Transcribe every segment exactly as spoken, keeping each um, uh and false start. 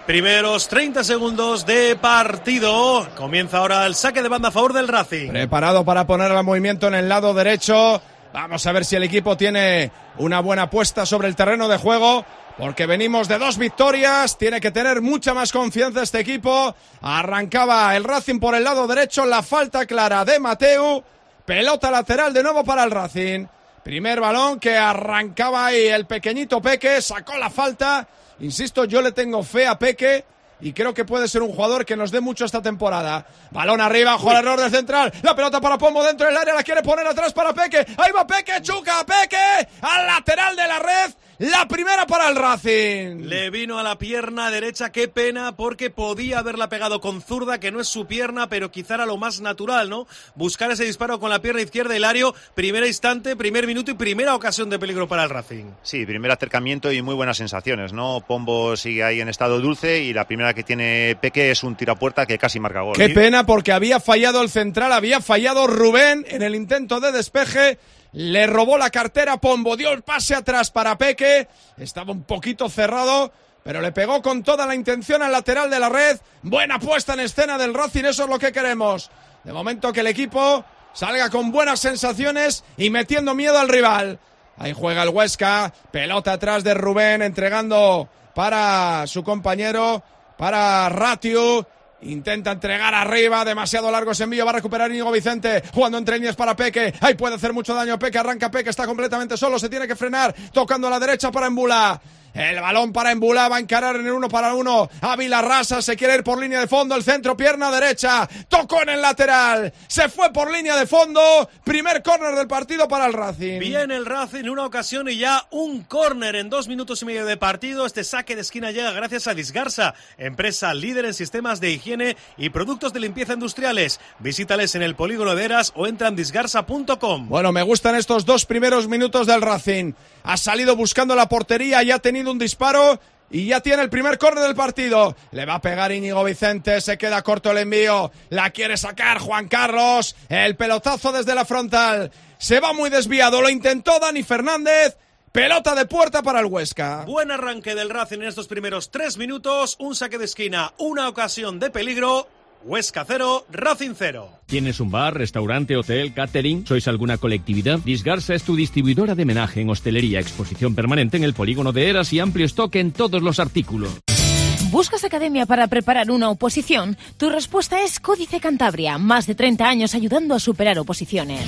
Primeros treinta segundos de partido. Comienza ahora el saque de banda a favor del Racing. Preparado para poner el movimiento en el lado derecho. Vamos a ver si el equipo tiene una buena apuesta sobre el terreno de juego, porque venimos de dos victorias. Tiene que tener mucha más confianza este equipo. Arrancaba el Racing por el lado derecho, la falta clara de Mateu. Pelota lateral de nuevo para el Racing. Primer balón que arrancaba ahí el pequeñito Peque, sacó la falta. Insisto, yo le tengo fe a Peque y creo que puede ser un jugador que nos dé mucho esta temporada. Balón arriba, juega el error del central. La pelota para Pombo dentro del área, la quiere poner atrás para Peque. Ahí va Peque, chuca Peque al lateral de la red. La primera para el Racing. Le vino a la pierna derecha, qué pena, porque podía haberla pegado con zurda, que no es su pierna, pero quizá era lo más natural, ¿no? Buscar ese disparo con la pierna izquierda, Hilario. Primer instante, primer minuto y primera ocasión de peligro para el Racing. Sí, primer acercamiento y muy buenas sensaciones, ¿no? Pombo sigue ahí en estado dulce y la primera que tiene Peque es un tiro a puerta que casi marca gol. Qué pena, porque había fallado el central, había fallado Rubén en el intento de despeje. Le robó la cartera Pombo, dio el pase atrás para Peque, estaba un poquito cerrado, pero le pegó con toda la intención al lateral de la red. Buena puesta en escena del Racing, eso es lo que queremos. De momento que el equipo salga con buenas sensaciones y metiendo miedo al rival. Ahí juega el Huesca, pelota atrás de Rubén, entregando para su compañero, para Ratiu. Intenta entregar arriba, demasiado largo ese envío, va a recuperar Íñigo Vicente, jugando entre líneas para Peque, ahí puede hacer mucho daño Peque, arranca Peque, está completamente solo, se tiene que frenar, tocando a la derecha para Embula. El balón para Embula, va a encarar en el uno para uno a Vilarrasa, se quiere ir por línea de fondo, el centro, pierna derecha, tocó en el lateral, se fue por línea de fondo, primer córner del partido para el Racing. Bien el Racing, una ocasión y ya un córner en dos minutos y medio de partido. Este saque de esquina llega gracias a Disgarsa, empresa líder en sistemas de higiene y productos de limpieza industriales. Visítales en el polígono de Eras o entra en disgarsa punto com. Bueno, me gustan estos dos primeros minutos del Racing. Ha salido buscando la portería, ya ha tenido un disparo y ya tiene el primer córner del partido. Le va a pegar Íñigo Vicente, se queda corto el envío, la quiere sacar Juan Carlos, el pelotazo desde la frontal, se va muy desviado, lo intentó Dani Fernández. Pelota de puerta para el Huesca. Buen arranque del Racing en estos primeros tres minutos, un saque de esquina, una ocasión de peligro. Huesca cero, Racing cero. ¿Tienes un bar, restaurante, hotel, catering? ¿Sois alguna colectividad? Disgarsa es tu distribuidora de menaje en hostelería, exposición permanente en el polígono de Eras y amplio stock en todos los artículos. ¿Buscas academia para preparar una oposición? Tu respuesta es Códice Cantabria, más de treinta años ayudando a superar oposiciones.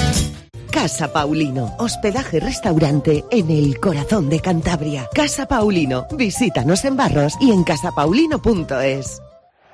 Casa Paulino, hospedaje restaurante en el corazón de Cantabria. Casa Paulino, visítanos en Barros y en casa paulino punto es.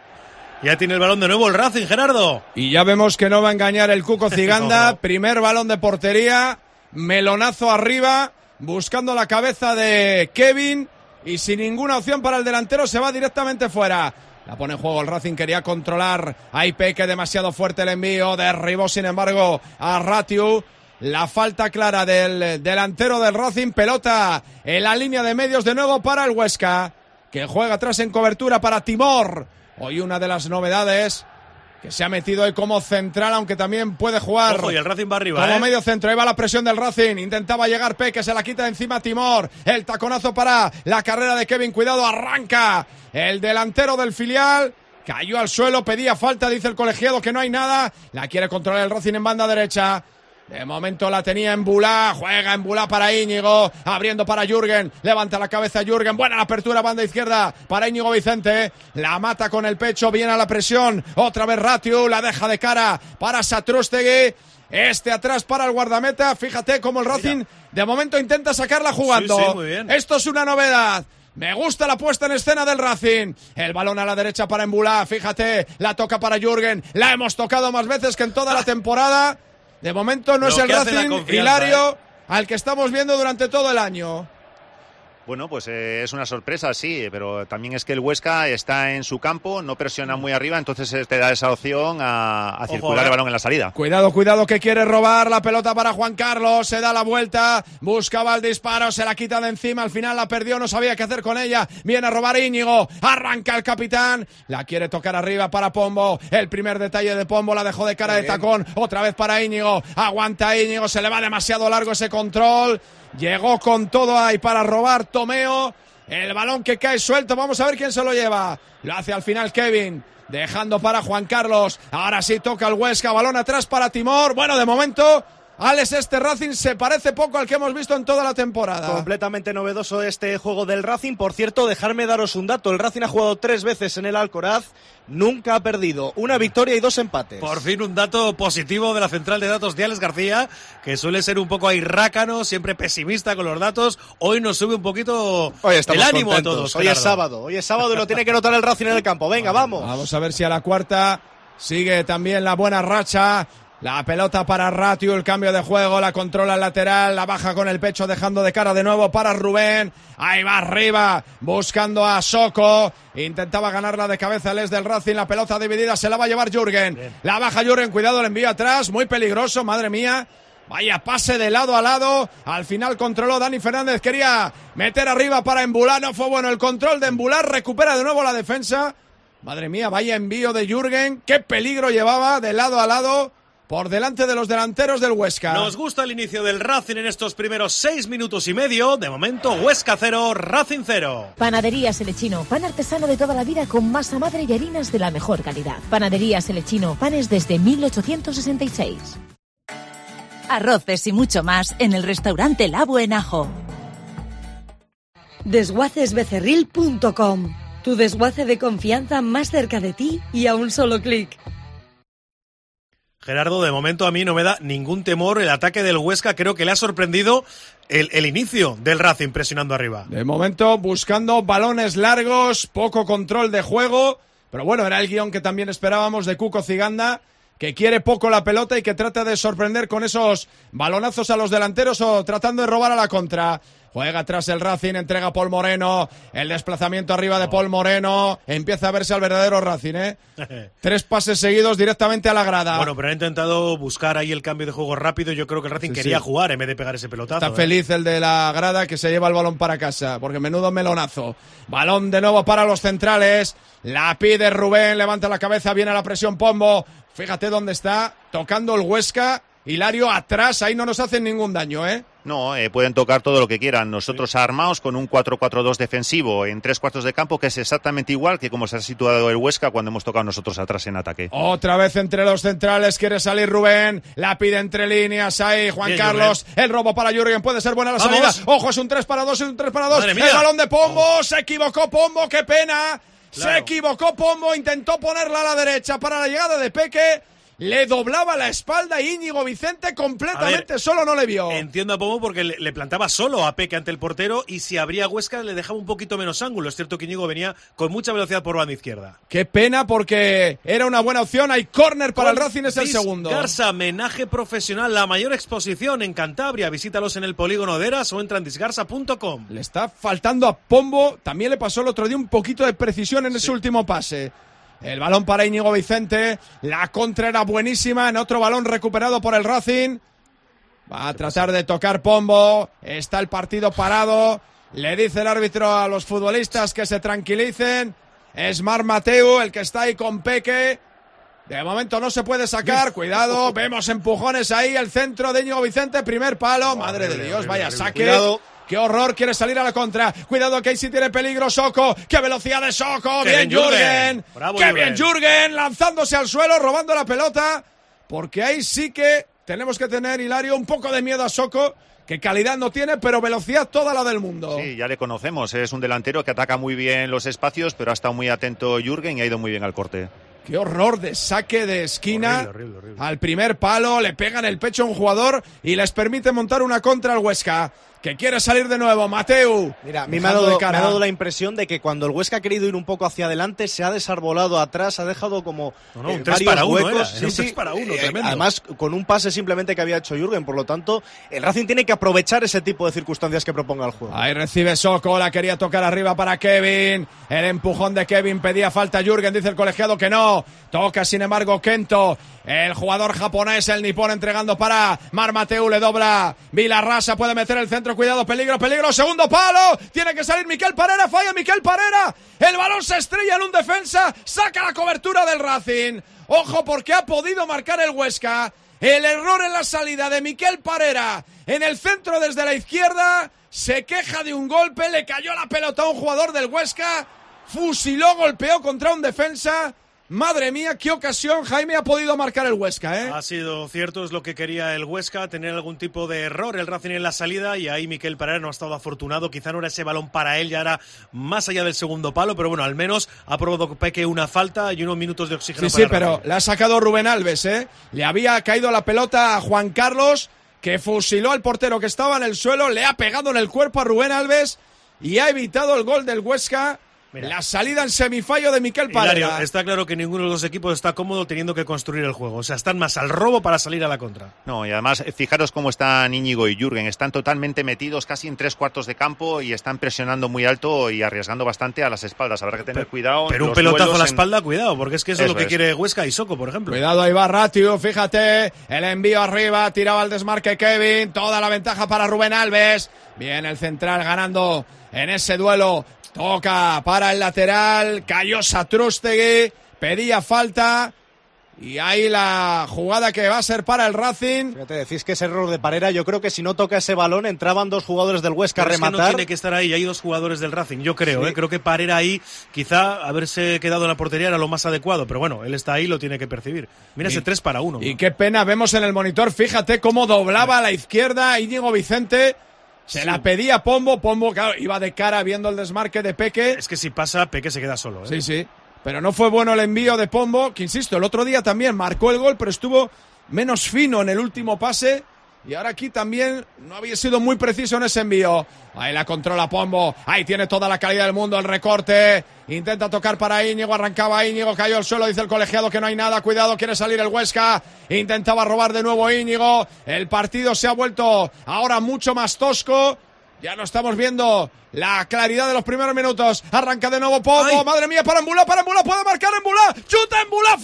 Ya tiene el balón de nuevo el Racing, Gerardo. Y ya vemos que no va a engañar el Cuco Ciganda. Primer balón de portería, melonazo arriba, buscando la cabeza de Kevin y sin ninguna opción para el delantero, se va directamente fuera. La pone en juego el Racing, quería controlar a Peque, demasiado fuerte el envío, derribó sin embargo a Ratiu. La falta clara del delantero del Racing, pelota en la línea de medios de nuevo para el Huesca, que juega atrás en cobertura para Timor. Hoy una de las novedades que se ha metido hoy como central, aunque también puede jugar. Ojo, y el Racing va arriba, como ¿eh? medio centro. Ahí va la presión del Racing, intentaba llegar Peque, se la quita de encima Timor. El taconazo para la carrera de Kevin, cuidado, arranca el delantero del filial. Cayó al suelo, pedía falta, dice el colegiado que no hay nada. La quiere controlar el Racing en banda derecha. De momento la tenía Embula, juega Embula para Íñigo, abriendo para Jürgen, levanta la cabeza Jürgen, buena la apertura, banda izquierda para Íñigo Vicente, la mata con el pecho, viene a la presión, otra vez Ratiu, la deja de cara para Satrústegui, este atrás para el guardameta, fíjate cómo el Racing Mira. de momento intenta sacarla jugando. Sí, sí, muy bien. Esto es una novedad. Me gusta la puesta en escena del Racing. El balón a la derecha para Embula, fíjate, la toca para Jürgen, la hemos tocado más veces que en toda la temporada. De momento no Lo es el Racing, Hilario, ¿eh? al que estamos viendo durante todo el año. Bueno, pues eh, es una sorpresa, sí, pero también es que el Huesca está en su campo, no presiona muy arriba, entonces eh, te da esa opción a, a circular el balón en la salida. Cuidado, cuidado, que quiere robar la pelota para Juan Carlos, se da la vuelta, buscaba el disparo, se la quita de encima, al final la perdió, no sabía qué hacer con ella, viene a robar Íñigo, arranca el capitán, la quiere tocar arriba para Pombo, el primer detalle de Pombo, la dejó de cara de tacón, otra vez para Íñigo, aguanta Íñigo, se le va demasiado largo ese control. Llegó con todo ahí para robar Tomeo. El balón que cae suelto, vamos a ver quién se lo lleva. Lo hace al final Kevin, dejando para Juan Carlos. Ahora sí toca el Huesca, balón atrás para Timor. Bueno, de momento, Alex, este Racing se parece poco al que hemos visto en toda la temporada. Completamente novedoso este juego del Racing. Por cierto, dejarme daros un dato. El Racing ha jugado tres veces en el Alcoraz, nunca ha perdido. Una victoria y dos empates. Por fin un dato positivo de la central de datos de Alex García, que suele ser un poco ahí rácano, siempre pesimista con los datos. Hoy nos sube un poquito el ánimo contentos. a todos. Hoy Gerardo. es sábado, hoy es sábado y lo tiene que notar el Racing en el campo. Venga, vamos. Vamos a ver si a la cuarta sigue también la buena racha. La pelota para Ratiu, el cambio de juego, la controla el lateral, la baja con el pecho dejando de cara de nuevo para Rubén. Ahí va arriba, buscando a Soko. Intentaba ganarla de cabeza el ex del Racing, la pelota dividida, se la va a llevar Jürgen. Bien. La baja Jürgen, cuidado, el envío atrás, muy peligroso, madre mía. Vaya pase de lado a lado, al final controló Dani Fernández, quería meter arriba para Embular, no fue bueno el control de Embular, recupera de nuevo la defensa. Madre mía, vaya envío de Jürgen, qué peligro llevaba de lado a lado. Por delante de los delanteros del Huesca. Nos gusta el inicio del Racing en estos primeros seis minutos y medio. De momento, Huesca cero, Racing cero. Panadería Selechino, pan artesano de toda la vida con masa madre y harinas de la mejor calidad. Panadería Selechino, panes desde mil ochocientos sesenta y seis. Arroces y mucho más en el restaurante Labo en Ajo. Desguaces becerril punto com. Tu desguace de confianza más cerca de ti y a un solo clic. Gerardo, de momento a mí no me da ningún temor el ataque del Huesca. Creo que le ha sorprendido el, el inicio del Racing presionando arriba. De momento buscando balones largos, poco control de juego. Pero bueno, era el guión que también esperábamos de Cuco Ciganda, que quiere poco la pelota y que trata de sorprender con esos balonazos a los delanteros o tratando de robar a la contra. Juega atrás el Racing, entrega a Paul Moreno, el desplazamiento arriba de Paul Moreno, empieza a verse al verdadero Racing, ¿eh? Tres pases seguidos directamente a la grada. Bueno, pero ha intentado buscar ahí el cambio de juego rápido, yo creo que el Racing sí, quería sí. jugar en vez de pegar ese pelotazo. Está ¿eh? feliz el de la grada que se lleva el balón para casa, porque menudo melonazo. Balón de nuevo para los centrales, la pide Rubén, levanta la cabeza, viene la presión Pombo, fíjate dónde está, tocando el Huesca. Hilario atrás, ahí no nos hacen ningún daño, ¿eh? No, eh, pueden tocar todo lo que quieran. Nosotros sí. armados con un cuatro cuatro dos defensivo en tres cuartos de campo, que es exactamente igual que como se ha situado el Huesca cuando hemos tocado nosotros atrás en ataque. Otra vez entre los centrales, quiere salir Rubén, la pide entre líneas, ahí Juan Bien, Carlos, Jürgen. El robo para Jürgen, puede ser buena la ¡Vamos! salida. Ojo, es un tres para dos, es un tres para dos. El balón de Pombo, oh. se equivocó Pombo, qué pena. Claro. Se equivocó Pombo, intentó ponerla a la derecha para la llegada de Peque. Le doblaba la espalda y Íñigo Vicente completamente ver, solo no le vio. Entiendo a Pombo porque le, le plantaba solo a Peque ante el portero y si abría Huesca le dejaba un poquito menos ángulo. Es cierto que Íñigo venía con mucha velocidad por banda izquierda. Qué pena porque era una buena opción. Hay córner para con el Racing, es el segundo. Disgarsa, menaje profesional, la mayor exposición en Cantabria. Visítalos en el polígono de Eras o entra en disgarsa punto com. Le está faltando a Pombo. También le pasó el otro día un poquito de precisión en sí. ese último pase. El balón para Íñigo Vicente, la contra era buenísima, en otro balón recuperado por el Racing. Va a tratar de tocar Pombo, está el partido parado, le dice el árbitro a los futbolistas que se tranquilicen. Es Marc Mateu el que está ahí con Peque. De momento no se puede sacar, cuidado, vemos empujones ahí, el centro de Íñigo Vicente, primer palo, madre de Dios, vaya saque. Cuidado. ¡Qué horror! Quiere salir a la contra. Cuidado que ahí sí tiene peligro Soko. ¡Qué velocidad de Soko! ¡Bien, bien Jürgen! Bravo, ¡Qué Jürgen. bien Jürgen! Lanzándose al suelo, robando la pelota. Porque ahí sí que tenemos que tener, Hilario, un poco de miedo a Soko, que calidad no tiene, pero velocidad toda la del mundo. Sí, ya le conocemos. Es un delantero que ataca muy bien los espacios, pero ha estado muy atento Jürgen y ha ido muy bien al corte. Qué horror de saque de esquina. Horrible, horrible, horrible. Al primer palo, le pega en el pecho a un jugador y les permite montar una contra al Huesca, que quiere salir de nuevo. Mateu. Mira, a mí me ha, dado, me ha dado la impresión de que cuando el Huesca ha querido ir un poco hacia adelante, se ha desarbolado atrás, ha dejado como no, no, un eh, tres varios para uno huecos. era, sí, era un sí. tres para uno, eh, tremendo. Además, con un pase simplemente que había hecho Jürgen. Por lo tanto, el Racing tiene que aprovechar ese tipo de circunstancias que proponga el juego. Ahí recibe Soko, la quería tocar arriba para Kevin. El empujón de Kevin, pedía falta Jürgen, dice el colegiado que no. Toca, sin embargo, Kento. El jugador japonés, el nipón, entregando para Marc Mateu, le dobla Vilarrasa, puede meter el centro, cuidado, peligro, peligro, segundo palo, tiene que salir Miquel Parera, falla Miquel Parera, el balón se estrella en un defensa, saca la cobertura del Racing, ojo porque ha podido marcar el Huesca, el error en la salida de Miquel Parera, en el centro desde la izquierda, se queja de un golpe, le cayó la pelota a un jugador del Huesca, fusiló, golpeó contra un defensa. Madre mía, qué ocasión, Jaime, ha podido marcar el Huesca, ¿eh? Ha sido cierto, es lo que quería el Huesca, tener algún tipo de error el Racing en la salida, y ahí Miquel Parera no ha estado afortunado, quizá no era ese balón para él, ya era más allá del segundo palo, pero bueno, al menos ha probado Peque una falta y unos minutos de oxígeno. Sí, para sí, pero Racing. le ha sacado Rubén Alves, ¿eh? Le había caído la pelota a Juan Carlos, que fusiló al portero que estaba en el suelo, le ha pegado en el cuerpo a Rubén Alves y ha evitado el gol del Huesca. Mira, la salida en semifallo de Miquel Parera. Hilario, está claro que ninguno de los dos equipos está cómodo teniendo que construir el juego. O sea, están más al robo para salir a la contra. No, y además, fijaros cómo están Íñigo y Jürgen. Están totalmente metidos casi en tres cuartos de campo y están presionando muy alto y arriesgando bastante a las espaldas. Habrá que tener pero, cuidado. Pero un pelotazo a la espalda, en... cuidado, porque es que eso, eso es lo que es. quiere Huesca y Soko, por ejemplo. Cuidado, ahí va Ratiu, fíjate. El envío arriba, tiraba al desmarque Kevin. Toda la ventaja para Rubén Alves. Bien, el central ganando en ese duelo. Toca para el lateral, cayó Satrústegui, pedía falta y ahí la jugada que va a ser para el Racing. Fíjate, decís que es error de Parera, yo creo que si no toca ese balón entraban dos jugadores del Huesca pero a rematar. Es que no tiene que estar ahí, hay dos jugadores del Racing, yo creo, sí. ¿eh? Creo que Parera ahí quizá haberse quedado en la portería era lo más adecuado, pero bueno, él está ahí, lo tiene que percibir. Mira y, ese tres para uno. Y ¿no? Qué pena, vemos en el monitor, fíjate cómo doblaba a la izquierda Íñigo Vicente. Se sí. la pedía Pombo, Pombo claro, iba de cara viendo el desmarque de Peque. Es que si pasa, Peque se queda solo, ¿eh? Sí, sí, pero no fue bueno el envío de Pombo, que insisto, el otro día también marcó el gol, pero estuvo menos fino en el último pase. Y ahora aquí también no había sido muy preciso en ese envío. Ahí la controla Pombo. Ahí tiene toda la calidad del mundo el recorte. Intenta tocar para Íñigo. Arrancaba Íñigo. Cayó al suelo. Dice el colegiado que no hay nada. Cuidado, quiere salir el Huesca. Intentaba robar de nuevo Íñigo. El partido se ha vuelto ahora mucho más tosco. Ya no estamos viendo la claridad de los primeros minutos. Arranca de nuevo Pombo. ¡Ay! Madre mía, para Embulá, para Embulá. Puede marcar Embulá. ¡Chuta Embulá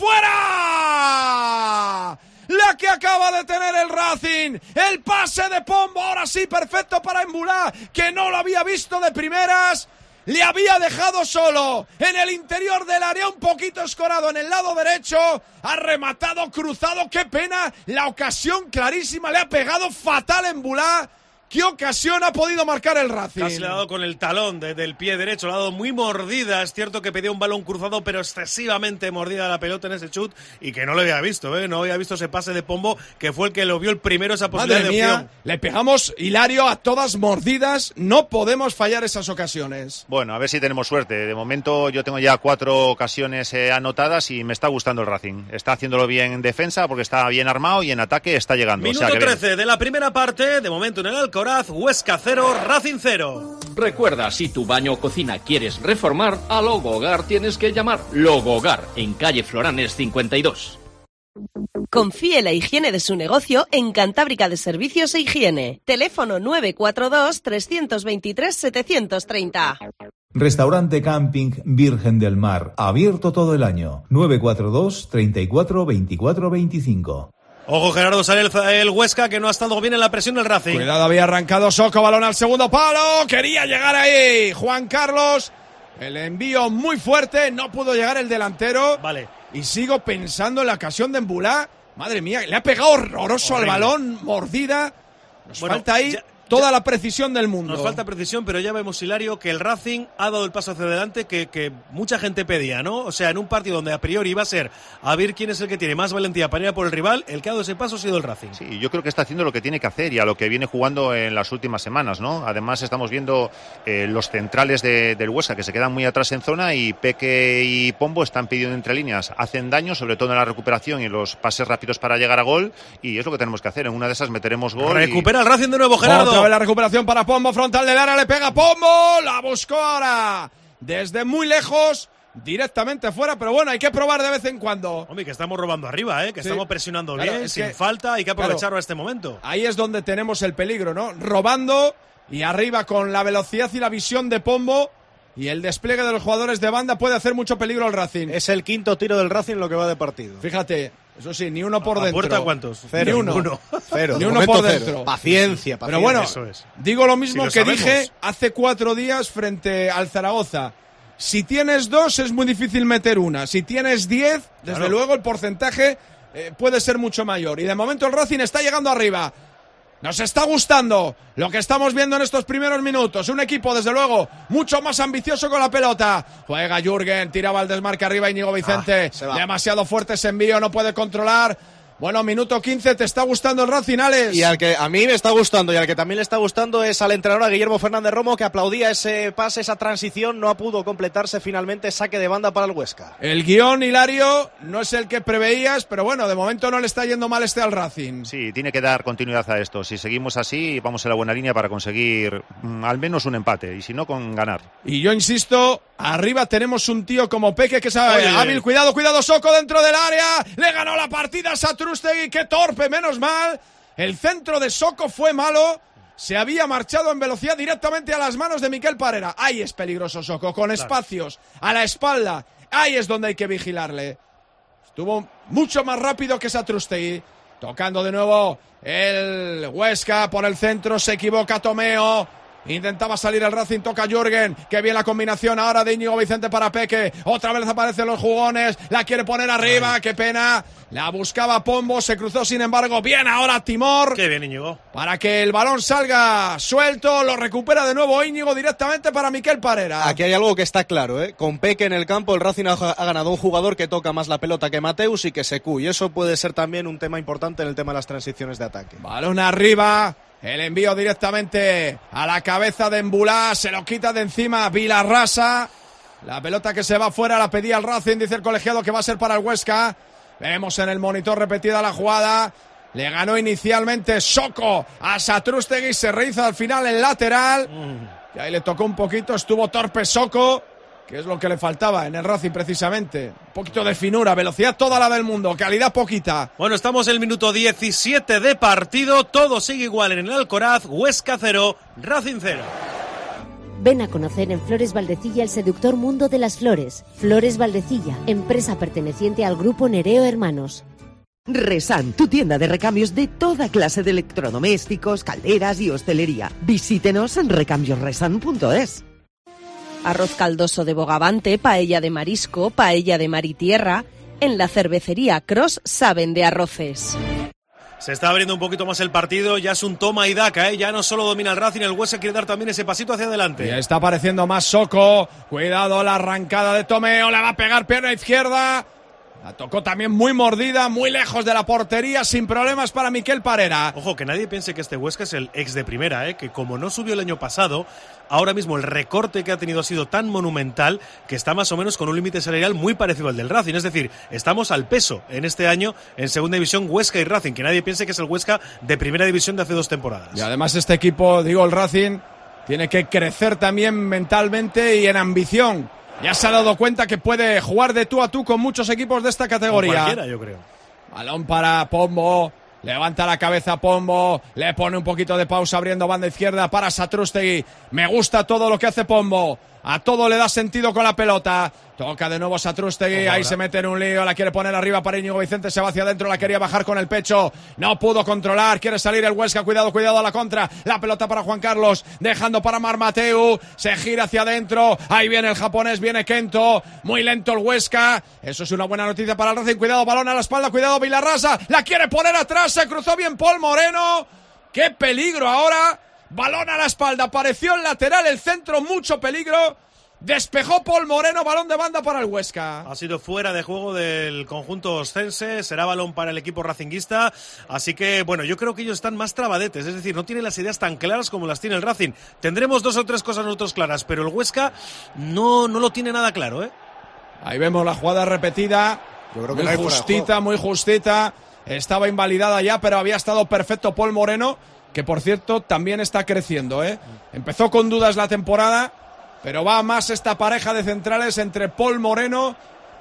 fuera! La que acaba de tener el Racing, el pase de Pombo, ahora sí, perfecto para Embulá, que no lo había visto de primeras, le había dejado solo en el interior del área, un poquito escorado en el lado derecho, ha rematado cruzado, qué pena, la ocasión clarísima, le ha pegado fatal Embulá. ¿Qué ocasión ha podido marcar el Racing? Casi le ha dado con el talón de, del pie derecho, le ha dado muy mordida. Es cierto que pedía un balón cruzado, pero excesivamente mordida la pelota en ese chut y que no lo había visto, ¿eh? No había visto ese pase de Pombo, que fue el que lo vio el primero, esa posibilidad Madre de mía, opción. Le pegamos, Hilario, a todas mordidas. No podemos fallar esas ocasiones. Bueno, a ver si tenemos suerte. De momento yo tengo ya cuatro ocasiones eh, anotadas y me está gustando el Racing. Está haciéndolo bien en defensa porque está bien armado y en ataque está llegando. Minuto o sea, que trece bien. De la primera parte, de momento en el Alcoraz, Huesca cero, Racing cero. Recuerda, si tu baño o cocina quieres reformar, a Logogar tienes que llamar. Logogar, en calle Floranes cincuenta y dos. Confíe la higiene de su negocio en Cantábrica de Servicios e Higiene. Teléfono nueve cuatro dos, tres dos tres, siete tres cero. Restaurante Camping Virgen del Mar, abierto todo el año. nueve cuatro dos, treinta y cuatro, veinticuatro veinticinco. Ojo, Gerardo, sale el, el Huesca, que no ha estado bien en la presión del Racing. Cuidado, había arrancado Soko, balón al segundo palo, quería llegar ahí Juan Carlos, el envío muy fuerte, no pudo llegar el delantero. Vale. Y sigo pensando en la ocasión de Embulá, madre mía, le ha pegado horroroso Horrible. al balón, mordida. Nos bueno, falta ahí ya, toda ya, la precisión del mundo. Nos falta precisión, pero ya vemos, Hilario, que el Racing ha dado el paso hacia adelante que, que mucha gente pedía, ¿no? O sea, en un partido donde a priori iba a ser a ver quién es el que tiene más valentía para ir a por el rival, el que ha dado ese paso ha sido el Racing. Sí, yo creo que está haciendo lo que tiene que hacer y a lo que viene jugando en las últimas semanas, ¿no? Además estamos viendo eh, los centrales de, del Huesca que se quedan muy atrás en zona y Peque y Pombo están pidiendo entre líneas, hacen daño, sobre todo en la recuperación y en los pases rápidos para llegar a gol, y es lo que tenemos que hacer. En una de esas meteremos gol. Recupera y... el Racing de nuevo, Gerardo. Otra vez la recuperación para Pombo, frontal del área, le pega Pombo, la buscó ahora desde muy lejos, directamente fuera, pero bueno, hay que probar de vez en cuando. Hombre, que estamos robando arriba, ¿eh? que sí. estamos presionando claro, bien, sin que, falta, hay que aprovecharlo claro, a este momento. Ahí es donde tenemos el peligro, ¿no? Robando y arriba con la velocidad y la visión de Pombo y el despliegue de los jugadores de banda puede hacer mucho peligro al Racing. Es el quinto tiro del Racing lo que va de partido. Fíjate, eso sí, ni uno por ¿A dentro. ¿Puerta cuántos? Cero, ni uno. uno. Cero. Ni uno por dentro. Cero. Paciencia, paciencia. Pero bueno, eso es. Digo lo mismo si lo que sabemos. dije hace cuatro días frente al Zaragoza. Si tienes dos es muy difícil meter una. Si tienes diez, desde claro. luego el porcentaje eh, puede ser mucho mayor. Y de momento el Racing está llegando arriba. Nos está gustando lo que estamos viendo en estos primeros minutos. Un equipo, desde luego, mucho más ambicioso con la pelota. Juega Jürgen, tiraba el desmarque arriba Íñigo Vicente. Ah, demasiado fuerte ese envío, no puede controlar. Bueno, minuto quince, ¿te está gustando el Racing, Alex? Y al que a mí me está gustando y al que también le está gustando es al entrenador, a Guillermo Fernández Romo, que aplaudía ese pase, esa transición, no pudo completarse finalmente, saque de banda para el Huesca. El guión, Hilario, no es el que preveías, pero bueno, de momento no le está yendo mal este al Racing. Sí, tiene que dar continuidad a esto. Si seguimos así, vamos en la buena línea para conseguir mm, al menos un empate, y si no, con ganar. Y yo insisto, arriba tenemos un tío como Peque que sabe, hábil, cuidado, cuidado, Soko dentro del área, le ganó la partida a Satrústegui, qué torpe, menos mal, el centro de Soko fue malo, se había marchado en velocidad directamente a las manos de Miquel Parera. Ahí es peligroso Soko, con espacios a la espalda, ahí es donde hay que vigilarle. Estuvo mucho más rápido que Satrústegui, tocando de nuevo el Huesca por el centro, se equivoca Tomeo. Intentaba salir el Racing, toca Jürgen, que bien la combinación ahora de Íñigo Vicente para Peque, otra vez aparecen los jugones, la quiere poner arriba, ay, qué pena, la buscaba Pombo, se cruzó sin embargo, bien ahora Timor, qué bien Íñigo, para que el balón salga suelto, lo recupera de nuevo Íñigo directamente para Miquel Parera. Aquí hay algo que está claro, ¿eh? Con Peque en el campo el Racing ha, ha ganado un jugador que toca más la pelota que Mateus y que Secu, y eso puede ser también un tema importante en el tema de las transiciones de ataque. Balón arriba, el envío directamente a la cabeza de Embulá, se lo quita de encima Vilarrasa. La pelota que se va fuera la pedía el Racing, dice el colegiado que va a ser para el Huesca. Vemos en el monitor repetida la jugada. Le ganó inicialmente Soko a Satrústegui, se rehizo al final el lateral. Mm. Y ahí le tocó un poquito, estuvo torpe Soko, que es lo que le faltaba en el Racing precisamente. Un poquito de finura, velocidad toda la del mundo, calidad poquita. Bueno, estamos en el minuto diecisiete de partido, todo sigue igual en el Alcoraz, Huesca cero, Racing cero. Ven a conocer en Flores Valdecilla el seductor mundo de las flores. Flores Valdecilla, empresa perteneciente al grupo Nereo Hermanos. Resan, tu tienda de recambios de toda clase de electrodomésticos, calderas y hostelería. Visítenos en recambios resan punto es. Arroz caldoso de bogavante, paella de marisco, paella de mar y tierra. En la cervecería Cross saben de arroces. Se está abriendo un poquito más el partido, ya es un toma y daca, ¿eh? Ya no solo domina el Racing, el Huesca quiere dar también ese pasito hacia adelante. Ya está apareciendo más Soko, cuidado la arrancada de Tomeo, la va a pegar pierna izquierda. La tocó también muy mordida, muy lejos de la portería, sin problemas para Miquel Parera. Ojo, que nadie piense que este Huesca es el ex de primera, ¿eh? Que como no subió el año pasado, ahora mismo el recorte que ha tenido ha sido tan monumental que está más o menos con un límite salarial muy parecido al del Racing. Es decir, estamos al peso en este año en segunda división Huesca y Racing. Que nadie piense que es el Huesca de primera división de hace dos temporadas. Y además este equipo, digo el Racing, tiene que crecer también mentalmente y en ambición. Ya se ha dado cuenta que puede jugar de tú a tú con muchos equipos de esta categoría. Con cualquiera, yo creo. Balón para Pombo. Levanta la cabeza Pombo. Le pone un poquito de pausa abriendo banda izquierda para Satrústegui. Me gusta todo lo que hace Pombo. A todo le da sentido con la pelota. Toca de nuevo Satrústegui, ahí se mete en un lío, la quiere poner arriba para Íñigo Vicente, se va hacia adentro, la quería bajar con el pecho, no pudo controlar, quiere salir el Huesca, cuidado, cuidado a la contra, la pelota para Juan Carlos, dejando para Mar Mateu, se gira hacia adentro, ahí viene el japonés, viene Kento, muy lento el Huesca, eso es una buena noticia para el Racing, cuidado, balón a la espalda, cuidado Vilarrasa, la quiere poner atrás, se cruzó bien Paul Moreno, qué peligro ahora, balón a la espalda, apareció el lateral, el centro, mucho peligro. Despejó Paul Moreno, balón de banda para el Huesca. Ha sido fuera de juego del conjunto oscense, será balón para el equipo racinguista, así que bueno, yo creo que ellos están más trabadetes, es decir, no tienen las ideas tan claras como las tiene el Racing. Tendremos dos o tres cosas nosotros claras, pero el Huesca no, no lo tiene nada claro, ¿eh? Ahí vemos la jugada repetida, yo creo que muy no justita, muy justita, estaba invalidada ya, pero había estado perfecto Paul Moreno, que por cierto también está creciendo, ¿eh? Empezó con dudas la temporada, pero va más esta pareja de centrales entre Paul Moreno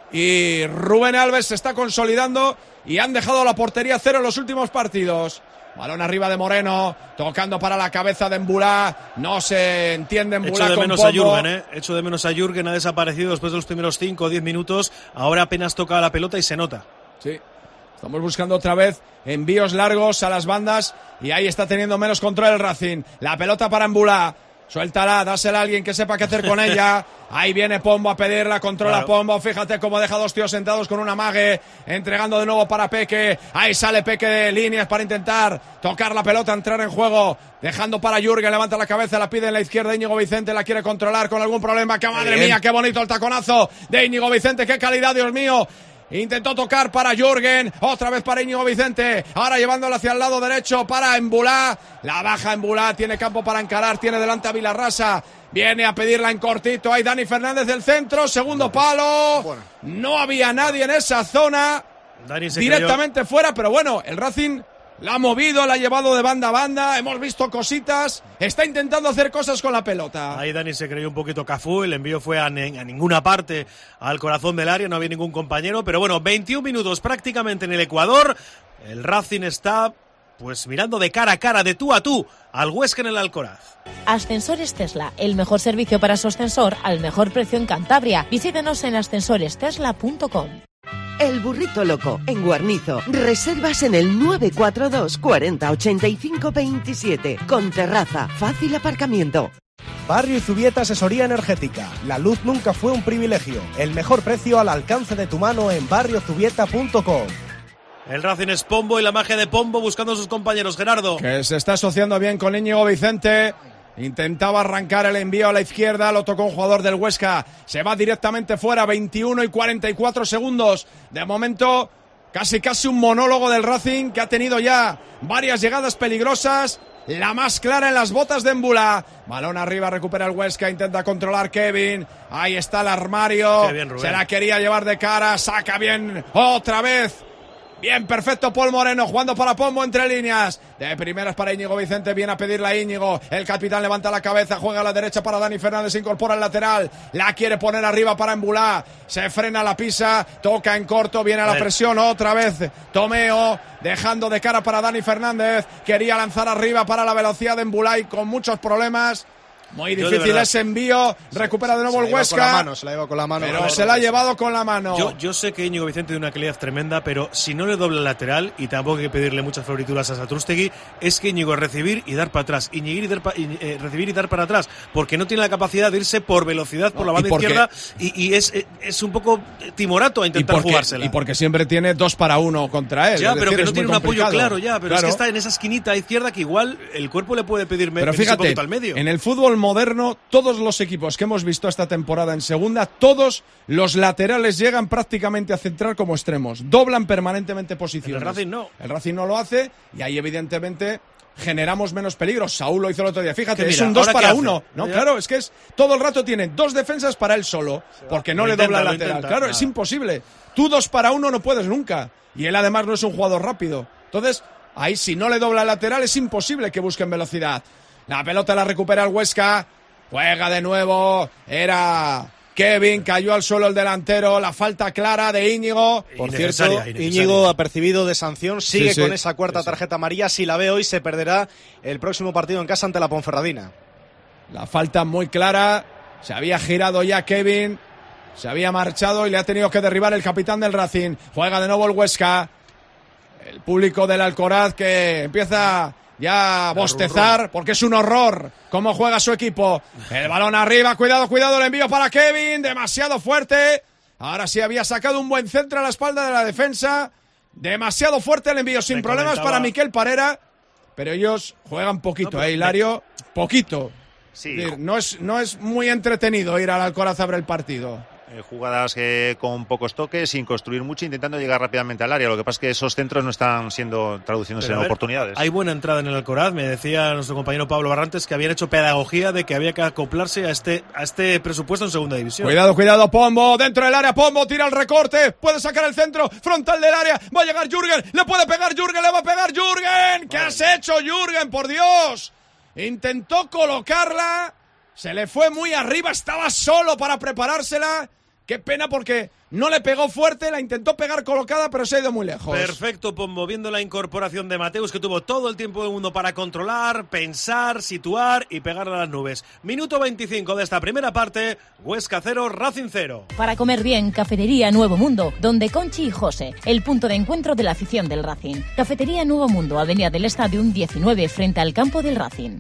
y Rubén Alves, se está consolidando y han dejado la portería cero en los últimos partidos. Balón arriba de Moreno, tocando para la cabeza de Embulá, no se entiende Embulá Echo de con menos Pombo. a Jürgen, ¿eh? Echo de menos a Jürgen, ha desaparecido después de los primeros cinco o diez minutos, ahora apenas toca la pelota y se nota. Sí, estamos buscando otra vez envíos largos a las bandas y ahí está teniendo menos control el Racing. La pelota para Embulá. Suéltala, dásela a alguien que sepa qué hacer con ella. Ahí viene Pombo a pedirla, controla claro. Pombo. Fíjate cómo deja dos tíos sentados con un amague. Entregando de nuevo para Peque. Ahí sale Peque de líneas para intentar tocar la pelota, entrar en juego. Dejando para Jürgen, levanta la cabeza, la pide en la izquierda. Íñigo Vicente la quiere controlar con algún problema. ¡Qué madre Bien. mía! ¡Qué bonito el taconazo de Íñigo Vicente! ¡Qué calidad, Dios mío! Intentó tocar para Jürgen, otra vez para Íñigo Vicente, ahora llevándola hacia el lado derecho para Embulá, la baja Embulá, tiene campo para encarar, tiene delante a Vilarrasa, viene a pedirla en cortito, ahí Dani Fernández del centro, segundo palo, bueno. no había nadie en esa zona, Dani se directamente creyó... fuera, pero bueno, el Racing la ha movido, la ha llevado de banda a banda, hemos visto cositas, está intentando hacer cosas con la pelota. Ahí Dani se creyó un poquito Cafú, el envío fue a, ne- a ninguna parte, al corazón del área, no había ningún compañero, pero bueno, veintiún minutos prácticamente en el Ecuador, el Racing está pues mirando de cara a cara, de tú a tú, al Huesca en el Alcoraz. Ascensores Tesla, el mejor servicio para su ascensor al mejor precio en Cantabria. Visítenos en ascensores tesla punto com. El Burrito Loco, en Guarnizo. Reservas en el nueve cuatro dos cuarenta ochenta y cinco veintisiete. Con terraza, fácil aparcamiento. Barrio Zubieta Asesoría Energética. La luz nunca fue un privilegio. El mejor precio al alcance de tu mano en barrio zubieta punto com. El Racing es Pombo y la magia de Pombo buscando a sus compañeros. Gerardo. Que se está asociando bien con Íñigo Vicente. Intentaba arrancar el envío a la izquierda, lo tocó un jugador del Huesca, se va directamente fuera, veintiuno y cuarenta y cuatro segundos. De momento, casi casi un monólogo del Racing que ha tenido ya varias llegadas peligrosas. La más clara en las botas de Embulá. Balón arriba, recupera el Huesca, intenta controlar Kevin. Ahí está el armario. Bien, se la quería llevar de cara, saca bien otra vez. Bien, perfecto Paul Moreno, jugando para Pombo entre líneas. De primeras para Íñigo Vicente, viene a pedirle a Íñigo. El capitán levanta la cabeza, juega a la derecha para Dani Fernández, incorpora el lateral. La quiere poner arriba para Embulá. Se frena la pisa, toca en corto, viene a la presión otra vez. Tomeo, dejando de cara para Dani Fernández. Quería lanzar arriba para la velocidad de Embulá y con muchos problemas. Muy difícil ese envío, recupera de nuevo el Huesca. Se la, mano, se la lleva con la mano. Pero se la ha llevado con la mano. Yo, yo sé que Íñigo Vicente tiene una calidad tremenda, pero si no le dobla el lateral, y tampoco hay que pedirle muchas florituras a Satrústegui, es que Íñigo es recibir y dar para atrás, Íñigo y dar pa, y, eh, recibir y dar para atrás, porque no tiene la capacidad de irse por velocidad por no, la banda porque, izquierda, y, y es, es un poco timorato a intentar y porque, jugársela. Y porque siempre tiene dos para uno contra él. Ya, es pero decir, que no tiene un complicado. apoyo claro, ya, pero claro. es que está en esa esquinita izquierda que igual el cuerpo le puede pedir pero fíjate, un poquito al medio. En el fútbol moderno, todo Todos los equipos que hemos visto esta temporada en segunda, todos los laterales llegan prácticamente a centrar como extremos. Doblan permanentemente posiciones. El Racing no. El Racing no lo hace y ahí evidentemente generamos menos peligro. Saúl lo hizo el otro día. Fíjate, mira, es un dos para uno. No, ¿Ya? claro, es que es todo el rato tiene dos defensas para él solo, porque no lo le intenta, dobla el lo lateral. intenta, claro, nada. es imposible. Tú dos para uno no puedes nunca. Y él además no es un jugador rápido. Entonces, ahí si no le dobla el lateral es imposible que busquen velocidad. La pelota la recupera el Huesca. Juega de nuevo, era Kevin, cayó al suelo el delantero, la falta clara de Íñigo. Por cierto, Íñigo apercibido de sanción, sigue sí, sí, con esa cuarta sí, sí. tarjeta amarilla, si la ve hoy se perderá el próximo partido en casa ante la Ponferradina. La falta muy clara, se había girado ya Kevin, se había marchado y le ha tenido que derribar el capitán del Racing. Juega de nuevo el Huesca, el público del Alcoraz que empieza... ya a bostezar, porque es un horror cómo juega su equipo. El balón arriba, cuidado, cuidado, el envío para Kevin, demasiado fuerte. Ahora sí había sacado un buen centro a la espalda de la defensa. Demasiado fuerte el envío, sin Me problemas comentaba... para Miquel Parera. Pero ellos juegan poquito, no, ¿eh, Hilario? Me... Poquito. Sí. Es decir, no es, no es muy entretenido ir al Alcoraz a ver el partido. Eh, jugadas eh, con pocos toques, sin construir mucho, intentando llegar rápidamente al área. Lo que pasa es que esos centros no están siendo traduciéndose Pero, en ver, oportunidades. Hay buena entrada en el Alcoraz. Me decía nuestro compañero Pablo Barrantes que habían hecho pedagogía de que había que acoplarse a este, a este presupuesto en segunda división. Cuidado, cuidado, Pombo, dentro del área, Pombo tira el recorte, puede sacar el centro, frontal del área, va a llegar Jürgen, le puede pegar Jürgen, le va a pegar Jürgen. ¿Qué has hecho, Jürgen? Por Dios. Intentó colocarla, se le fue muy arriba, estaba solo para preparársela. Qué pena porque no le pegó fuerte, la intentó pegar colocada, pero se ha ido muy lejos. Perfecto, Pombo, viendo la incorporación de Mateus, que tuvo todo el tiempo del mundo para controlar, pensar, situar y pegar a las nubes. Minuto veinticinco de esta primera parte, Huesca cero, Racing cero. Para comer bien, Cafetería Nuevo Mundo, donde Conchi y José, el punto de encuentro de la afición del Racing. Cafetería Nuevo Mundo, Avenida del Estadio diecinueve, frente al campo del Racing.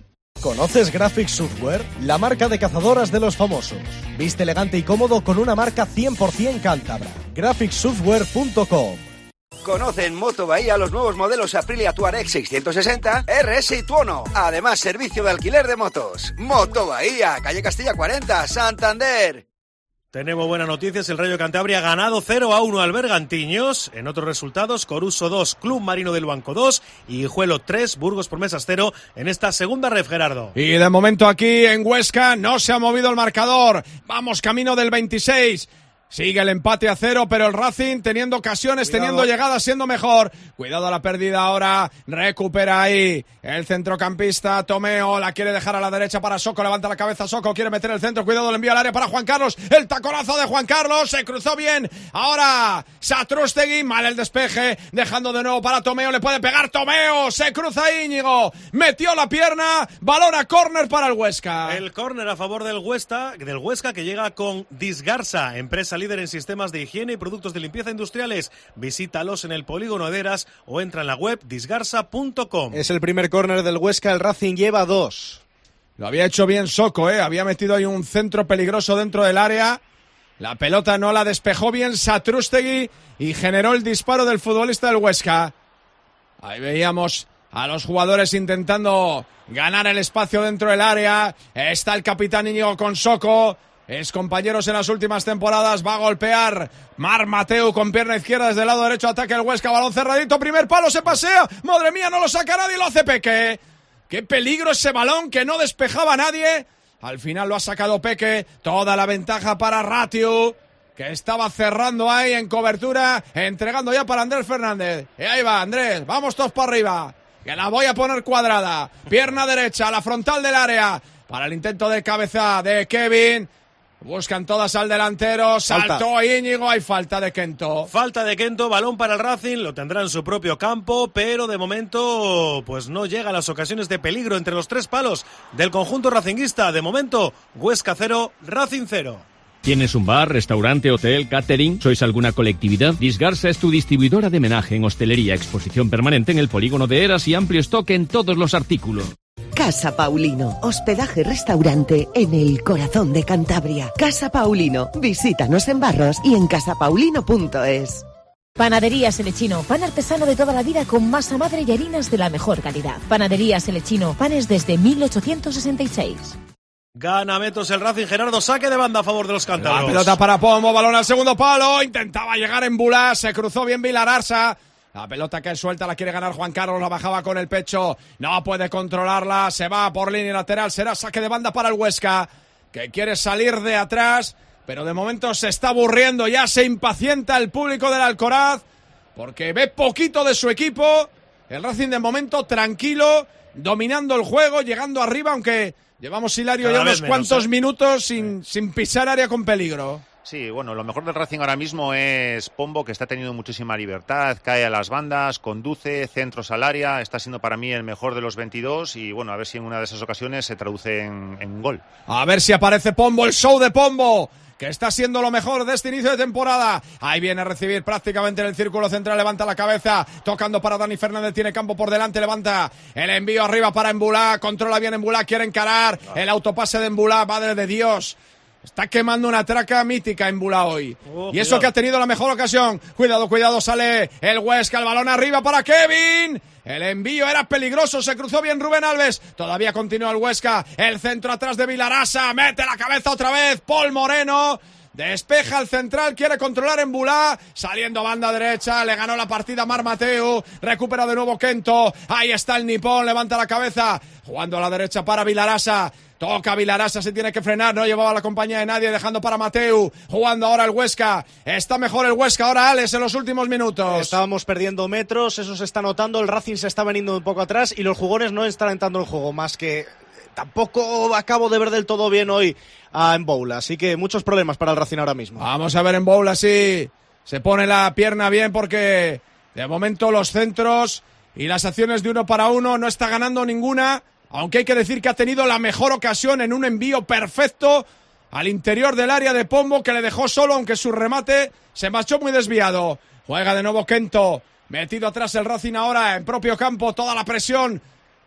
¿Conoces Graphics Software? La marca de cazadoras de los famosos. Viste elegante y cómodo con una marca cien por ciento cántabra. graphics software punto com. Conoce en Moto Bahía los nuevos modelos Aprilia Touareg seiscientos sesenta, R S y Tuono. Además, servicio de alquiler de motos. Moto Bahía, calle Castilla cuarenta, Santander. Tenemos buenas noticias, el Rayo Cantabria ha ganado cero a uno al Bergantiños. En otros resultados, Coruso dos, Club Marino del Banco dos y Guijuelo tres, Burgos Promesas cero en esta segunda ref, Gerardo. Y de momento aquí en Huesca no se ha movido el marcador. Vamos camino del veintiséis. Sigue el empate a cero, pero el Racing teniendo ocasiones, Cuidado. teniendo llegadas, siendo mejor. Cuidado a la pérdida ahora. Recupera ahí el centrocampista Tomeo. La quiere dejar a la derecha para Soko. Levanta la cabeza Soko. Quiere meter el centro. Cuidado, le envía al área para Juan Carlos. El taconazo de Juan Carlos. Se cruzó bien. Ahora Satrústegui. Mal el despeje. Dejando de nuevo para Tomeo. Le puede pegar Tomeo. Se cruza Íñigo. Metió la pierna. Balón a córner para el Huesca. El córner a favor del Huesca, del Huesca que llega con Disgarsa, empresa líder en sistemas de higiene y productos de limpieza industriales. Visítalos en el polígono de Eras o entra en la web disgarsa punto com. Es el primer córner del Huesca, el Racing lleva dos. Lo había hecho bien Soko, ¿eh? Había metido ahí un centro peligroso dentro del área. La pelota no la despejó bien Satrústegui y generó el disparo del futbolista del Huesca. Ahí veíamos a los jugadores intentando ganar el espacio dentro del área. Está el capitán Íñigo con Soko. Es compañeros en las últimas temporadas. Va a golpear Mar Mateu con pierna izquierda desde el lado derecho. Ataque el Huesca. Balón cerradito. Primer palo. Se pasea. Madre mía, no lo saca nadie. Lo hace Peque. Qué peligro ese balón que no despejaba nadie. Al final lo ha sacado Peque. Toda la ventaja para Ratiu, que estaba cerrando ahí en cobertura. Entregando ya para Andrés Fernández. Y ahí va Andrés. Vamos todos para arriba. Que la voy a poner cuadrada. Pierna derecha. La frontal del área. Para el intento de cabeza de Kevin. Buscan todas al delantero, saltó a Íñigo, hay falta de Kento. Falta de Kento, balón para el Racing, lo tendrá en su propio campo, pero de momento pues no llega a las ocasiones de peligro entre los tres palos del conjunto racinguista. De momento, Huesca cero, Racing cero. ¿Tienes un bar, restaurante, hotel, catering? ¿Sois alguna colectividad? Disgarsa es tu distribuidora de menaje en hostelería, exposición permanente en el polígono de Eras y amplio stock en todos los artículos. Casa Paulino, hospedaje restaurante en el corazón de Cantabria. Casa Paulino, visítanos en Barros y en casa paulino punto es. Panaderías Selechino, pan artesano de toda la vida con masa madre y harinas de la mejor calidad. Panaderías Selechino, panes desde mil ochocientos sesenta y seis. Gana metros el Racing, Gerardo, saque de banda a favor de los cántabros. La pelota para Pombo, balón al segundo palo, intentaba llegar en Bulá, se cruzó bien Vilararsa. La pelota que suelta la quiere ganar Juan Carlos, la bajaba con el pecho, no puede controlarla, se va por línea lateral, será saque de banda para el Huesca, que quiere salir de atrás, pero de momento se está aburriendo, ya se impacienta el público del Alcoraz, porque ve poquito de su equipo, el Racing de momento tranquilo, dominando el juego, llegando arriba, aunque llevamos, Hilario, ya unos menos, cuantos ¿eh? minutos sin, sí. sin pisar área con peligro. Sí, bueno, lo mejor del Racing ahora mismo es Pombo, que está teniendo muchísima libertad, cae a las bandas, conduce, centros al área, está siendo para mí el mejor de los veintidós y bueno, a ver si en una de esas ocasiones se traduce en, en un gol. A ver si aparece Pombo, el show de Pombo, que está siendo lo mejor de este inicio de temporada. Ahí viene a recibir prácticamente en el círculo central, levanta la cabeza, tocando para Dani Fernández, tiene campo por delante, levanta el envío arriba para Embulá, controla bien Embulá, quiere encarar, el autopase de Embulá, madre de Dios. Está quemando una traca mítica en Bula hoy. Oh, y eso cuidado. Que ha tenido la mejor ocasión. Cuidado, cuidado, sale el Huesca, el balón arriba para Kevin. El envío era peligroso, se cruzó bien Rubén Alves. Todavía continúa el Huesca. El centro atrás de Vilarasa. Mete la cabeza otra vez. Paul Moreno. Despeja el central, quiere controlar en Bulá, saliendo banda derecha, le ganó la partida Mar Mateu, recupera de nuevo Kento, ahí está el nipón, levanta la cabeza, jugando a la derecha para Vilarasa. Toca Vilarasa, se tiene que frenar, no llevaba la compañía de nadie, dejando para Mateu, jugando ahora el Huesca, está mejor el Huesca ahora, Alex, en los últimos minutos. Estábamos perdiendo metros, eso se está notando, el Racing se está veniendo un poco atrás y los jugones no están entrando en juego, más que tampoco acabo de ver del todo bien hoy a Mboula, así que muchos problemas para el Racing ahora mismo. Vamos a ver Mboula si se pone la pierna bien, porque de momento los centros y las acciones de uno para uno no está ganando ninguna. Aunque hay que decir que ha tenido la mejor ocasión en un envío perfecto al interior del área de Pombo, que le dejó solo, aunque su remate se marchó muy desviado. Juega de nuevo Kento, metido atrás el Racing ahora en propio campo, toda la presión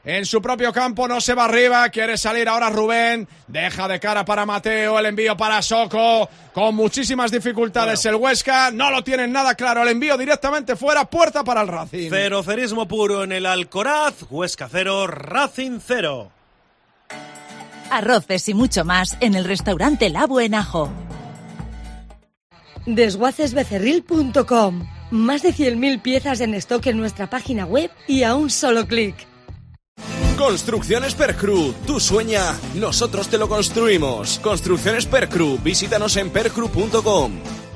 en su propio campo, no se va arriba, quiere salir ahora Rubén, deja de cara para Mateo, el envío para Soko, con muchísimas dificultades bueno. El Huesca, no lo tienen nada claro, el envío directamente fuera, puerta para el Racing. Cero cerismo puro en el Alcoraz, Huesca cero, Racing cero. Arroces y mucho más en el restaurante Labo en Ajo. Desguaces becerril punto com. Más de cien mil piezas en stock en nuestra página web y a un solo clic. Construcciones Percru, tú sueña, nosotros te lo construimos. Construcciones Percru, visítanos en percru punto com.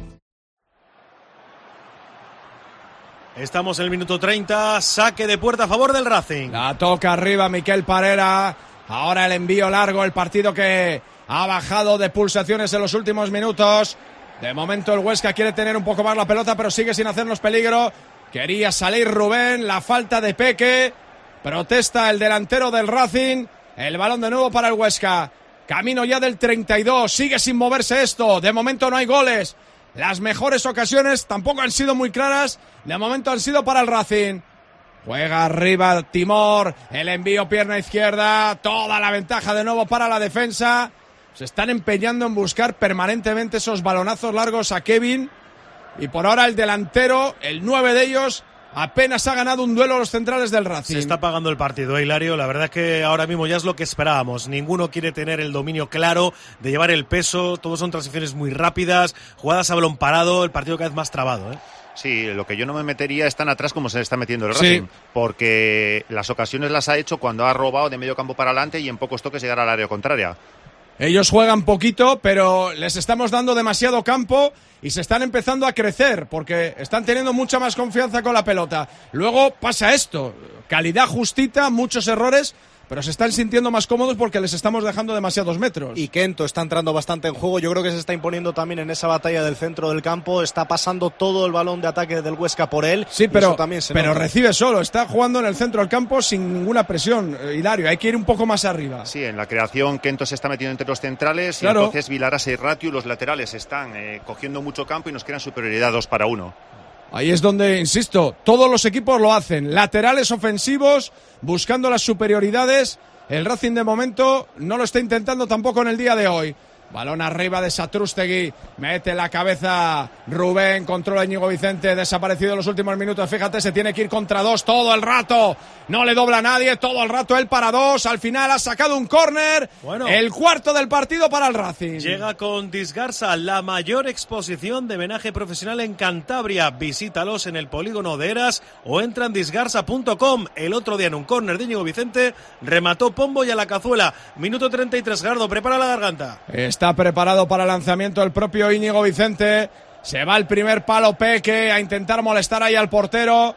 Estamos en el minuto treinta, saque de puerta a favor del Racing. La toca arriba Miquel Parera, ahora el envío largo, el partido que ha bajado de pulsaciones en los últimos minutos. De momento el Huesca quiere tener un poco más la pelota, pero sigue sin hacernos peligro. Quería salir Rubén, la falta de Peque. Protesta el delantero del Racing. El balón de nuevo para el Huesca. Camino ya del treinta y dos. Sigue sin moverse esto. De momento no hay goles. Las mejores ocasiones tampoco han sido muy claras. De momento han sido para el Racing. Juega arriba Timor. El envío pierna izquierda. Toda la ventaja de nuevo para la defensa. Se están empeñando en buscar permanentemente esos balonazos largos a Kevin. Y por ahora el delantero, el nueve de ellos, apenas ha ganado un duelo a los centrales del Racing. Se está pagando el partido, ¿eh, Hilario? La verdad es que ahora mismo ya es lo que esperábamos. Ninguno quiere tener el dominio claro de llevar el peso. Todos son transiciones muy rápidas, jugadas a balón parado, el partido cada vez más trabado, ¿eh? Sí, lo que yo no me metería es tan atrás como se está metiendo el Racing, sí. Porque las ocasiones las ha hecho cuando ha robado de medio campo para adelante y en pocos toques llegar al área contraria. Ellos juegan poquito, pero les estamos dando demasiado campo y se están empezando a crecer porque están teniendo mucha más confianza con la pelota. Luego pasa esto, calidad justita, muchos errores, pero se están sintiendo más cómodos porque les estamos dejando demasiados metros. Y Kento está entrando bastante en juego, yo creo que se está imponiendo también en esa batalla del centro del campo, está pasando todo el balón de ataque del Huesca por él. Sí, pero, también se pero nota. Recibe solo, está jugando en el centro del campo sin ninguna presión, Hilario, hay que ir un poco más arriba. Sí, en la creación Kento se está metiendo entre los centrales, claro. Y entonces Vilarasa y Ratio, los laterales, están eh, cogiendo mucho campo y nos crean superioridad dos para uno. Ahí es donde, insisto, todos los equipos lo hacen, laterales ofensivos, buscando las superioridades. El Racing de momento no lo está intentando tampoco en el día de hoy. Balón arriba de Satrústegui, mete la cabeza Rubén, controla Íñigo Vicente, desaparecido en los últimos minutos, fíjate, se tiene que ir contra dos todo el rato, no le dobla a nadie, todo el rato él para dos, al final ha sacado un córner, bueno, el cuarto del partido para el Racing. Llega con Disgarsa, la mayor exposición de menaje profesional en Cantabria, visítalos en el polígono de Eras o entra en disgarsa punto com. El otro día en un córner de Íñigo Vicente, remató Pombo y a la cazuela, minuto treinta y tres, Gardo, prepara la garganta. Está Está preparado para el lanzamiento el propio Íñigo Vicente. Se va el primer palo Peque a intentar molestar ahí al portero.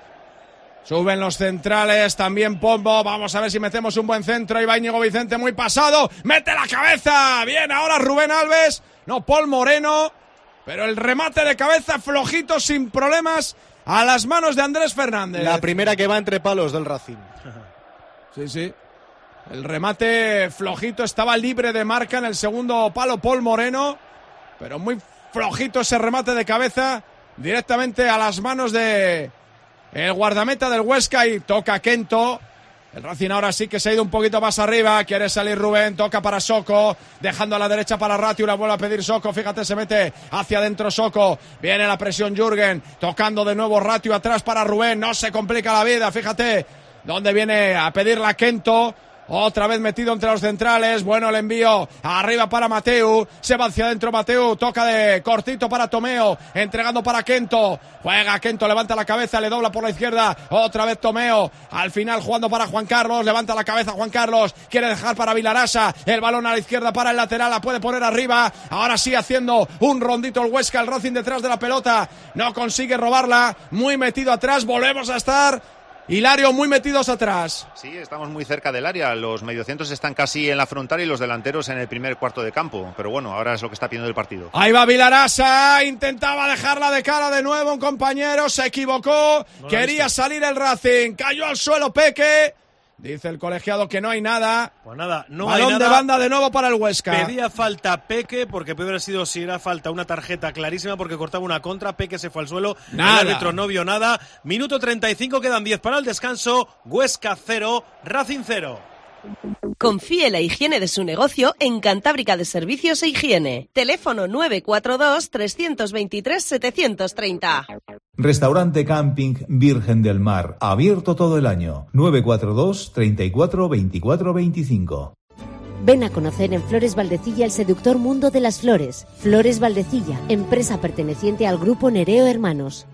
Suben los centrales, también Pombo. Vamos a ver si metemos un buen centro. Ahí va Íñigo Vicente muy pasado. ¡Mete la cabeza! Bien, ahora Rubén Alves. No, Paul Moreno. Pero el remate de cabeza flojito, sin problemas, a las manos de Andrés Fernández. La primera que va entre palos del Racing. Sí, sí. El remate flojito, estaba libre de marca en el segundo palo Paul Moreno, pero muy flojito ese remate de cabeza directamente a las manos de el guardameta del Huesca y toca Kento. El Racing ahora sí que se ha ido un poquito más arriba, quiere salir Rubén, toca para Soko, dejando a la derecha para Ratio, la vuelve a pedir Soko, fíjate, se mete hacia adentro Soko, viene la presión Jürgen, tocando de nuevo Ratio atrás para Rubén, no se complica la vida, fíjate, donde viene a pedirla Kento. Otra vez metido entre los centrales, bueno el envío, arriba para Mateu, se va hacia adentro Mateu, toca de cortito para Tomeo, entregando para Kento, juega Kento, levanta la cabeza, le dobla por la izquierda, otra vez Tomeo, al final jugando para Juan Carlos, levanta la cabeza Juan Carlos, quiere dejar para Vilarasa, el balón a la izquierda para el lateral, la puede poner arriba, ahora sí haciendo un rondito el Huesca, el Racing detrás de la pelota, no consigue robarla, muy metido atrás, volvemos a estar... Hilario, muy metidos atrás. Sí, estamos muy cerca del área. Los mediocentros están casi en la frontal y los delanteros en el primer cuarto de campo. Pero bueno, ahora es lo que está pidiendo el partido. Ahí va Vilarasa, intentaba dejarla de cara de nuevo un compañero, se equivocó, no quería salir el Racing, cayó al suelo Peque Dice el colegiado que no hay nada. Pues nada, no Balón hay nada. de banda de nuevo para el Huesca. Pedía falta Peque, porque puede haber sido, si era falta, una tarjeta clarísima porque cortaba una contra. Peque se fue al suelo. Nada. El árbitro no vio nada. Minuto treinta y cinco, quedan diez para el descanso. Huesca cero, Racing cero. Confíe la higiene de su negocio en Cantábrica de Servicios e Higiene. Teléfono nueve cuatro dos, tres dos tres, siete tres cero. Restaurante Camping Virgen del Mar, abierto todo el año. nueve cuatro dos, treinta y cuatro, veinticuatro, veinticinco. Ven a conocer en Flores Valdecilla el seductor mundo de las flores. Flores Valdecilla, empresa perteneciente al grupo Nereo Hermanos.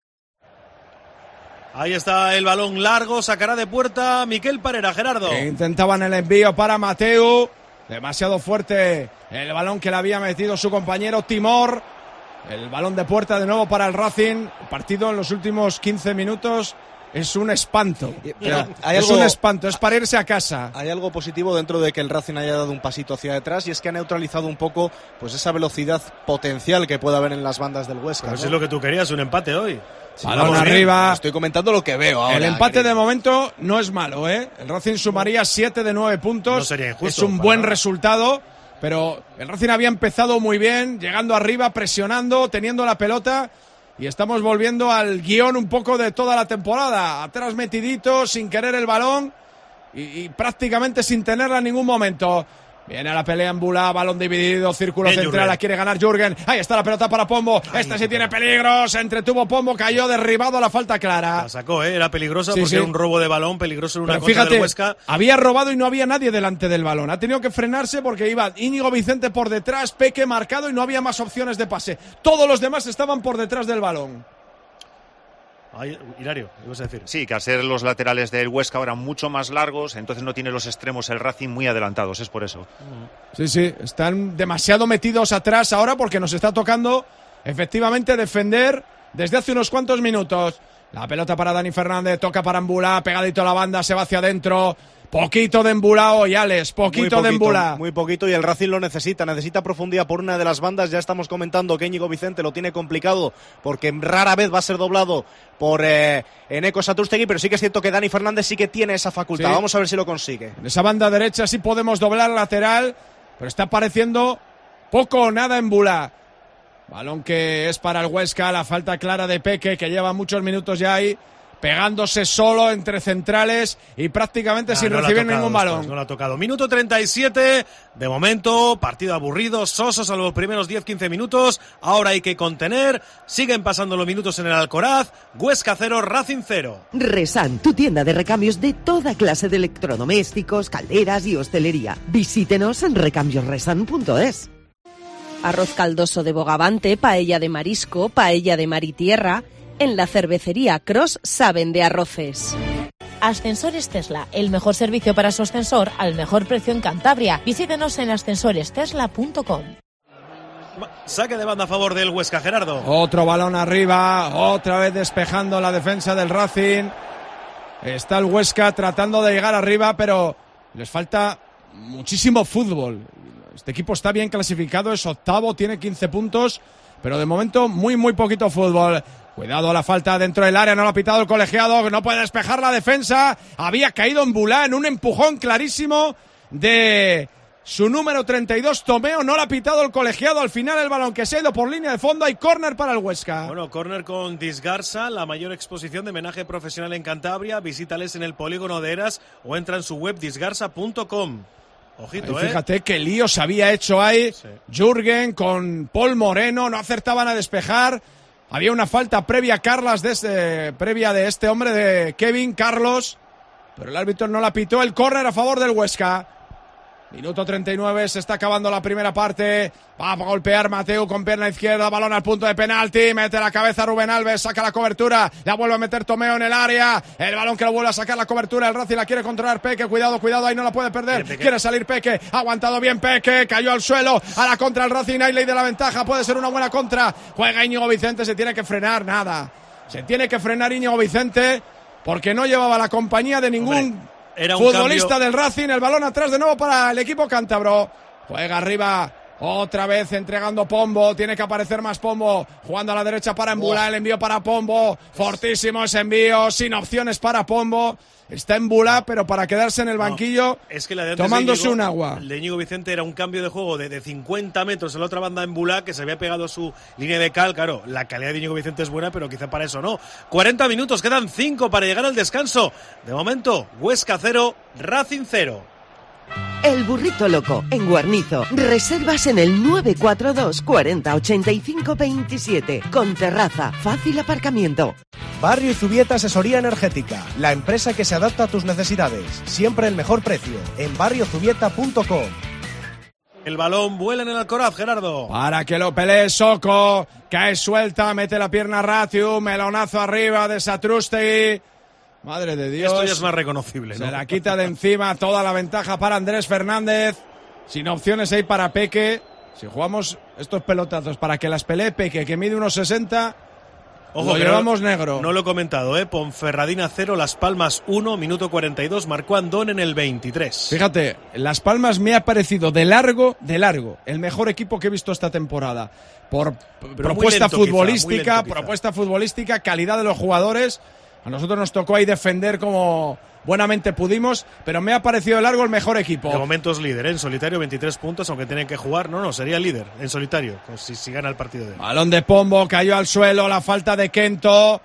Ahí está el balón largo, sacará de puerta Miquel Parera, Gerardo. Intentaban el envío para Mateu, demasiado fuerte el balón que le había metido su compañero Timor. El balón de puerta de nuevo para el Racing. El partido en los últimos quince minutos es un espanto. Pero hay es algo, un espanto, es para irse a casa. Hay algo positivo dentro de que el Racing haya dado un pasito hacia detrás, y es que ha neutralizado un poco pues esa velocidad potencial que puede haber en las bandas del Huesca. Pero ¿no? si es lo que tú querías, un empate hoy. Sí, balón arriba. Bien. Estoy comentando lo que veo ahora. El empate de momento no es malo, ¿eh? El Racing sumaría siete de nueve puntos. No sería injusto, es un para buen nada. resultado, pero el Racing había empezado muy bien, llegando arriba, presionando, teniendo la pelota, y estamos volviendo al guión un poco de toda la temporada. Atrás metidito, sin querer el balón y, y prácticamente sin tenerla en ningún momento. Viene a la pelea en Bulá, balón dividido, círculo Bien, central, Jürgen. la quiere ganar Jürgen. Ahí está la pelota para Pombo. Ay, Esta sí tiene peligro, se entretuvo Pombo, cayó derribado a la falta clara. La sacó, ¿eh? Era peligrosa Sí, porque sí. era un robo de balón, peligroso en una Pero contra fíjate, del Huesca. había robado y no había nadie delante del balón. Ha tenido que frenarse porque iba Íñigo Vicente por detrás, Peque marcado, y no había más opciones de pase. Todos los demás estaban por detrás del balón. Ay, Hilario, ibas a decir. Sí, que al ser los laterales del Huesca ahora mucho más largos, entonces no tiene los extremos el Racing muy adelantados, es por eso. Sí, sí, están demasiado metidos atrás ahora porque nos está tocando efectivamente defender desde hace unos cuantos minutos. La pelota para Dani Fernández, toca para Embulá, pegadito a la banda, se va hacia adentro. Poquito de Embulá hoy, Alex, poquito, Muy de Embulá. Muy poquito, y el Racing lo necesita, necesita profundidad por una de las bandas. Ya estamos comentando que Íñigo Vicente lo tiene complicado porque rara vez va a ser doblado por eh, Eneco Satrústegui, pero sí que es cierto que Dani Fernández sí que tiene esa facultad. Sí. Vamos a ver si lo consigue. En esa banda derecha sí podemos doblar lateral, pero está apareciendo poco o nada Embulá. Balón que es para el Huesca, la falta clara de Peque, que lleva muchos minutos ya ahí, pegándose solo entre centrales y prácticamente Ah, sin no la ha recibir tocado, ningún balón. después, no lo ha tocado. Minuto treinta y siete, de momento, partido aburrido, sosos a los primeros diez quince minutos. Ahora hay que contener, siguen pasando los minutos en el Alcoraz. Huesca cero, Racing cero. Resan, tu tienda de recambios de toda clase de electrodomésticos, calderas y hostelería. Visítenos en recambios resan punto es. Arroz caldoso de bogavante, paella de marisco, paella de mar y tierra. En la cervecería Cross saben de arroces. Ascensores Tesla, el mejor servicio para su ascensor al mejor precio en Cantabria. Visítenos en ascensores tesla punto com. Saque de banda a favor del Huesca, Gerardo. Otro balón arriba, otra vez despejando la defensa del Racing. Está el Huesca tratando de llegar arriba, pero les falta muchísimo fútbol. Este equipo está bien clasificado, es octavo, tiene quince puntos, pero de momento muy, muy poquito fútbol. Cuidado, la falta dentro del área, no lo ha pitado el colegiado, que no puede despejar la defensa. Había caído en Bulá en un empujón clarísimo de su número treinta y dos, Tomeo. No lo ha pitado el colegiado. Al final el balón que se ha ido por línea de fondo. Hay córner para el Huesca. Bueno, córner con Disgarsa, la mayor exposición de menaje profesional en Cantabria. Visítales en el polígono de Eras o entra en su web disgarsa punto com. Ojito, Ahí, eh. fíjate qué lío se había hecho ahí. Sí. Jürgen con Paul Moreno, no acertaban a despejar. Había una falta previa Carlas de este, previa de este hombre de Kevin Carlos, pero el árbitro no la pitó. El córner a favor del Huesca. Minuto treinta y nueve, se está acabando la primera parte. Va a golpear Mateu con pierna izquierda, balón al punto de penalti, mete la cabeza Rubén Alves, saca la cobertura, la vuelve a meter Tomeo en el área, el balón que lo vuelve a sacar la cobertura, el Racing la quiere controlar Peque, cuidado, cuidado, ahí no la puede perder, Bien, quiere salir Peque, ha aguantado bien Peque, cayó al suelo, a la contra el Racing, hay ley de la ventaja, puede ser una buena contra, juega Íñigo Vicente, se tiene que frenar, nada, se tiene que frenar Íñigo Vicente, porque no llevaba la compañía de ningún... Hombre, era un futbolista cambio... del Racing, el balón atrás de nuevo para el equipo cántabro. Juega arriba Otra vez entregando Pombo, tiene que aparecer más Pombo, jugando a la derecha para Embula, el envío para Pombo, fortísimo ese envío, sin opciones para Pombo, está Embula, pero para quedarse en el banquillo, no, es que la de antes tomándose de Íñigo, un agua. El de Íñigo Vicente era un cambio de juego de, de cincuenta metros en la otra banda Embula, que se había pegado su línea de cal, claro, la calidad de Íñigo Vicente es buena, pero quizá para eso no. cuarenta minutos, quedan cinco para llegar al descanso. De momento, Huesca cero, Racing cero. El Burrito Loco, en Guarnizo. Reservas en el nueve cuatro dos cuarenta ochenta y cinco veintisiete. Con terraza, fácil aparcamiento. Barrio Zubieta Asesoría Energética, la empresa que se adapta a tus necesidades. Siempre el mejor precio, en barrio zubieta punto com. El balón vuela en el Alcoraz, Gerardo. Para que lo pelee Soko, cae suelta, mete la pierna Ratiu, melonazo arriba de Satrústegui. Madre de Dios. Esto ya es más reconocible, ¿no? Se la quita de encima, toda la ventaja para Andrés Fernández. Sin opciones ahí para Peque. Si jugamos estos pelotazos para que las pelee Peque, que mide unos sesenta, ojo, lo llevamos negro. No lo he comentado, ¿eh? Ponferradina cero, Las Palmas uno, minuto cuarenta y dos, marcó Andón en el veintitrés. Fíjate, Las Palmas me ha parecido de largo, de largo, el mejor equipo que he visto esta temporada. Por Pero propuesta lento, futbolística, quizá, lento, propuesta futbolística, calidad de los jugadores. A nosotros nos tocó ahí defender como buenamente pudimos, pero me ha parecido de largo el mejor equipo. De momento es líder, ¿eh? En solitario, veintitrés puntos, aunque tienen que jugar. No, no, sería líder en solitario, pues si, si gana el partido de él. Balón de Pombo, cayó al suelo, la falta de Kento.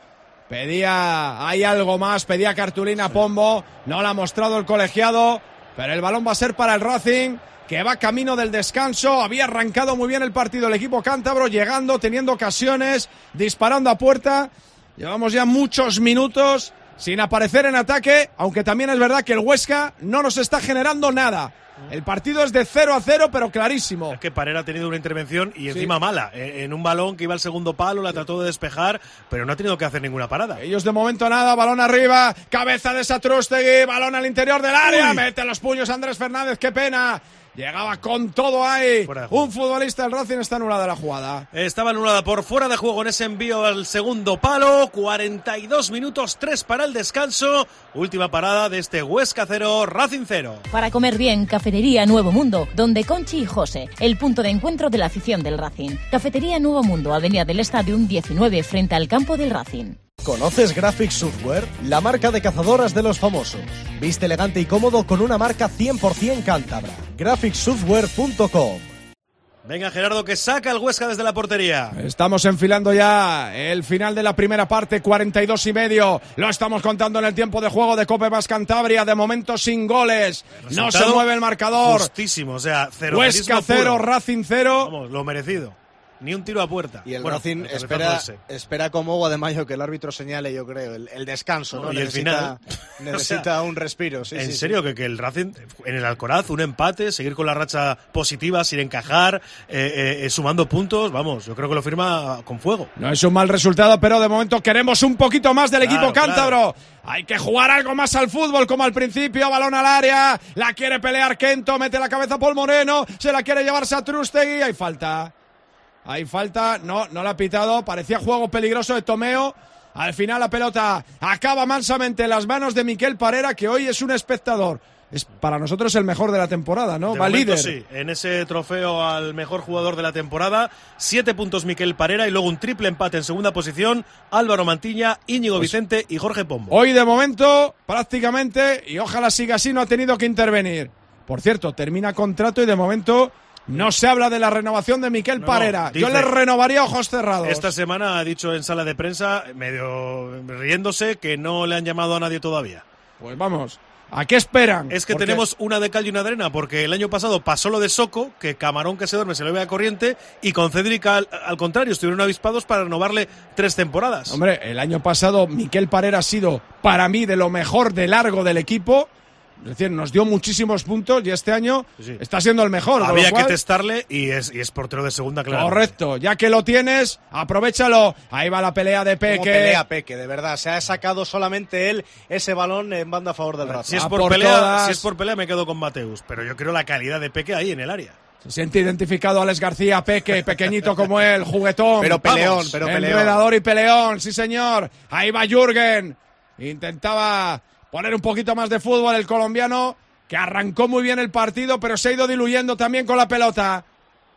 Pedía, hay algo más, pedía cartulina Pombo, no la ha mostrado el colegiado, pero el balón va a ser para el Racing, que va camino del descanso. Había arrancado muy bien el partido el equipo cántabro, llegando, teniendo ocasiones, disparando a puerta. Llevamos ya muchos minutos sin aparecer en ataque, aunque también es verdad que el Huesca no nos está generando nada. El partido es de cero a cero, pero clarísimo. Es que Parera ha tenido una intervención y encima sí. mala. En un balón que iba al segundo palo, la trató de despejar, pero no ha tenido que hacer ninguna parada. Ellos de momento nada, balón arriba, cabeza de Satrústegui, balón al interior del área, Uy. mete los puños Andrés Fernández, qué pena. Llegaba con todo ahí. Un futbolista del Racing, está anulada la jugada. Estaba anulada por fuera de juego en ese envío al segundo palo. cuarenta y dos minutos, tres para el descanso. Última parada de este Huesca cero, Racing cero. Para comer bien, Cafetería Nuevo Mundo, donde Conchi y José, el punto de encuentro de la afición del Racing. Cafetería Nuevo Mundo, Avenida del Stadium diecinueve, frente al campo del Racing. ¿Conoces Graphics Software? La marca de cazadoras de los famosos. Viste elegante y cómodo con una marca cien por ciento cántabra. graphics software punto com. Venga, Gerardo, que saca el Huesca desde la portería. Estamos enfilando ya el final de la primera parte, cuarenta y dos y medio. Lo estamos contando en el tiempo de juego de Cope Más Cantabria. De momento sin goles. No se mueve el marcador. Justísimo, o sea, cero. Huesca cero, Racing cero. Vamos, lo merecido. Ni un tiro a puerta. Y el bueno, Racing espera, espera como Guademayo que el árbitro señale, yo creo, el, el descanso, ¿no? no y necesita, el final. necesita o sea, un respiro. Sí, en sí, serio, sí. Que, que el Racing, en el Alcoraz, un empate, seguir con la racha positiva, sin encajar, eh, eh, sumando puntos, vamos, yo creo que lo firma con fuego. No es un mal resultado, pero de momento queremos un poquito más del claro, equipo cántabro. Claro. Hay que jugar algo más al fútbol, como al principio, balón al área, la quiere pelear Kento, mete la cabeza Paul Moreno, se la quiere llevar Satrústegui, hay falta. Hay falta, no, no la ha pitado, parecía juego peligroso de Tomeo. Al final la pelota acaba mansamente en las manos de Miquel Parera, que hoy es un espectador. Es para nosotros el mejor de la temporada, ¿no? De Va momento, líder. Sí, en ese trofeo al mejor jugador de la temporada, siete puntos Miquel Parera y luego un triple empate en segunda posición, Álvaro Mantiña, Íñigo pues, Vicente y Jorge Pombo. Hoy de momento, prácticamente, y ojalá siga así, no ha tenido que intervenir. Por cierto, termina contrato y de momento no se habla de la renovación de Miquel no, Parera. Dice, yo le renovaría ojos cerrados. Esta semana ha dicho en sala de prensa, medio riéndose, que no le han llamado a nadie todavía. Pues vamos, ¿a qué esperan? Es que porque tenemos una de cal y una de arena, porque el año pasado pasó lo de Soko, que camarón que se duerme se le ve a corriente, y con Cédric al, al contrario, estuvieron avispados para renovarle tres temporadas. Hombre, el año pasado Miquel Parera ha sido, para mí, de lo mejor de largo del equipo. Es decir, nos dio muchísimos puntos y este año sí. está siendo el mejor. Había cual, que testarle y es, y es portero de segunda, claro. Correcto, ya que lo tienes, aprovéchalo. Ahí va la pelea de Peque. Como pelea Peque, de verdad. Se ha sacado solamente él ese balón en banda a favor del Racing. Si es por, por pelea, si es por pelea me quedo con Mateus, pero yo creo la calidad de Peque ahí en el área. Se siente identificado Alex García, Peque, pequeñito como él, juguetón. Pero peleón, Vamos, pero peleón. Enredador y peleón, sí señor. Ahí va Jürgen. Intentaba poner un poquito más de fútbol el colombiano, que arrancó muy bien el partido, pero se ha ido diluyendo también con la pelota.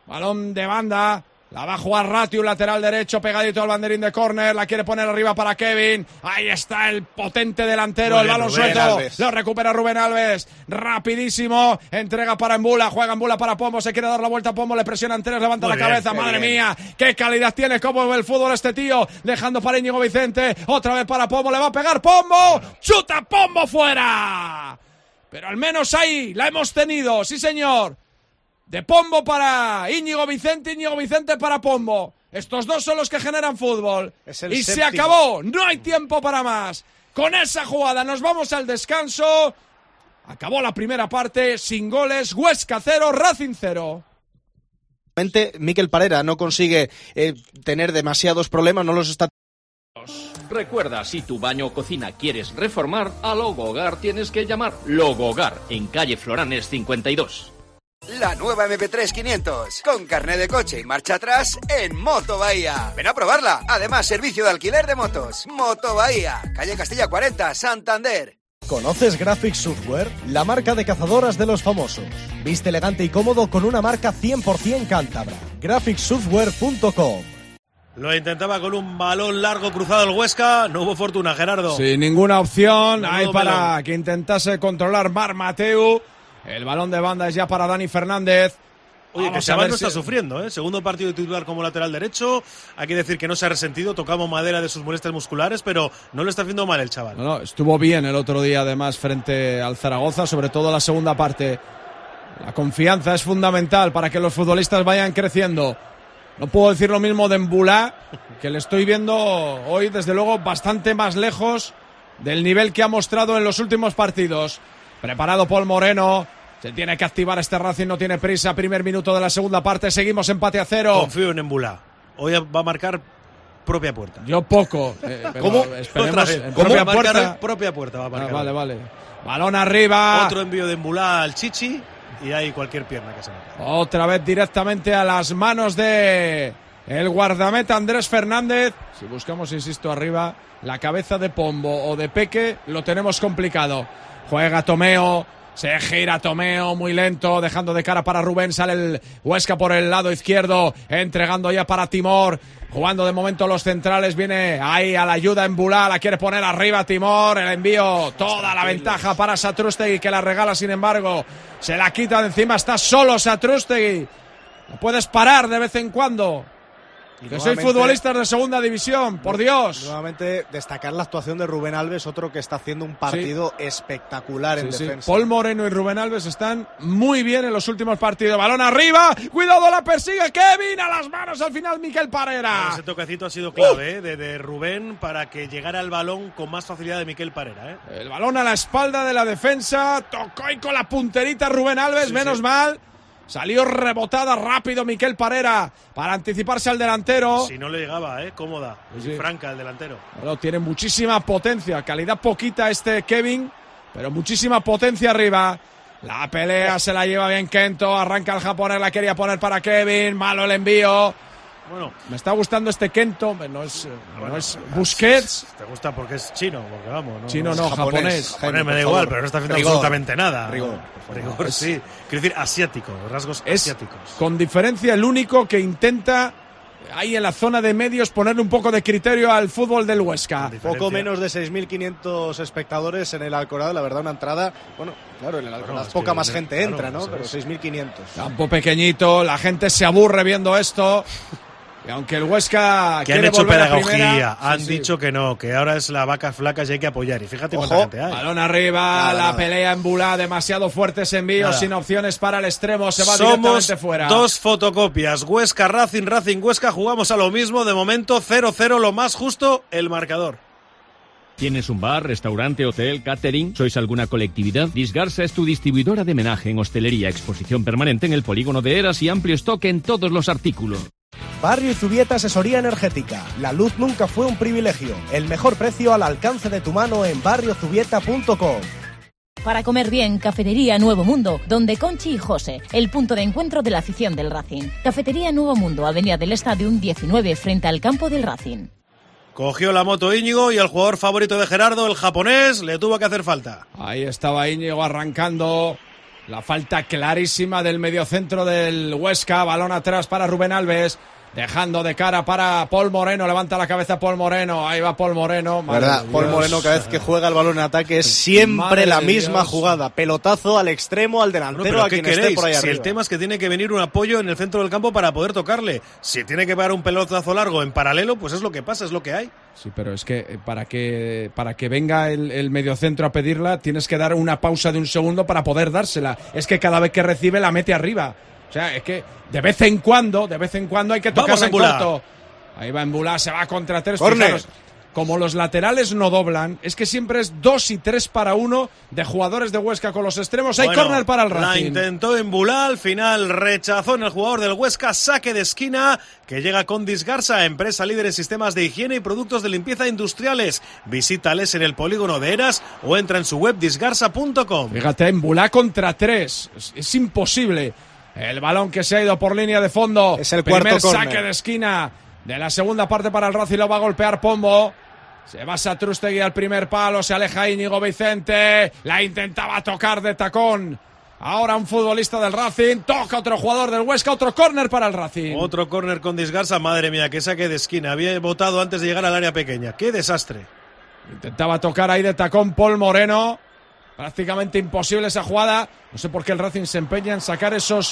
Balón de banda. La va a jugar Ratio, lateral derecho, pegadito al banderín de córner. La quiere poner arriba para Kevin. Ahí está el potente delantero. Muy el balón Rubén suelto. Alves. Lo recupera Rubén Alves. Rapidísimo. Entrega para Embula. Juega Embula para Pombo. Se quiere dar la vuelta a Pombo. Le presiona Anteres. Levanta muy la bien, cabeza. Madre bien. mía. Qué calidad tiene. Cómo ve el fútbol este tío. Dejando para Íñigo Vicente. Otra vez para Pombo. Le va a pegar Pombo. Chuta Pombo fuera. Pero al menos ahí la hemos tenido. Sí, señor. De Pombo para Íñigo Vicente, Íñigo Vicente para Pombo. Estos dos son los que generan fútbol. Y séptimo. Se acabó, no hay tiempo para más. Con esa jugada nos vamos al descanso. Acabó la primera parte sin goles. Huesca cero, Racing cero. Mikel Parera no consigue eh, tener demasiados problemas, no los está... Recuerda, si tu baño o cocina quieres reformar, a Logogar tienes que llamar. Logogar, en calle Floranes cincuenta y dos. La nueva eme pe tres quinientos, con carné de coche y marcha atrás en Moto Bahía. Ven a probarla. Además, servicio de alquiler de motos. Moto Bahía, calle Castilla cuarenta, Santander. ¿Conoces Graphics Software? La marca de cazadoras de los famosos. Viste elegante y cómodo con una marca cien por ciento cántabra. graphics software punto com. Lo intentaba con un balón largo cruzado el Huesca. No hubo fortuna, Gerardo. Sin ninguna opción. No, hay no, para no. que intentase controlar Marc Mateu. El balón de banda es ya para Dani Fernández. Oye, Vamos que Chaval no si... está sufriendo, ¿eh? Segundo partido de titular como lateral derecho. Hay que decir que no se ha resentido, tocamos madera de sus molestias musculares, pero no lo está haciendo mal el chaval. No, no, estuvo bien el otro día además frente al Zaragoza, sobre todo la segunda parte. La confianza es fundamental para que los futbolistas vayan creciendo. No puedo decir lo mismo de Embulá, que le estoy viendo hoy desde luego bastante más lejos del nivel que ha mostrado en los últimos partidos. Preparado Paul Moreno. Se tiene que activar este Racing, no tiene prisa. Primer minuto de la segunda parte, seguimos empate a cero. Confío en Embulá. Hoy va a marcar propia puerta. Yo poco. Eh, ¿Cómo? Esperemos. En ¿Cómo? Propia Va a puerta. Propia puerta va a marcar. Ah, vale, vale. Balón arriba. Otro envío de Embulá al Chichi y hay cualquier pierna que se meta. Otra vez directamente a las manos de el guardameta Andrés Fernández. Si buscamos, insisto, arriba la cabeza de Pombo o de Peque, lo tenemos complicado. Juega Tomeo, se gira Tomeo muy lento, dejando de cara para Rubén, sale el Huesca por el lado izquierdo, entregando ya para Timor, jugando de momento los centrales, viene ahí a la ayuda Embulá, la quiere poner arriba Timor, el envío, toda la ventaja para Satrústegui, que la regala, sin embargo, se la quita de encima, está solo Satrústegui, lo puedes parar de vez en cuando. Y que soy futbolista de segunda división, por Dios. Nuevamente destacar la actuación de Rubén Alves, otro que está haciendo un partido sí. espectacular en sí, defensa. Sí. Paul Moreno y Rubén Alves están muy bien en los últimos partidos. Balón arriba, cuidado, la persigue Kevin, a las manos al final Mikel Parera. Bueno, ese toquecito ha sido clave uh. eh, de, de Rubén para que llegara el balón con más facilidad de Mikel Parera. Eh. El balón a la espalda de la defensa, tocó y con la punterita Rubén Alves, sí, menos sí. mal. Salió rebotada rápido Mikel Parera para anticiparse al delantero. Si no le llegaba, ¿eh? Cómoda. Sí. Franca el delantero. Bueno, tiene muchísima potencia. Calidad poquita este Kevin, pero muchísima potencia arriba. La pelea se la lleva bien Kento. Arranca el japonés, la quería poner para Kevin. Malo el envío. Bueno, me está gustando este Kento, no es, bueno, no es Busquets. Te gusta porque es chino, porque vamos. No, chino no, japonés. japonés. japonés me da igual, pero no está haciendo rigor. absolutamente nada. Rigor, rigor es, sí. Quiero decir, asiático, rasgos es, asiáticos. Con diferencia, el único que intenta ahí en la zona de medios ponerle un poco de criterio al fútbol del Huesca. Poco menos de seis mil quinientos espectadores en el Alcoraz, la verdad, una entrada. Bueno, claro, en el Alcoraz bueno, poca más gente claro, entra, ¿no? Pero seis mil quinientos. Campo pequeñito, la gente se aburre viendo esto. Y aunque el Huesca que quiere han hecho volver pedagogía, a primera, han sí, dicho sí. que no, que ahora es la vaca flaca y hay que apoyar. Y fíjate Ojo, cuánta gente hay. Balón arriba, nada, la nada. pelea en Bulá, demasiado fuertes envíos, nada. sin opciones para el extremo, se va Somos directamente fuera. Dos fotocopias, Huesca Racing, Racing Huesca, jugamos a lo mismo, de momento cero cero, lo más justo, el marcador. ¿Tienes un bar, restaurante, hotel, catering? ¿Sois alguna colectividad? Disgarsa es tu distribuidora de menaje en hostelería, exposición permanente en el polígono de Eras y amplio stock en todos los artículos. Barrio Zubieta Asesoría Energética. La luz nunca fue un privilegio. El mejor precio al alcance de tu mano en barrio zubieta punto com. Para comer bien, Cafetería Nuevo Mundo, donde Conchi y José, el punto de encuentro de la afición del Racing. Cafetería Nuevo Mundo, Avenida del Estadio diecinueve, frente al campo del Racing. Cogió la moto Íñigo y el jugador favorito de Gerardo, el japonés, le tuvo que hacer falta. Ahí estaba Íñigo arrancando La falta clarísima del mediocentro del Huesca. Balón atrás para Rubén Alves. Dejando de cara para Paul Moreno. Levanta la cabeza Paul Moreno. Ahí va Paul Moreno. ¿Verdad? Paul Moreno, cada vez que juega el balón en ataque, es siempre Madre la misma Dios. jugada. Pelotazo al extremo, al delantero, no, a quien esté por ahí si arriba. El tema es que tiene que venir un apoyo en el centro del campo para poder tocarle. Si tiene que pegar un pelotazo largo en paralelo, pues es lo que pasa, es lo que hay. Sí, pero es que para que para que venga el, el mediocentro a pedirla, tienes que dar una pausa de un segundo para poder dársela. Es que cada vez que recibe la mete arriba. O sea, es que de vez en cuando, de vez en cuando hay que tocarla en corto. Ahí va Embulá, se va contra tres. Fijaros, como los laterales no doblan, es que siempre es dos y tres para uno de jugadores de Huesca con los extremos. Hay bueno, córner para el Racing. La intentó Embulá, al final rechazó en el jugador del Huesca, saque de esquina que llega con Disgarsa, empresa líder en sistemas de higiene y productos de limpieza industriales. Visítales en el polígono de Eras o entra en su web disgarsa punto com. Fíjate, Embulá contra tres, es, es imposible. El balón que se ha ido por línea de fondo. Es el Primer cuarto saque corner. de esquina de la segunda parte para el Racing. Lo va a golpear Pombo. Se va Satrústegui al primer palo. Se aleja Íñigo Vicente. La intentaba tocar de tacón. Ahora un futbolista del Racing. Toca otro jugador del Huesca. Otro córner para el Racing. Otro córner con Disgarsa. Madre mía, qué saque de esquina. Había botado antes de llegar al área pequeña. ¡Qué desastre! Intentaba tocar ahí de tacón Paul Moreno. Prácticamente imposible esa jugada. No sé por qué el Racing se empeña en sacar esos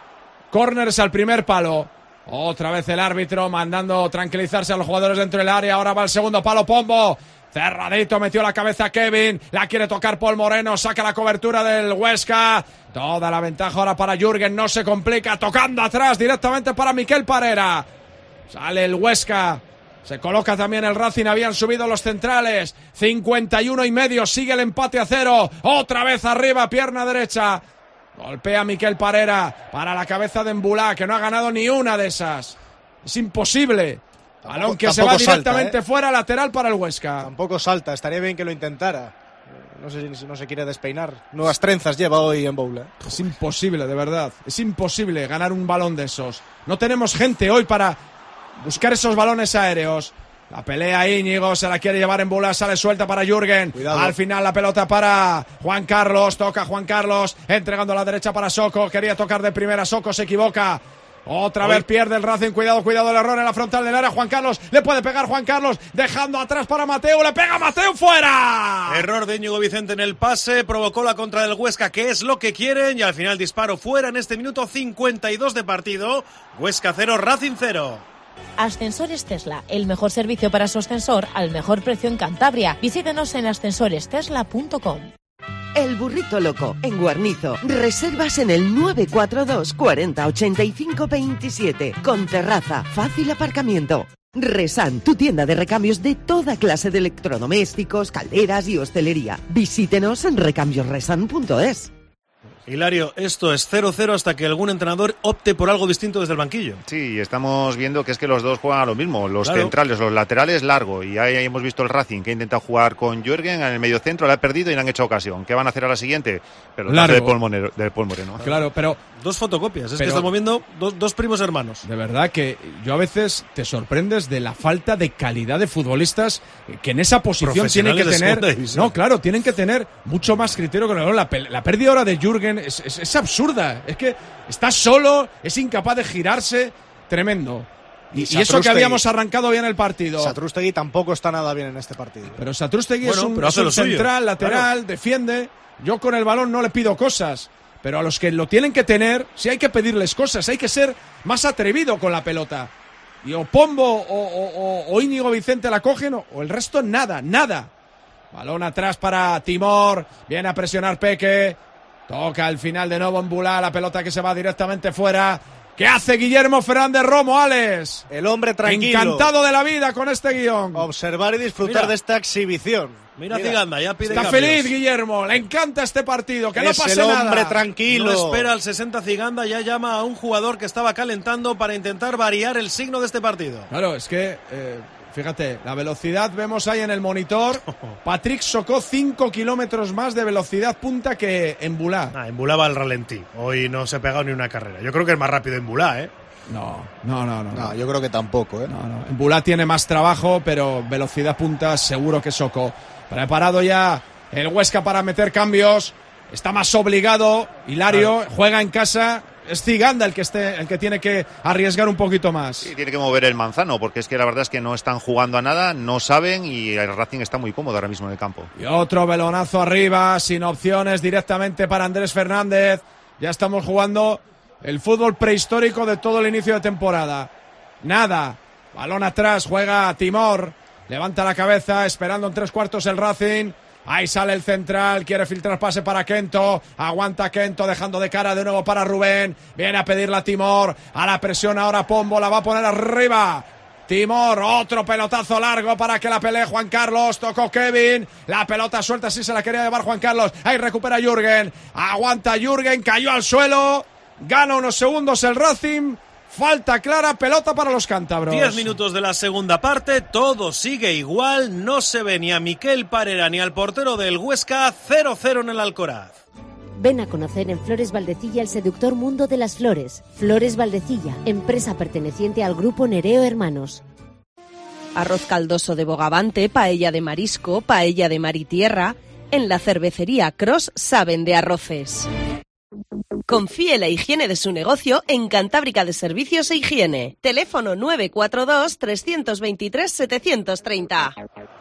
córners al primer palo. Otra vez el árbitro mandando tranquilizarse a los jugadores dentro del área. Ahora va el segundo palo Pombo. Cerradito, metió la cabeza Kevin. La quiere tocar Paul Moreno. Saca la cobertura del Huesca. Toda la ventaja ahora para Jürgen. No se complica. Tocando atrás directamente para Miquel Parera. Sale el Huesca. Se coloca también el Racing, habían subido los centrales. cincuenta y uno y medio, sigue el empate a cero. Otra vez arriba, pierna derecha. Golpea Miquel Parera para la cabeza de Embulá, que no ha ganado ni una de esas. Es imposible. Balón que se va directamente salta, ¿eh? fuera, lateral para el Huesca. Tampoco salta, estaría bien que lo intentara. No sé si no se quiere despeinar. Nuevas trenzas lleva hoy en Boula. Es imposible, de verdad. Es imposible ganar un balón de esos. No tenemos gente hoy para buscar esos balones aéreos. La pelea Íñigo, se la quiere llevar en bola, sale suelta para Jürgen. Cuidado. Al final la pelota para Juan Carlos, toca Juan Carlos, entregando a la derecha para Soko, quería tocar de primera, Soko se equivoca. Otra Uy. vez pierde el Racing, cuidado, cuidado el error en la frontal del área. Juan Carlos, le puede pegar Juan Carlos, dejando atrás para Mateu, le pega Mateu, fuera. Error de Íñigo Vicente en el pase, provocó la contra del Huesca, que es lo que quieren, y al final disparo fuera en este minuto cincuenta y dos de partido. Huesca cero, Racing cero. Ascensores Tesla, el mejor servicio para su ascensor al mejor precio en Cantabria. Visítenos en ascensores tesla punto com. El Burrito Loco, en Guarnizo. Reservas en el nueve cuatro dos, cuarenta, ochenta y cinco, veintisiete. Con terraza, fácil aparcamiento. Resan, tu tienda de recambios de toda clase de electrodomésticos, calderas y hostelería. Visítenos en recambios resan punto es. Hilario, esto es cero cero hasta que algún entrenador opte por algo distinto desde el banquillo. Sí, estamos viendo que es que los dos juegan a lo mismo. Los claro. centrales, los laterales, largo. Y ahí hemos visto el Racing que intenta jugar con Jürgen en el medio centro, la ha perdido y le han hecho ocasión. ¿Qué van a hacer a la siguiente? Pero largo. De Paul Moreno, de Paul Moreno. Claro, pero... Dos fotocopias, es pero, que estamos viendo dos, dos primos hermanos. De verdad que yo a veces te sorprendes de la falta de calidad de futbolistas que en esa posición tienen que tener... No, claro, tienen que tener mucho más criterio que la, la pérdida ahora de Jürgen es, es, es absurda. Es que está solo, es incapaz de girarse, tremendo. Y, y eso que habíamos arrancado bien el partido. Satrústegui tampoco está nada bien en este partido. Pero Satrústegui bueno, es un, pero es un central, suyo. lateral, claro. defiende. Yo con el balón no le pido cosas. Pero a los que lo tienen que tener, sí hay que pedirles cosas, hay que ser más atrevido con la pelota. Y o Pombo o, o, o Íñigo Vicente la cogen o, o el resto nada, nada. Balón atrás para Timor, viene a presionar Peque, toca al final de nuevo Embulá, la pelota que se va directamente fuera. ¿Qué hace Guillermo Fernández Romo, Alex? El hombre tranquilo. Encantado de la vida con este guión. Observar y disfrutar Mira. de esta exhibición. Mira, Mira Ciganda, ya pide Está cambios. feliz Guillermo, le encanta este partido, que es no pase el nada. hombre tranquilo. No espera al sesenta Ciganda, ya llama a un jugador que estaba calentando para intentar variar el signo de este partido. Claro, es que, eh, fíjate, la velocidad vemos ahí en el monitor. Patrick Socó cinco kilómetros más de velocidad punta que Embulá. Ah, Embulá va al ralentí, hoy no se ha pegado ni una carrera. Yo creo que es más rápido Embulá, ¿eh? No, no, no, no. No, yo creo que tampoco, ¿eh? No, no. Embulá tiene más trabajo, pero velocidad punta seguro que Socó. Preparado ya el Huesca para meter cambios. está más obligado. Hilario juega en casa. Es Ziganda el que esté, el que tiene que arriesgar un poquito más. Sí, tiene que mover el manzano, porque es que la verdad es que no están jugando a nada, no saben, y el Racing está muy cómodo ahora mismo en el campo. Y otro velonazo arriba, sin opciones, directamente para Andrés Fernández. Ya estamos jugando el fútbol prehistórico de todo el inicio de temporada. Nada, balón atrás, juega Timor, levanta la cabeza, esperando en tres cuartos el Racing. Ahí sale el central, quiere filtrar pase para Kento, aguanta Kento dejando de cara de nuevo para Rubén, viene a pedirla a Timor, a la presión ahora Pombo, la va a poner arriba. Timor, otro pelotazo largo para que la pelee Juan Carlos, tocó Kevin, la pelota suelta, sí se la quería llevar Juan Carlos, ahí recupera Jürgen, aguanta Jürgen, cayó al suelo, gana unos segundos el Racing. Falta clara, pelota para los cántabros. Diez minutos de la segunda parte, todo sigue igual, no se ve ni a Miquel Parera ni al portero del Huesca, cero cero en el Alcoraz. Ven a conocer en Flores Valdecilla el seductor mundo de las flores. Flores Valdecilla, empresa perteneciente al grupo Nereo Hermanos. Arroz caldoso de bogavante, paella de marisco, paella de mar y tierra. En la cervecería Cross saben de arroces. Confíe la higiene de su negocio en Cantábrica de Servicios e Higiene. Teléfono nueve cuatro dos, tres dos tres, siete tres cero.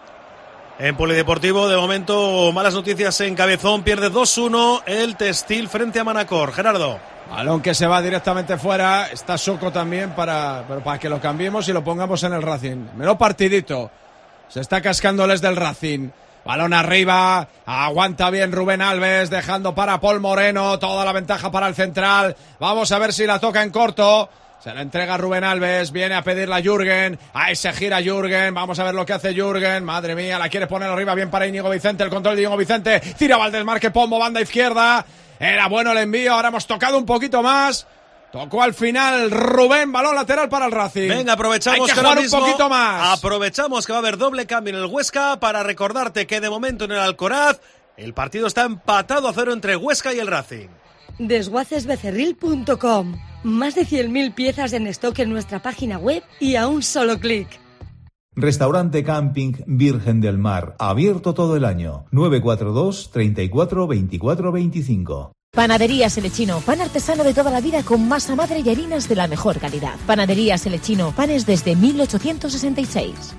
En Polideportivo, de momento, malas noticias en Cabezón. Pierde dos uno el Textil frente a Manacor. Gerardo. Balón que se va directamente fuera. Está Soco también para, pero para que lo cambiemos y lo pongamos en el Racing. Menos partidito. Se está cascando el del Racing. Balón arriba, aguanta bien Rubén Alves, dejando para Paul Moreno, toda la ventaja para el central. Vamos a ver si la toca en corto. Se la entrega Rubén Alves, viene a pedirla a Jürgen, ahí se gira Jürgen, vamos a ver lo que hace Jürgen, madre mía, la quiere poner arriba, bien para Íñigo Vicente, el control de Íñigo Vicente, tira Valdesmarque, Pombo, banda izquierda, era bueno el envío, ahora hemos tocado un poquito más. Tocó al final Rubén, balón lateral para el Racing. Venga, aprovechamos Hay que, que jugar ahora un mismo poquito más. Aprovechamos que va a haber doble cambio en el Huesca para recordarte que de momento en el Alcoraz el partido está empatado a cero entre Huesca y el Racing. Desguaces becerril punto com. Más de cien mil piezas en stock en nuestra página web y a un solo clic. Restaurante Camping Virgen del Mar, abierto todo el año. nueve cuatro dos, treinta y cuatro, veinticuatro veinticinco. Panadería Selechino, pan artesano de toda la vida con masa madre y harinas de la mejor calidad. Panadería Selechino, panes desde mil ochocientos sesenta y seis.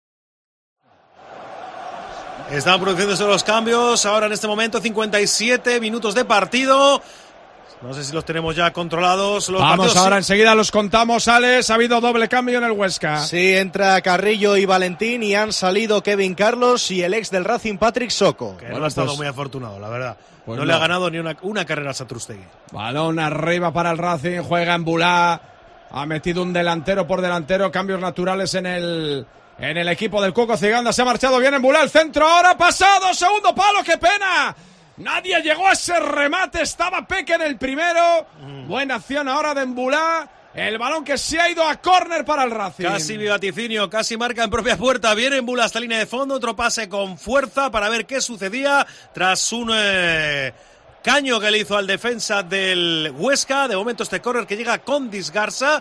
Están produciéndose los cambios, ahora en este momento cincuenta y siete minutos de partido. No sé si los tenemos ya controlados. Los Vamos partidos, ahora, sí. enseguida los contamos, Alex. Ha habido doble cambio en el Huesca. Sí, entra Carrillo y Valentín y han salido Kevin Carlos y el ex del Racing Patrick Soco. Que Bueno, no ha estado pues, muy afortunado, la verdad. Pues no, no. le ha ganado ni una, una carrera a Satrústegui. Balón arriba para el Racing, juega en Bulá. Ha metido un delantero por delantero, cambios naturales en el, en el equipo del Cuco Ciganda. Se ha marchado bien en Bulá, el centro ahora pasado, segundo palo, qué pena. Nadie llegó a ese remate, estaba Peque en el primero. Mm. Buena acción ahora de Embulá. El balón que se ha ido a córner para el Racing. Casi mi vaticinio, casi marca en propia puerta. Viene Embulá hasta línea de fondo, otro pase con fuerza para ver qué sucedía tras un eh, caño que le hizo al defensa del Huesca. De momento este córner que llega con Disgarza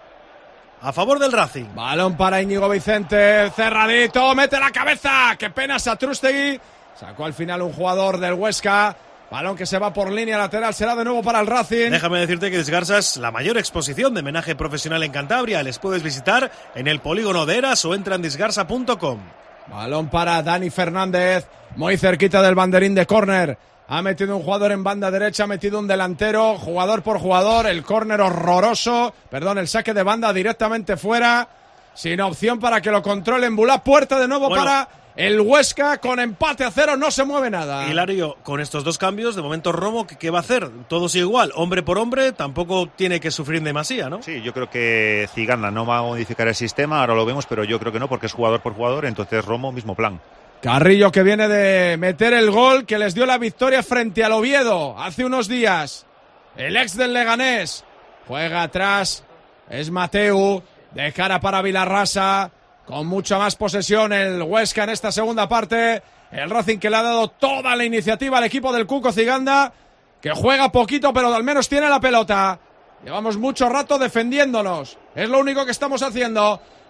a favor del Racing. Balón para Íñigo Vicente, cerradito, mete la cabeza. Qué pena Satrústegui. Sacó al final un jugador del Huesca. Balón que se va por línea lateral. Será de nuevo para el Racing. Déjame decirte que Disgarza es la mayor exposición de menaje profesional en Cantabria. Les puedes visitar en el polígono de Eras o entra en disgarza punto com. Balón para Dani Fernández. Muy cerquita del banderín de córner. Ha metido un jugador en banda derecha. Ha metido un delantero. Jugador por jugador. El córner horroroso. Perdón, el saque de banda directamente fuera. Sin opción para que lo controle Embulá. Puerta de nuevo bueno. para... el Huesca con empate a cero, no se mueve nada. Hilario, con estos dos cambios, de momento Romo, ¿qué, qué va a hacer? Todo sigue igual, hombre por hombre, tampoco tiene que sufrir demasiado, ¿no? Sí, yo creo que Ziganda no va a modificar el sistema, ahora lo vemos, pero yo creo que no, porque es jugador por jugador, entonces Romo, mismo plan. Carrillo que viene de meter el gol que les dio la victoria frente al Oviedo hace unos días. El ex del Leganés juega atrás, es Mateu, de cara para Vilarrasa. Con mucha más posesión el Huesca en esta segunda parte. El Racing que le ha dado toda la iniciativa al equipo del Cuco Ciganda, que juega poquito pero al menos tiene la pelota. Llevamos mucho rato defendiéndonos. Es lo único que estamos haciendo.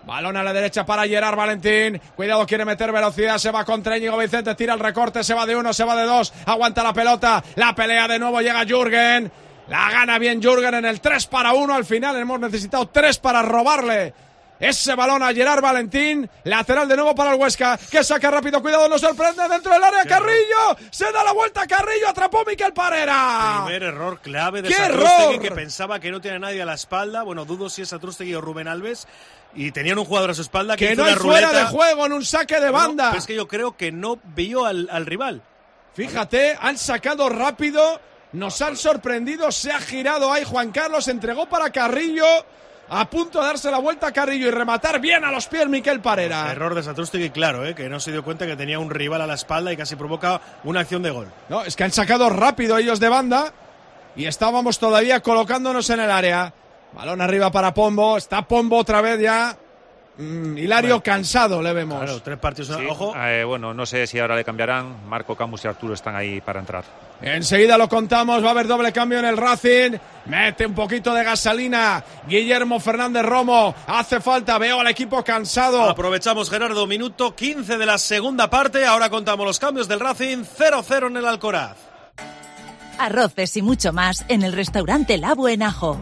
Balón a la derecha para Gerard Valentín. Cuidado, quiere meter velocidad. Se va contra Íñigo Vicente. Tira el recorte. Se va de uno, se va de dos. Aguanta la pelota. La pelea de nuevo. Llega Jürgen. La gana bien Jürgen en el tres para uno. Al final hemos necesitado tres para robarle ese balón a Gerard Valentín. Lateral de nuevo para el Huesca, que saca rápido. Cuidado, nos sorprende dentro del área. Carrillo. Se da la vuelta Carrillo. Atrapó Miquel Parera. Primer error clave de ¡Qué Satrústegui, error! que pensaba que no tiene nadie a la espalda. Bueno, dudo si es Satrústegui o Rubén Alves. Y tenían un jugador a su espalda que, Que hizo no hay una fuera ruleta. de juego en un saque de banda. No, pero es que yo creo que no vio al, al rival. Fíjate, han sacado rápido. Nos han sorprendido. Se ha girado ahí Juan Carlos. Entregó para Carrillo. A punto de darse la vuelta a Carrillo y rematar bien a los pies Miquel Parera. Error de Satrústegui, claro, ¿eh? Que no se dio cuenta que tenía un rival a la espalda y casi provoca una acción de gol. No, es que han sacado rápido ellos de banda y estábamos todavía colocándonos en el área. Balón arriba para Pombo. Está Pombo otra vez ya. Mm, Hilario bueno, cansado le vemos. Claro, tres partidos. Sí, ojo. Eh, bueno, no sé si ahora le cambiarán. Marco Camus y Arturo están ahí para entrar. Enseguida lo contamos, va a haber doble cambio en el Racing. Mete un poquito de gasolina Guillermo Fernández Romo. Hace falta, veo al equipo cansado. Aprovechamos, Gerardo, minuto quince de la segunda parte. Ahora contamos los cambios del Racing. cero cero en el Alcoraz. Arroces y mucho más en el restaurante Labo en Ajo.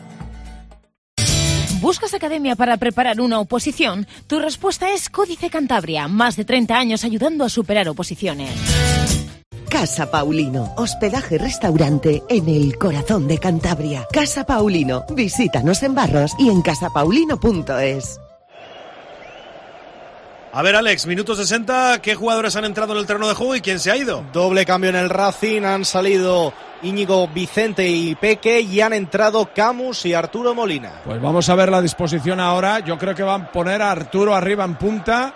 ¿Buscas academia para preparar una oposición? Tu respuesta es Códice Cantabria. Más de treinta años ayudando a superar oposiciones. Casa Paulino, hospedaje restaurante en el corazón de Cantabria. Casa Paulino, visítanos en Barros y en casa paulino punto es. A ver, Alex, minuto sesenta, ¿qué jugadores han entrado en el terreno de juego y quién se ha ido? Doble cambio en el Racing, han salido Íñigo Vicente y Peque y han entrado Camus y Arturo Molina. Pues vamos a ver la disposición ahora. Yo creo que van a poner a Arturo arriba en punta.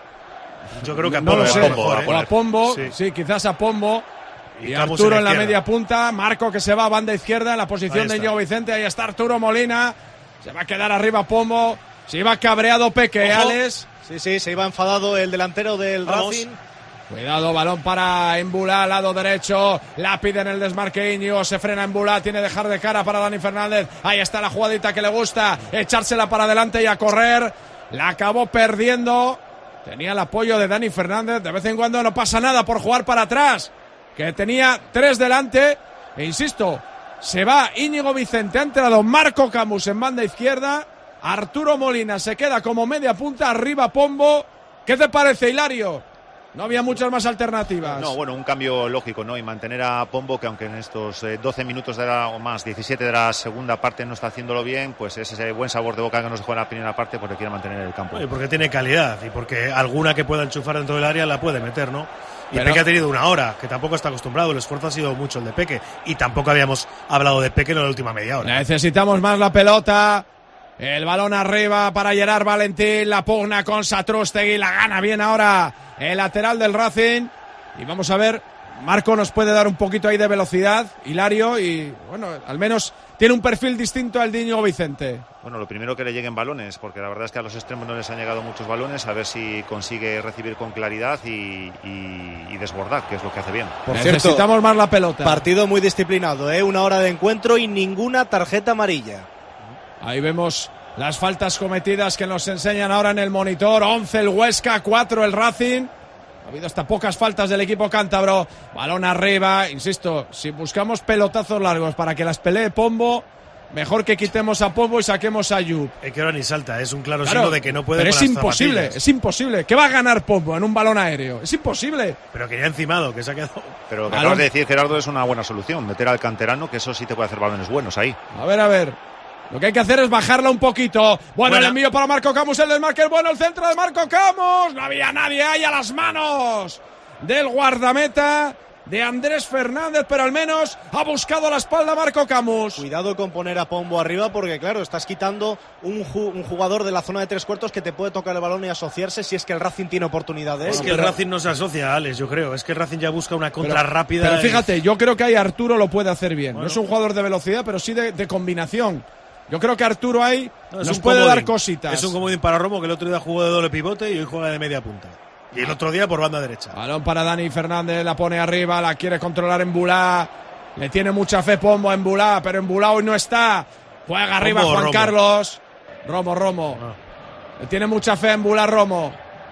Yo creo que a no Pombo, lo sé, a Pombo, o a Pombo, sí. sí, quizás a Pombo. Y, y Arturo en la, en la media punta, Marco que se va a banda izquierda en la posición de Íñigo Vicente, ahí está Arturo Molina, se va a quedar arriba Pombo, se iba cabreado Peque, Ojo. Alex. Sí, sí, se iba enfadado el delantero del Vamos. Racing. Cuidado, balón para Embulá, lado derecho, la pide en el desmarque Íñigo, se frena Embulá, tiene que dejar de cara para Dani Fernández, ahí está la jugadita que le gusta, echársela para adelante y a correr, la acabó perdiendo, tenía el apoyo de Dani Fernández, de vez en cuando no pasa nada por jugar para atrás, que tenía tres delante, e insisto, se va Íñigo Vicente, ha entrado Marco Camus en banda izquierda, Arturo Molina se queda como media punta, arriba Pombo, ¿qué te parece, Hilario? No había muchas más alternativas. No, bueno, un cambio lógico, ¿no? Y mantener a Pombo, que aunque en estos eh, doce minutos de la, o más, diecisiete de la segunda parte no está haciéndolo bien, pues es ese buen sabor de boca que nos dejó en la primera parte porque quiere mantener el campo. Y porque tiene calidad y porque alguna que pueda enchufar dentro del área la puede meter, ¿no? Y Pero... Peque ha tenido una hora, que tampoco está acostumbrado, el esfuerzo ha sido mucho el de Peque. Y tampoco habíamos hablado de Peque en la última media hora. Necesitamos más la pelota. El balón arriba para Gerard Valentín, la pugna con Satrústegui, la gana bien ahora el lateral del Racing. Y vamos a ver, Marco nos puede dar un poquito ahí de velocidad, Hilario, y bueno, al menos tiene un perfil distinto al de Íñigo Vicente. Bueno, lo primero que le lleguen balones, porque la verdad es que a los extremos no les han llegado muchos balones, a ver si consigue recibir con claridad y, y, y desbordar, que es lo que hace bien. Por Necesitamos cierto, más la pelota. Partido muy disciplinado, ¿eh? Una hora de encuentro y ninguna tarjeta amarilla. Ahí vemos las faltas cometidas que nos enseñan ahora en el monitor. once el Huesca, cuatro el Racing. Ha habido hasta pocas faltas del equipo cántabro. Balón arriba. Insisto, si buscamos pelotazos largos para que las pelee Pombo, mejor que quitemos a Pombo y saquemos a Yup. Es que ahora ni salta, es un claro, claro signo de que no puede. Pero con es las imposible, zapatillas. es imposible. ¿Qué va a ganar Pombo en un balón aéreo? Es imposible. Pero que ya encimado, que se ha quedado. Pero lo que Balón. acabas de decir, Gerardo, es una buena solución. Meter al canterano, que eso sí te puede hacer balones buenos ahí. A ver, a ver. Lo que hay que hacer es bajarla un poquito. Bueno, Buena. el envío para Marco Camus, el desmarque es bueno, el centro de Marco Camus. No había nadie ahí a las manos del guardameta de Andrés Fernández, pero al menos ha buscado la espalda Marco Camus. Cuidado con poner a Pombo arriba porque, claro, estás quitando un, ju- un jugador de la zona de tres cuartos que te puede tocar el balón y asociarse si es que el Racing tiene oportunidades. Es que pero... el Racing no se asocia, Alex, yo creo. Es que el Racing ya busca una contra pero, rápida. Pero fíjate, yo creo que ahí Arturo lo puede hacer bien. Bueno. No es un jugador de velocidad, pero sí de, de combinación. Yo creo que Arturo ahí No, es nos un puede comodín. dar cositas. Es un comodín para Romo, que el otro día jugó de doble pivote y hoy juega de media punta. Y el otro día por banda derecha. Balón para Dani Fernández, la pone arriba, la quiere controlar Embulá. Le tiene mucha fe Pombo a Embulá, pero Embulá hoy no está. Juega arriba Pombo o Juan Romo. Carlos. Romo, Romo. Ah. Tiene mucha fe en Bula Romo.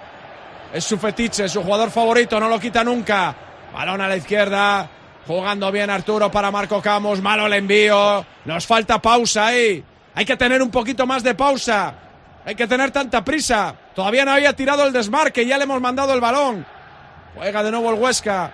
Es su fetiche, su jugador favorito, no lo quita nunca. Balón a la izquierda, jugando bien Arturo para Marco Camus. Malo el envío. Nos falta pausa ahí. Hay que tener un poquito más de pausa. Hay que tener tanta prisa. Todavía no había tirado el desmarque, ya le hemos mandado el balón. Juega de nuevo el Huesca.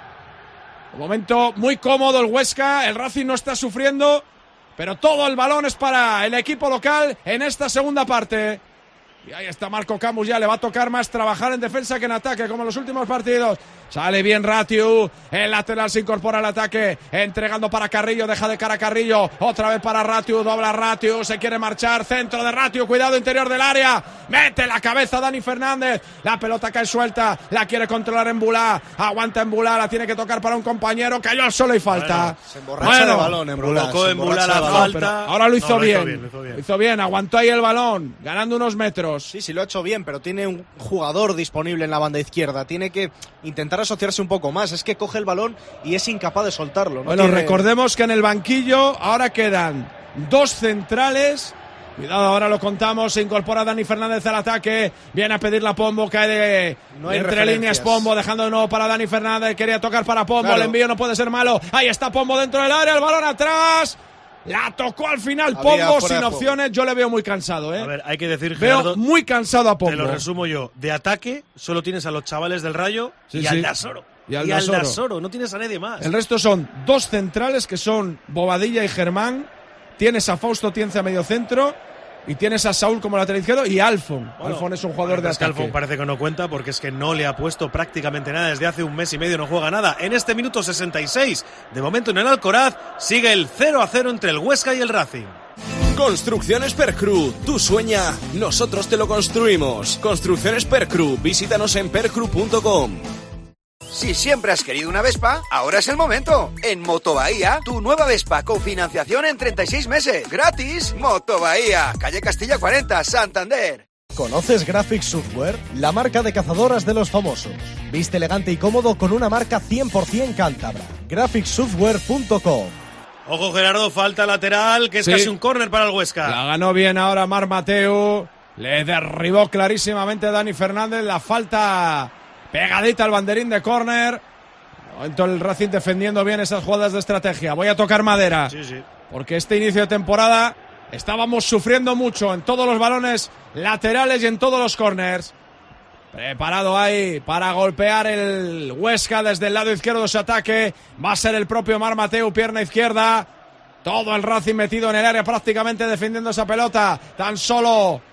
Un momento muy cómodo el Huesca. El Racing no está sufriendo, pero todo el balón es para el equipo local en esta segunda parte. Y ahí está Marco Camus, ya le va a tocar más trabajar en defensa que en ataque, como en los últimos partidos. Sale bien Ratiu, el lateral se incorpora al ataque, entregando para Carrillo, deja de cara a Carrillo, otra vez para Ratiu, dobla Ratiu, se quiere marchar, centro de Ratiu, cuidado interior del área, mete la cabeza Dani Fernández, la pelota cae suelta, la quiere controlar en Bulá, aguanta en Bulá, la tiene que tocar para un compañero, cayó al suelo y falta. Bueno, se emborracha bueno, de balón en Bulá, provocó en Bulá la falta. Ahora lo hizo, no, lo bien. hizo bien, lo hizo bien, lo hizo bien, aguantó ahí el balón, ganando unos metros. Sí, sí, lo ha hecho bien, pero tiene un jugador disponible en la banda izquierda, tiene que intentar asociarse un poco más, es que coge el balón y es incapaz de soltarlo. ¿no? Bueno, tiene... recordemos que en el banquillo ahora quedan dos centrales. Cuidado, ahora lo contamos, se incorpora Dani Fernández al ataque, viene a pedir la Pombo, cae de, no de entre líneas Pombo, dejando de nuevo para Dani Fernández, quería tocar para Pombo, claro. El envío no puede ser malo, ahí está Pombo dentro del área, el balón atrás. La tocó al final Había Pombo sin opciones. Yo le veo muy cansado, ¿eh? A ver, hay que decir, Gerardo, veo muy cansado a Pombo. Te lo resumo yo. De ataque solo tienes a los chavales del Rayo sí, y, sí. Al Dasoro. y al y Dasoro. al Dasoro. No tienes a nadie más. El resto son dos centrales que son Bobadilla y Germán. Tienes a Fausto Tienza a medio centro. Y tienes a Saúl como lateral izquierdo y Alfon. Bueno, Alfon es un jugador bueno, de es que ataque. Alfon parece que no cuenta porque es que no le ha puesto prácticamente nada. Desde hace un mes y medio no juega nada. En este minuto sesenta y seis, de momento en el Alcoraz, sigue el cero a cero entre el Huesca y el Racing. Construcciones Percru, tú sueña, nosotros te lo construimos. Construcciones Percru, visítanos en percru punto com. Si siempre has querido una Vespa, ahora es el momento. En Moto Bahía, tu nueva Vespa con financiación en treinta y seis meses. ¡Gratis! Moto Bahía, calle Castilla cuarenta, Santander. ¿Conoces Graphic Software? La marca de cazadoras de los famosos. Viste elegante y cómodo con una marca cien por ciento cántabra. graphic software punto com. Ojo Gerardo, falta lateral, que es sí. casi un córner para el Huesca. La ganó bien ahora Mar Mateu. Le derribó clarísimamente Dani Fernández. La falta... pegadita al banderín de córner. Entonces el Racing defendiendo bien esas jugadas de estrategia. Voy a tocar madera. Sí, sí. Porque este inicio de temporada estábamos sufriendo mucho en todos los balones laterales y en todos los córners. Preparado ahí para golpear el Huesca desde el lado izquierdo de su ataque. Va a ser el propio Mar Mateu, pierna izquierda. Todo el Racing metido en el área prácticamente defendiendo esa pelota. Tan solo...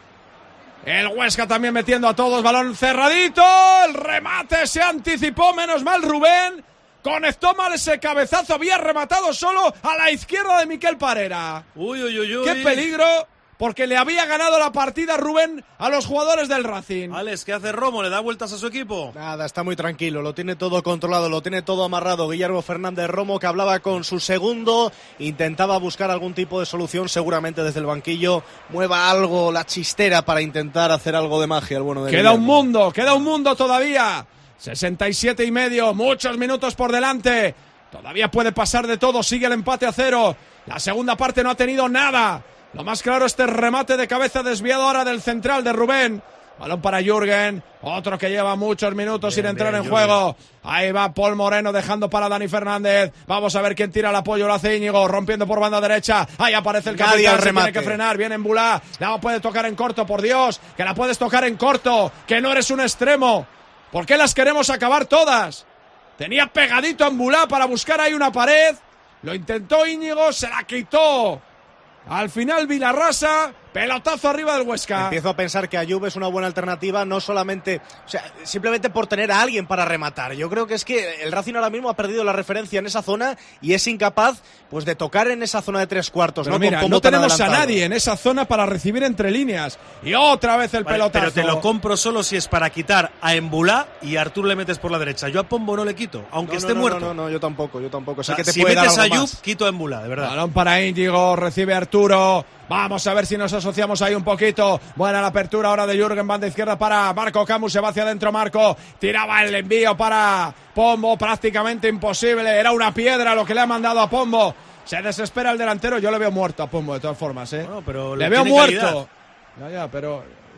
el Huesca también metiendo a todos, balón cerradito, el remate se anticipó, menos mal Rubén, conectó mal ese cabezazo, había rematado solo a la izquierda de Miquel Parera. Uy, uy, uy, uy. Qué peligro, porque le había ganado la partida Rubén a los jugadores del Racing. Alex, ¿qué hace Romo? ¿Le da vueltas a su equipo? Nada, está muy tranquilo, lo tiene todo controlado, lo tiene todo amarrado. Guillermo Fernández Romo, que hablaba con su segundo, intentaba buscar algún tipo de solución, seguramente desde el banquillo, mueva algo, la chistera para intentar hacer algo de magia el bueno de Queda Guillermo. un mundo, queda un mundo todavía. sesenta y siete y medio, muchos minutos por delante. Todavía puede pasar de todo, sigue el empate a cero. La segunda parte no ha tenido nada. Lo más claro, este remate de cabeza desviado ahora del central de Rubén. Balón para Jürgen, otro que lleva muchos minutos bien, sin entrar bien, en Jürgen. Juego. Ahí va Paul Moreno dejando para Dani Fernández. Vamos a ver quién tira el apoyo, lo hace Íñigo, rompiendo por banda derecha. Ahí aparece el capitán, se tiene que frenar, viene en Bulá. La puede tocar en corto, por Dios, que la puedes tocar en corto, que no eres un extremo. ¿Por qué las queremos acabar todas? Tenía pegadito en Bulá para buscar ahí una pared. Lo intentó Íñigo, se la quitó. Al final Vilarrasa, pelotazo arriba del Huesca. Empiezo a pensar que Ayub es una buena alternativa, no solamente, o sea, simplemente por tener a alguien para rematar. Yo creo que es que el Racing ahora mismo ha perdido la referencia en esa zona y es incapaz, pues, de tocar en esa zona de tres cuartos. Pero ¿no? Mira, no tenemos a nadie en esa zona para recibir entre líneas. Y otra vez el vale, pelotazo. Pero te lo compro solo si es para quitar a Embulá y a Artur le metes por la derecha. Yo a Pombo no le quito, aunque no, esté no, muerto. No, no, no, yo tampoco, yo tampoco. O sea, o sea, que te si puede metes dar a algo Ayub, más. quito a Embulá, de verdad. Balón para Íñigo, recibe Arturo. Vamos a ver si nos asociamos ahí un poquito. Buena la apertura ahora de Jürgen, banda izquierda para Marco Camus, se va hacia adentro Marco, tiraba el envío para Pombo, prácticamente imposible, era una piedra lo que le ha mandado a Pombo. Se desespera el delantero, yo le veo muerto a Pombo de todas formas, ¿eh? Bueno, pero le le veo muerto. Ya, ya, pero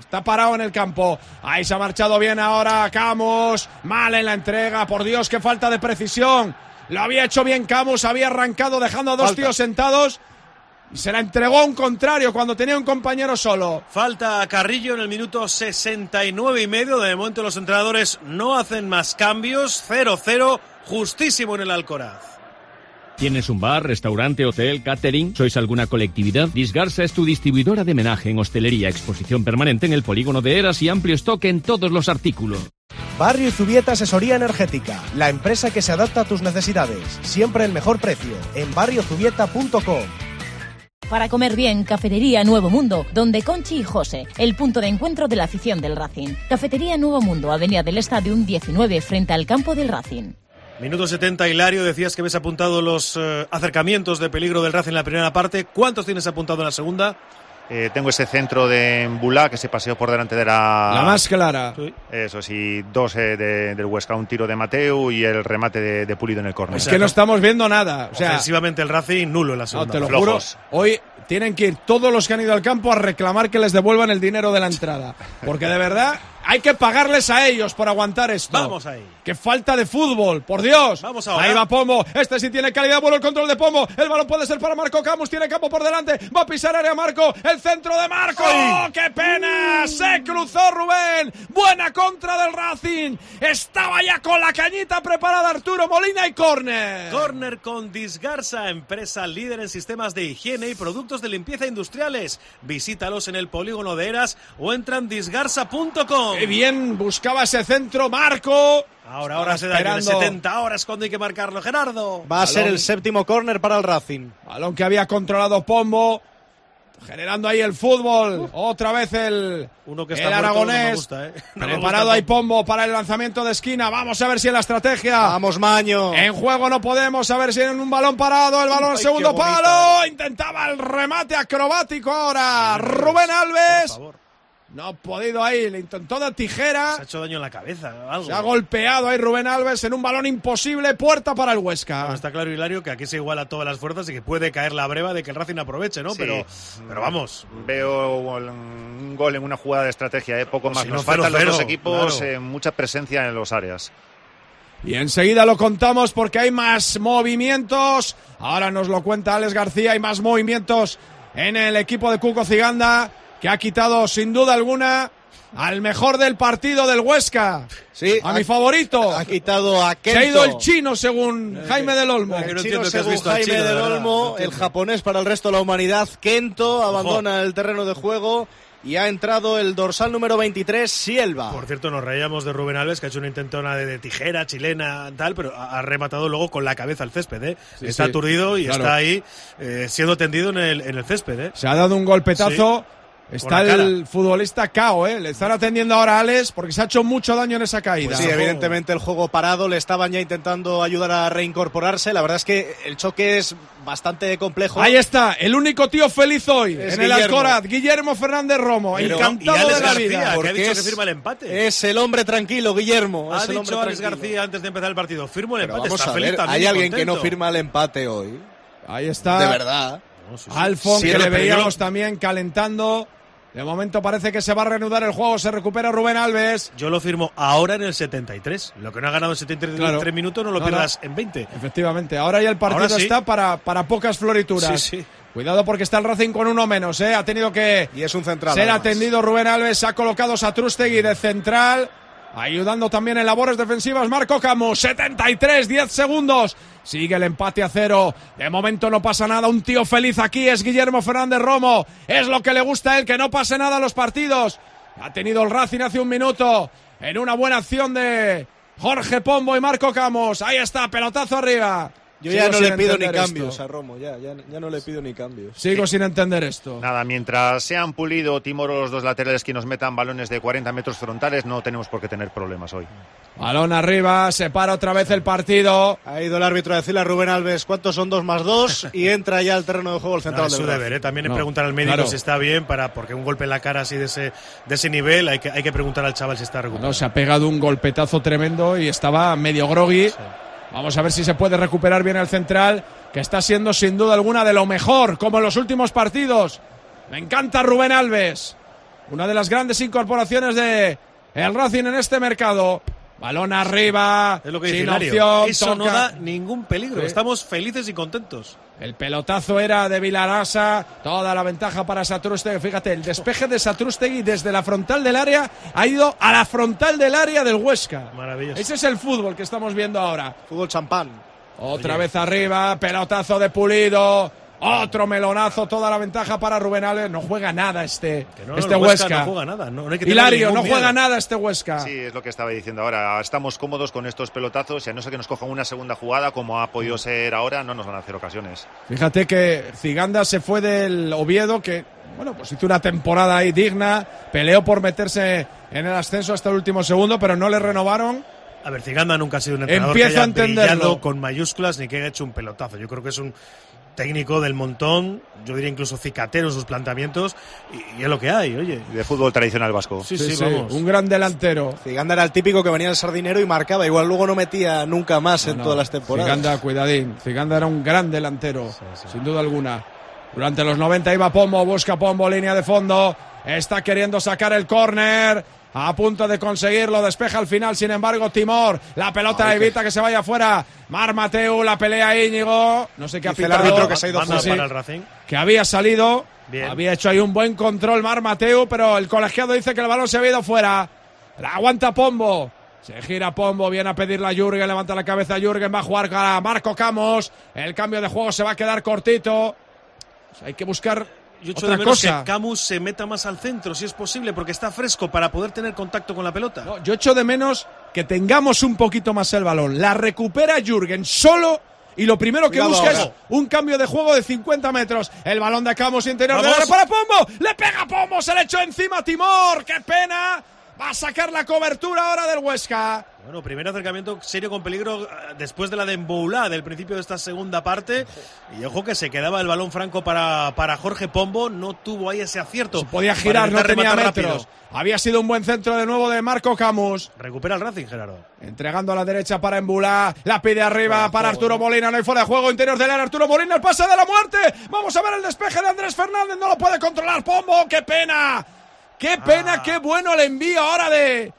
Está parado en el campo. Ahí se ha marchado bien ahora Camus. Mal en la entrega. Por Dios, qué falta de precisión. Lo había hecho bien Camus. Había arrancado dejando a dos Falta. tíos sentados. Y se la entregó a un contrario cuando tenía un compañero solo. Falta a Carrillo en el minuto sesenta y nueve y medio. De momento los entrenadores no hacen más cambios. cero cero. Justísimo en el Alcoraz. ¿Tienes un bar, restaurante, hotel, catering? ¿Sois alguna colectividad? Disgarsa es tu distribuidora de menaje en hostelería, exposición permanente en el polígono de Eras y amplio stock en todos los artículos. Barrio Zubieta Asesoría Energética, la empresa que se adapta a tus necesidades. Siempre el mejor precio, en barrio zubieta punto com. Para comer bien, Cafetería Nuevo Mundo, donde Conchi y José, el punto de encuentro de la afición del Racing. Cafetería Nuevo Mundo, Avenida del Estadio diecinueve, frente al campo del Racing. Minuto setenta, Hilario, decías que ves apuntado los eh, acercamientos de peligro del Racing en la primera parte. ¿Cuántos tienes apuntado en la segunda? Eh, tengo ese centro de Mbulá que se paseó por delante de la... La más clara. Sí. Eso sí, dos eh, de, del Huesca, un tiro de Mateu y el remate de, de Pulido en el córner. Es que no estamos viendo nada. O sea, ofensivamente el Racing nulo en la segunda. No, te lo Flojos. juro. Hoy tienen que ir todos los que han ido al campo a reclamar que les devuelvan el dinero de la entrada. Porque de verdad hay que pagarles a ellos por aguantar esto. Vamos ahí. ¡Qué falta de fútbol! ¡Por Dios! Vamos ahora. Ahí va Pombo. Este sí tiene calidad. Bueno, el control de Pombo. El balón puede ser para Marco Camus. Tiene campo por delante. Va a pisar área Marco. El centro de Marco. ¡Oh, qué pena! Se cruzó Rubén. Buena contra del Racing. Estaba ya con la cañita preparada Arturo Molina y córner. Córner con Disgarsa, empresa líder en sistemas de higiene y productos de limpieza industriales. Visítalos en el polígono de Eras o entra en disgarsa punto com. ¡Qué bien! Buscaba ese centro Marco. Ahora, ahora se da en el setenta, ahora es cuando hay que marcarlo, Gerardo. Va a Balón. ser el séptimo córner para el Racing. Balón que había controlado Pombo. Generando ahí el fútbol. Otra vez el, Uno que está el muerto, aragonés. no me gusta, ¿eh? No me Preparado gusta ahí Pombo para el lanzamiento de esquina. Vamos a ver si en la estrategia. Vamos, Maño. En juego no podemos. A ver si en un balón parado. El balón al segundo qué bonita. palo. Intentaba el remate acrobático ahora. Rubén Alves. Por favor. No ha podido ahí. Le intentó de tijera. Se ha hecho daño en la cabeza. Algo. Se ha golpeado ahí Rubén Alves en un balón imposible. Puerta para el Huesca. Bueno, está claro, Hilario, que aquí se iguala todas las fuerzas y que puede caer la breva de que el Racing aproveche, ¿no? Sí. Pero, pero vamos. Veo un gol en una jugada de estrategia, ¿eh? Poco Pues más. si Nos no, cero, faltan los dos cero, equipos, claro. eh, mucha presencia en los áreas. Y enseguida lo contamos porque hay más movimientos. Ahora nos lo cuenta Alex García. Hay más movimientos en el equipo de Cuco Ciganda, que ha quitado sin duda alguna al mejor del partido del Huesca. Sí, a ha, mi favorito. Ha quitado a Kento. Se ha ido el chino según Jaime del Olmo. que no El entiendo chino, que has según visto al Jaime chino, de del verdad, Olmo, no el entiendo. japonés para el resto de la humanidad. Kento abandona el terreno de juego y ha entrado el dorsal número veintitrés, Silva. Por cierto, nos reíamos de Rubén Alves, que ha hecho una intentona de, de tijera chilena, tal, pero ha, ha rematado luego con la cabeza al césped, ¿eh? Sí, está sí, aturdido y claro. está ahí eh, siendo tendido en el, en el césped, ¿eh? Se ha dado un golpetazo. Sí. Está la el futbolista cao, ¿eh? Le están atendiendo ahora a Alex porque se ha hecho mucho daño en esa caída. Pues sí, evidentemente el juego parado, le estaban ya intentando ayudar a reincorporarse. La verdad es que el choque es bastante complejo. Ahí está, el único tío feliz hoy Es en el Guillermo. Alcoraz, Guillermo Fernández Romo, Pero- encantado y Alex de la García, vida. que ha Porque dicho que es- firma el empate. Es el hombre tranquilo, Guillermo. Ha es el dicho hombre Alex tranquilo. García antes de empezar el partido, firmo el Pero empate, vamos está a feliz ver, también hay y alguien que no contento. firma el empate hoy. Ahí está. De verdad. No, sí, sí. Alfon, Sí, que era le peligro. veíamos también calentando. De momento parece que se va a reanudar el juego, se recupera Rubén Alves. Yo lo firmo ahora en el setenta y tres. Lo que no ha ganado en setenta y tres Claro. minutos no lo No, pierdas no. en veinte. Efectivamente, ahora ya el partido Ahora sí. está para, para pocas florituras. Sí, sí. Cuidado porque está el Racing con uno menos, ¿eh? Ha tenido que Y es un central. ser además. atendido Rubén Alves, se ha colocado Satrústegui de central, ayudando también en labores defensivas Marco Camus, setenta y tres, diez segundos, sigue el empate a cero, de momento no pasa nada, un tío feliz aquí es Guillermo Fernández Romo, es lo que le gusta a él, que no pase nada en los partidos, ha tenido el Racing hace un minuto, en una buena acción de Jorge Pombo y Marco Camus, ahí está, pelotazo arriba. Yo ya Sigo no sin le pido ni entender cambios esto. a Romo, ya, ya, ya no le pido ni cambios. Sigo sin entender esto. Nada, mientras sean Pulido o Timoro los dos laterales que nos metan balones de cuarenta metros frontales, no tenemos por qué tener problemas hoy. Balón arriba, se para otra vez el partido. Ha ido el árbitro a decirle a Rubén Alves cuántos son dos más dos y entra ya al terreno de juego el No, central es del su Racing. deber, ¿eh? También No, es preguntar al médico claro. si está bien, para porque un golpe en la cara así de ese, de ese nivel hay que, hay que preguntar al chaval si está recuperado. No, se ha pegado un golpetazo tremendo y estaba medio groggy. Sí. Vamos a ver si se puede recuperar bien el central, que está siendo sin duda alguna de lo mejor, como en los últimos partidos. Me encanta Rubén Alves. una de las grandes incorporaciones de el Racing en este mercado. Balón arriba, es lo que sin dice opción, Eso toca. no da ningún peligro, Sí. Estamos felices y contentos. El pelotazo era de Vilarasa, toda la ventaja para Satrústegui. Fíjate, el despeje de Satrústegui desde la frontal del área ha ido a la frontal del área del Huesca. Maravilloso. Ese es el fútbol que estamos viendo ahora. Fútbol champán. Otra Oye. vez arriba, pelotazo de Pulido. Otro melonazo, toda la ventaja para Rubén Alves. No juega nada este, Que no, este el Huesca. Huesca no juega nada. No, no hay que tener Hilario, ningún no miedo. juega nada este Huesca. Sí, es lo que estaba diciendo ahora. Estamos cómodos con estos pelotazos y a no ser que nos cojan una segunda jugada, como ha podido ser ahora, no nos van a hacer ocasiones. Fíjate que Ziganda se fue del Oviedo, que bueno, pues hizo una temporada ahí digna, peleó por meterse en el ascenso hasta el último segundo, pero no le renovaron. A ver, Ziganda nunca ha sido un entrenador Empieza que haya a entenderlo. brillado con mayúsculas ni que haya hecho un pelotazo. Yo creo que es un técnico del montón, yo diría incluso cicatero en sus planteamientos, y, y es lo que hay, oye. De fútbol tradicional vasco. Sí, sí, sí, vamos. Un gran delantero. Ziganda era el típico que venía al sardinero y marcaba, igual luego no metía nunca más en No, todas las temporadas. Ziganda, cuidadín. Ziganda era un gran delantero, sí, sí. sin duda alguna. Durante los noventa iba Pombo, busca Pombo, línea de fondo. Está queriendo sacar el córner. A punto de conseguirlo, despeja al final, sin embargo, Timor. La pelota Ay, evita que... que se vaya fuera. Mar Mateu, la pelea Íñigo. No sé qué ha Dice el pitado. árbitro que se ha ido Manda fuera. para el Racing. Que había salido. Bien. Había hecho ahí un buen control Mar Mateu, pero el colegiado dice que el balón se había ido fuera. La aguanta Pombo. Se gira Pombo, viene a pedirle a Jürgen, levanta la cabeza Jürgen, va a jugar a Marco Camos. El cambio de juego se va a quedar cortito. Pues hay que buscar Yo echo otra de menos cosa. que Camus se meta más al centro, si es posible, porque está fresco para poder tener contacto con la pelota. No, yo echo de menos que tengamos un poquito más el balón. La recupera Jürgen solo y lo primero que Cuidado busca ahora. es un cambio de juego de cincuenta metros. El balón de Camus interior del ¡Vamos! área para Pombo. Le pega Pombo, se le echó encima a Timor. ¡Qué pena! Va a sacar la cobertura ahora del Huesca. Bueno, primer acercamiento serio con peligro después de la de Mboulá del principio de esta segunda parte. Y ojo que se quedaba el balón franco para, para Jorge Pombo. No tuvo ahí ese acierto. Se podía girar, no para tenía rematar metros. rápido. Había sido un buen centro de nuevo de Marco Camus. Recupera el Racing, Gerardo. Entregando a la derecha para Embulá. La pide arriba para Arturo Molina. No hay fuera de juego. Interior del área. Arturo Molina. El pase de la muerte. Vamos a ver el despeje de Andrés Fernández. No lo puede controlar Pombo. ¡Qué pena! ¡Qué pena! Ah. ¡Qué bueno el envío ahora de...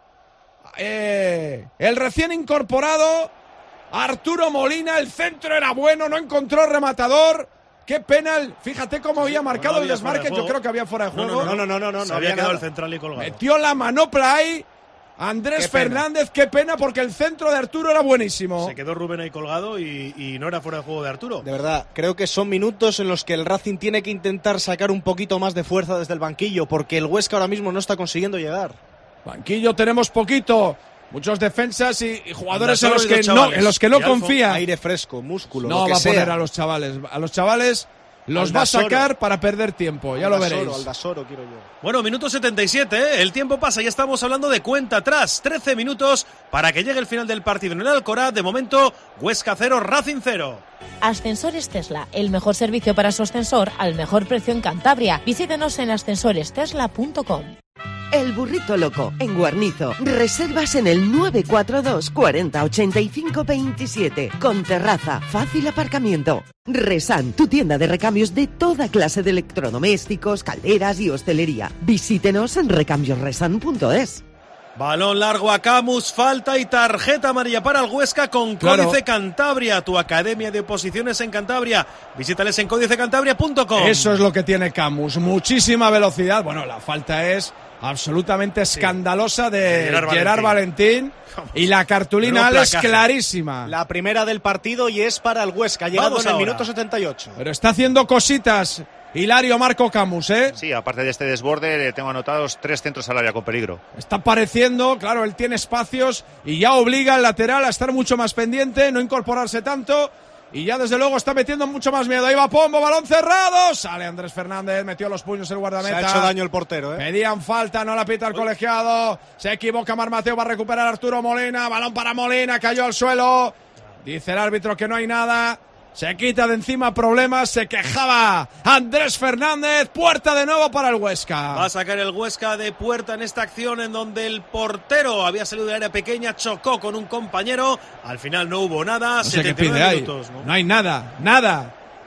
Eh, el recién incorporado Arturo Molina. El centro era bueno. No encontró rematador. ¡Qué pena! El... Fíjate cómo había marcado no el había fuera desmarque. de Yo juego. creo que había fuera de No, juego. No, no, no, no, no, Se no había había quedado nada. el central y colgado. Metió la manopla ahí Andrés Qué pena. Fernández. Qué pena, porque el centro de Arturo era buenísimo. Se quedó Rubén ahí colgado y, y no era fuera de juego de Arturo. De verdad, creo que son minutos en los que el Racing tiene que intentar sacar un poquito más de fuerza desde el banquillo, porque el Huesca ahora mismo no está consiguiendo llegar. Banquillo tenemos poquito. Muchos defensas y, y jugadores en Andasoro los, y que dos no, chavales. en los que no Y Alfo. confía. Aire fresco, músculo, No lo que va a sea. poner a los chavales. A los chavales los va a Aldasoro. sacar para perder tiempo. Ya lo Aldasoro, veréis. Aldasoro, quiero yo. Bueno, minuto setenta y siete, ¿eh? El tiempo pasa, ya estamos hablando de cuenta atrás. trece minutos para que llegue el final del partido en el Alcoraz. De momento, Huesca cero, Racing cero. Ascensores Tesla, el mejor servicio para su ascensor al mejor precio en Cantabria. Visítenos en ascensores tesla punto com. El Burrito Loco, en Guarnizo. Reservas en el nueve cuatro dos cuarenta ochenta y cinco veintisiete. Con terraza, fácil aparcamiento. Resan, tu tienda de recambios de toda clase de electrodomésticos, calderas y hostelería. Visítenos en recambios resan punto es. Balón largo a Camus, falta y tarjeta amarilla para el Huesca con Claro. Códice Cantabria, tu academia de oposiciones en Cantabria. Visítales en códice cantabria punto com. Eso es lo que tiene Camus. Muchísima velocidad. Bueno, la falta es absolutamente escandalosa de Gerard Gerard Valentín. Y la cartulina Menudo es placaje. clarísima. La primera del partido y es para el Huesca, llegando Vamos en el ahora. minuto setenta y ocho. Pero está haciendo cositas Hilario Marco Camus, ¿eh? Sí, aparte de este desborde, eh, tengo anotados tres centros al área con peligro. Está apareciendo, claro, él tiene espacios y ya obliga al lateral a estar mucho más pendiente, no incorporarse tanto. Y ya desde luego está metiendo mucho más miedo. Ahí va Pombo, balón cerrado. Sale Andrés Fernández, metió los puños el Se guardameta. ha hecho daño el portero, ¿eh? Pedían falta, no la pita el colegiado. Se equivoca Mar Mateo, va a recuperar Arturo Molina. Balón para Molina, cayó al suelo. Dice el árbitro que no hay nada. Se quita de encima problemas, se quejaba Andrés Fernández. Puerta de nuevo para el Huesca. Va a sacar el Huesca de puerta en esta acción en donde el portero había salido del área pequeña, chocó con un compañero. Al final no hubo nada. No sé qué setenta y nueve pide ahí. minutos, ¿no? No hay nada, nada.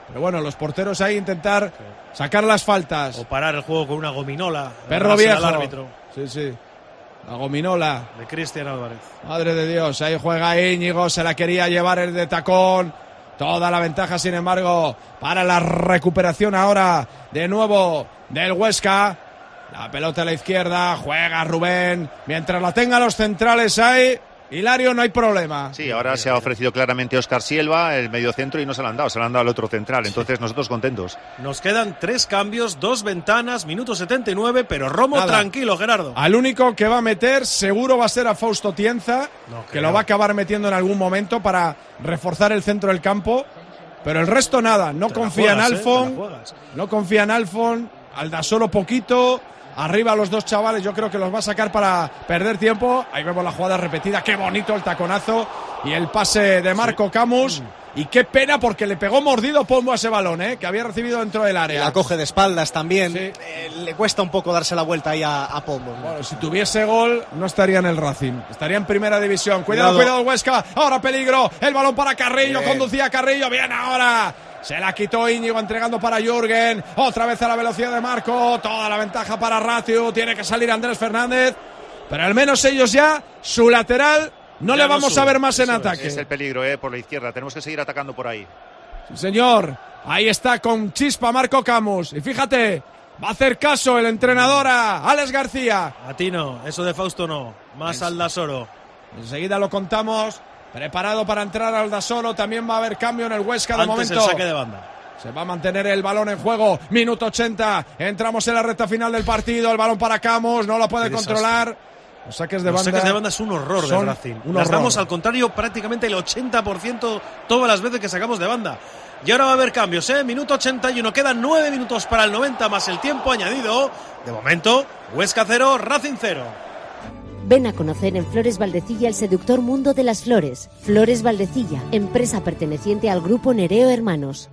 Pero bueno, los porteros ahí intentar sacar las faltas. O parar el juego con una gominola. Perro viejo. Al árbitro. Sí, sí. La gominola. De Cristian Álvarez. Madre de Dios, ahí juega Íñigo, se la quería llevar el de tacón. Toda la ventaja, sin embargo, para la recuperación ahora de nuevo del Huesca. La pelota a la izquierda, juega Rubén. Mientras la tengan los centrales ahí, Hilario, no hay problema. Sí, ahora se ha ofrecido claramente Óscar Silva, el mediocentro, y no se lo han dado, se lo han dado al otro central. Entonces nosotros contentos. Nos quedan tres cambios, dos ventanas, minuto setenta y nueve, pero Romo Nada. Tranquilo, Gerardo. Al único que va a meter seguro va a ser a Fausto Tienza, no, que lo va a acabar metiendo en algún momento para reforzar el centro del campo. Pero el resto nada, no Te confía juegas, en Alfon, eh, no confía en Alfon, Aldasoro poquito. Arriba los dos chavales, yo creo que los va a sacar para perder tiempo. Ahí vemos la jugada repetida, qué bonito el taconazo y el pase de Marco sí. Camus. Y qué pena porque le pegó mordido Pombo a ese balón, ¿eh? Que había recibido dentro del área. La coge de espaldas también. Sí. Eh, le cuesta un poco darse la vuelta ahí a, a Pombo. Bueno, si tuviese gol, no estaría en el Racing. Estaría en primera división. Cuidado, cuidado, cuidado Huesca. Ahora peligro. El balón para Carrillo. Bien. Conducía Carrillo. Bien ahora. Se la quitó Íñigo entregando para Jürgen. Otra vez a la velocidad de Marco. Toda la ventaja para Ratiu. Tiene que salir Andrés Fernández. Pero al menos ellos ya, su lateral, no ya le vamos no a ver más en ataque. Es el peligro, eh, por la izquierda. Tenemos que seguir atacando por ahí. Sí, señor. Ahí está con chispa Marco Camus. Y fíjate, va a hacer caso el entrenador a Alex García. A ti no, eso de Fausto no. Más Aldasoro. Enseguida lo contamos. Preparado para entrar Aldasoro. También va a haber cambio en el Huesca de Antes momento. El saque de banda. Se va a mantener el balón en juego. Minuto ochenta. Entramos en la recta final del partido. El balón para Camus. No lo puede Qué controlar. Desastre. Los saques de Los banda. saques de banda es un horror del Racing. Un Las horror. damos al contrario prácticamente el ochenta por ciento todas las veces que sacamos de banda. Y ahora va a haber cambios, ¿eh? Minuto ochenta y uno. Quedan nueve minutos para el noventa más el tiempo añadido. De momento, Huesca cero, Racing cero. Ven a conocer en Flores Valdecilla el seductor mundo de las flores. Flores Valdecilla, empresa perteneciente al grupo Nereo Hermanos.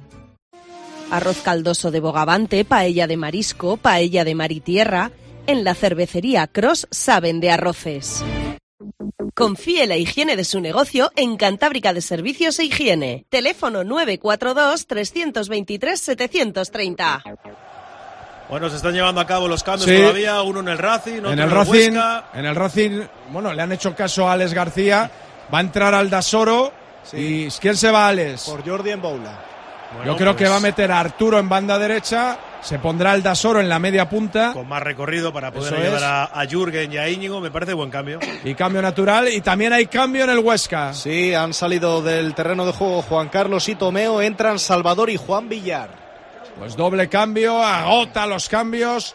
Arroz caldoso de bogavante, paella de marisco, paella de mar y tierra. En la cervecería Cross saben de arroces. Confíe la higiene de su negocio en Cantábrica de Servicios e Higiene. Teléfono nueve cuatro dos, tres dos tres, siete tres cero. Bueno, se están llevando a cabo los cambios sí. todavía, uno en el Racing, otro en el, en el Racing, Huesca. En el Racing, bueno, le han hecho caso a Alex García. Va a entrar Aldasoro. Sí. ¿Y quién se va, Alex? Por Jordi en Boula. Bueno, Yo creo pues... que va a meter a Arturo en banda derecha. Se pondrá Aldasoro en la media punta. Con más recorrido para poder Eso ayudar es. a, a Jürgen y a Íñigo. Me parece buen cambio. Y cambio natural. Y también hay cambio en el Huesca. Sí, han salido del terreno de juego Juan Carlos y Tomeo. Entran Salvador y Juan Villar. Pues doble cambio, agota los cambios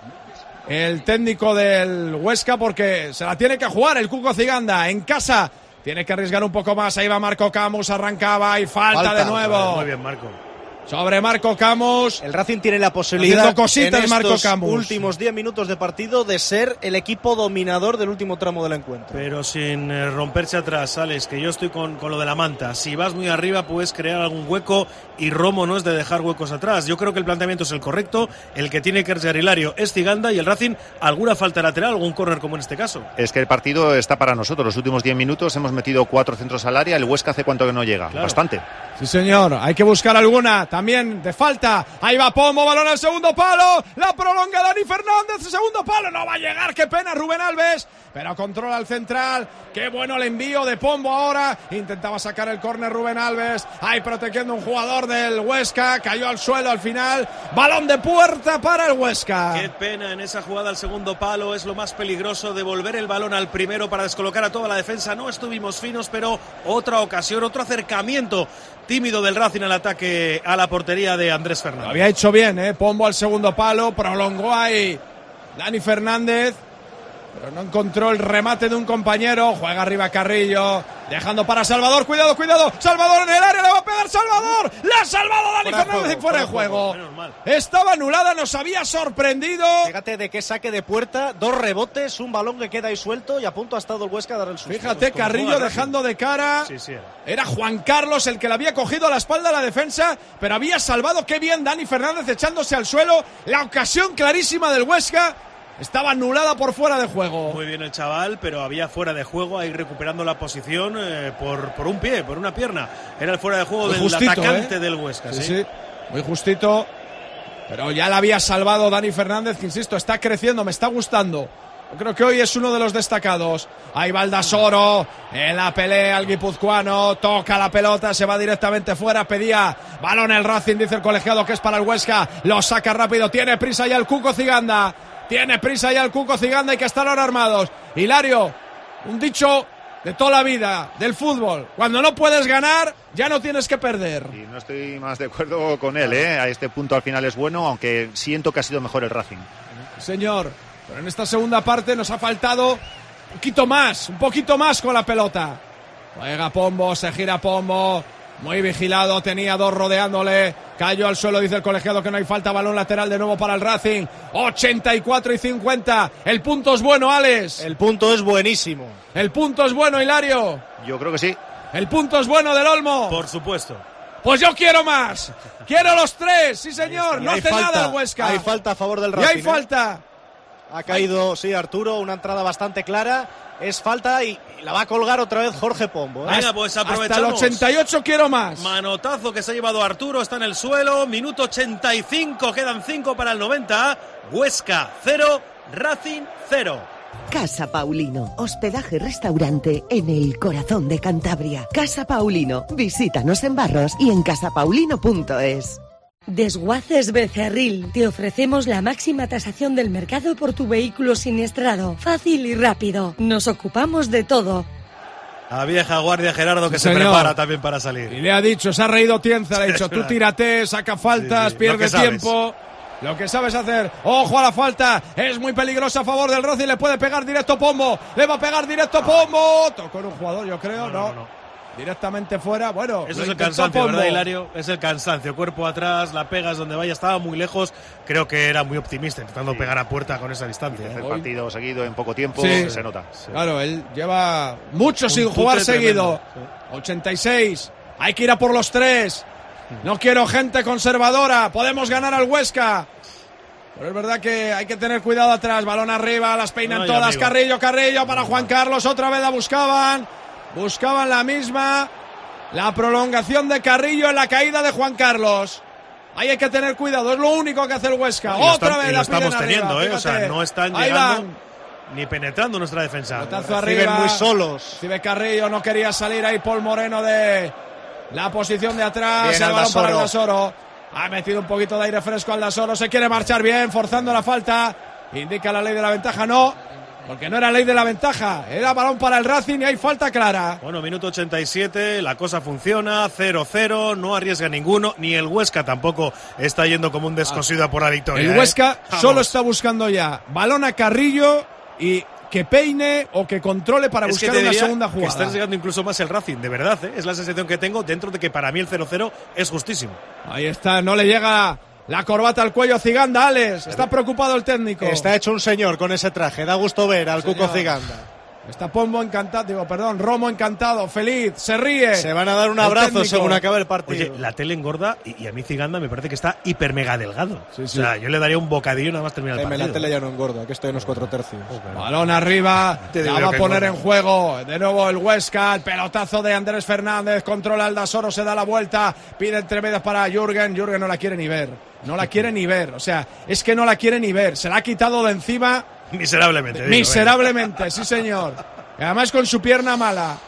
el técnico del Huesca porque se la tiene que jugar el Cuco Ciganda en casa. Tiene que arriesgar un poco más. Ahí va Marco Camus, arrancaba y falta, falta de nuevo. Muy bien, Marco. Sobre Marco Camus. El Racing tiene la posibilidad cositas, en Marco estos Camus. últimos diez minutos de partido de ser el equipo dominador del último tramo del encuentro. Pero sin eh, romperse atrás, Alex, que yo estoy con, con lo de la manta. Si vas muy arriba puedes crear algún hueco y Romo no es de dejar huecos atrás. Yo creo que el planteamiento es el correcto. El que tiene que ser Hilario es Ciganda y el Racing alguna falta lateral, algún córner como en este caso. Es que el partido está para nosotros. Los últimos diez minutos hemos metido cuatro centros al área. El Huesca hace cuánto que no llega. Claro. Bastante. Sí, señor. Hay que buscar alguna también de falta. Ahí va Pombo, balón al segundo palo. La prolonga Dani Fernández, el segundo palo. No va a llegar, qué pena Rubén Alves. Pero controla el central. Qué bueno el envío de Pombo ahora. Intentaba sacar el córner Rubén Alves. Ahí protegiendo un jugador del Huesca. Cayó al suelo al final. Balón de puerta para el Huesca. Qué pena en esa jugada al segundo palo. Es lo más peligroso, devolver el balón al primero para descolocar a toda la defensa. No estuvimos finos, pero otra ocasión, otro acercamiento tímido del Racing al ataque a la portería de Andrés Fernández. Lo había hecho bien, ¿eh? Pombo al segundo palo, prolongó ahí Dani Fernández, pero no encontró el remate de un compañero. Juega arriba Carrillo, dejando para Salvador. Cuidado, cuidado. Salvador en el área, le va a pegar Salvador. ¡La ha salvado Dani fuera Fernández juego, y fuera de juego! juego. Estaba anulada, nos había sorprendido. Fíjate de qué saque de puerta, dos rebotes, un balón que queda ahí suelto y a punto ha estado el Huesca a dar el susto. Fíjate, Carrillo dejando de cara. Sí, sí, era. era Juan Carlos el que le había cogido a la espalda a la defensa, pero había salvado. Qué bien Dani Fernández echándose al suelo. La ocasión clarísima del Huesca. Estaba anulada por fuera de juego. Muy bien el chaval, pero había fuera de juego ahí recuperando la posición eh, por, por un pie, por una pierna. Era el fuera de juego Muy del justito, atacante eh. del Huesca. Sí, ¿sí? Sí. muy justito, pero ya la había salvado Dani Fernández, que insisto, está creciendo, me está gustando. Yo creo que hoy es uno de los destacados. Ahí va Aldasoro en la pelea, el guipuzcoano toca la pelota, se va directamente fuera, pedía balón el Racing, dice el colegiado que es para el Huesca, lo saca rápido, tiene prisa ya el Cuco Ciganda, tiene prisa ya el Cuco Ciganda, hay que estar ahora armados. Hilario, un dicho de toda la vida del fútbol, cuando no puedes ganar ya no tienes que perder. Y no estoy más de acuerdo con él, ¿eh? A este punto al final es bueno, aunque siento que ha sido mejor el Racing. Señor, pero en esta segunda parte nos ha faltado un poquito más, un poquito más con la pelota. Juega Pombo, se gira Pombo, muy vigilado, tenía dos rodeándole, cayó al suelo, dice el colegiado que no hay falta, balón lateral de nuevo para el Racing, ochenta y cuatro y cincuenta, el punto es bueno, Alex. El punto es buenísimo. El punto es bueno, Hilario. Yo creo que sí. El punto es bueno del Olmo. Por supuesto. Pues yo quiero más, quiero los tres, sí señor, no hace falta, nada el Huesca. Hay falta a favor del Y Racing. hay falta. ¿eh? Ha caído, sí, Arturo, una entrada bastante clara. Es falta y la va a colgar otra vez Jorge Pombo. ¿eh? Venga, pues aprovechamos. Hasta el ochenta y ocho quiero más. Manotazo que se ha llevado Arturo, está en el suelo. Minuto ochenta y cinco, quedan cinco para el noventa. Huesca cero, Racing cero. Casa Paulino, hospedaje restaurante en el corazón de Cantabria. Casa Paulino, visítanos en Barros y en casa paulino punto es. Desguaces Becerril. Te ofrecemos la máxima tasación del mercado por tu vehículo siniestrado. Fácil y rápido. Nos ocupamos de todo. La vieja guardia Gerardo que Sí, se señor. prepara también para salir. Y le ha dicho, se ha reído Tienza, le ha dicho, tú tírate, saca faltas, Sí, sí, pierde lo que sabes. tiempo. Lo que sabes hacer. Ojo a la falta. Es muy peligrosa a favor del Racing. Le puede pegar directo Pombo. Le va a pegar directo Pombo. Tocó en un jugador, yo creo. No. no, no. Directamente fuera. Bueno, Eso lo es el intentó cansancio, Pombo. ¿verdad, Hilario? Es el cansancio. Cuerpo atrás, la pegas donde vaya. Estaba muy lejos. Creo que era muy optimista intentando Sí. pegar a puerta con esa distancia. El ¿eh? partido seguido en poco tiempo, Sí. se nota. Claro, él lleva mucho Un sin tute jugar tremendo. seguido. ochenta y seis. Hay que ir a por los tres. No quiero gente conservadora. Podemos ganar al Huesca. Pero es verdad que hay que tener cuidado atrás. Balón arriba, las peinan Ay, todas. amigo. Carrillo, Carrillo para Juan Carlos. Otra vez la buscaban. Buscaban la misma. La prolongación de Carrillo en la caída de Juan Carlos. Ahí hay que tener cuidado. Es lo único que hace el Huesca. Y lo Otra están- vez y la lo estamos piden teniendo, arriba, ¿eh? O sea, fíjate. no están Ahí llegando van. ni penetrando nuestra defensa. Pelotazo Reciben arriba. muy solos. Recibe Carrillo, no quería salir ahí Paul Moreno de la posición de atrás. Bien, El balón para Aldasoro. Aldasoro. Ha metido un poquito de aire fresco Aldasoro. Se quiere marchar bien, forzando la falta. Indica la ley de la ventaja, no. Porque no era ley de la ventaja. Era balón para el Racing y hay falta clara. Bueno, minuto ochenta y siete, la cosa funciona, cero cero, no arriesga ninguno, ni el Huesca tampoco está yendo como un descosido a por la victoria. El ¿eh? Huesca Vamos. solo está buscando ya balón a Carrillo y que peine o que controle para Es que buscar te una diría segunda que jugada. está llegando incluso más el Racing, de verdad, ¿eh? Es la sensación que tengo dentro de que para mí el cero cero es justísimo. Ahí está, no le llega la corbata al cuello a Ciganda, Alex. Está preocupado el técnico. Está hecho un señor con ese traje. Da gusto ver al Señor. Cuco Ciganda. Está Pombo encantado, digo, perdón, Romo encantado, feliz, se ríe. Se van a dar un El abrazo técnico. según acabe el partido. Oye, la tele engorda y, y a mí Ciganda me parece que está hiper mega delgado. Sí, sí. O sea, yo le daría un bocadillo nada más terminar el Deme, partido. la tele ya no engorda, que estoy en los cuatro tercios. Balón arriba, Te la digo va a que poner engorda. en juego. De nuevo el Huesca, el pelotazo de Andrés Fernández, controla Aldasoro, se da la vuelta, pide entre medias para Jürgen. Jürgen no la quiere ni ver, no la quiere ni ver. O sea, es que no la quiere ni ver, se la ha quitado de encima. Miserablemente. digo, Miserablemente, sí señor. Y además con su pierna mala.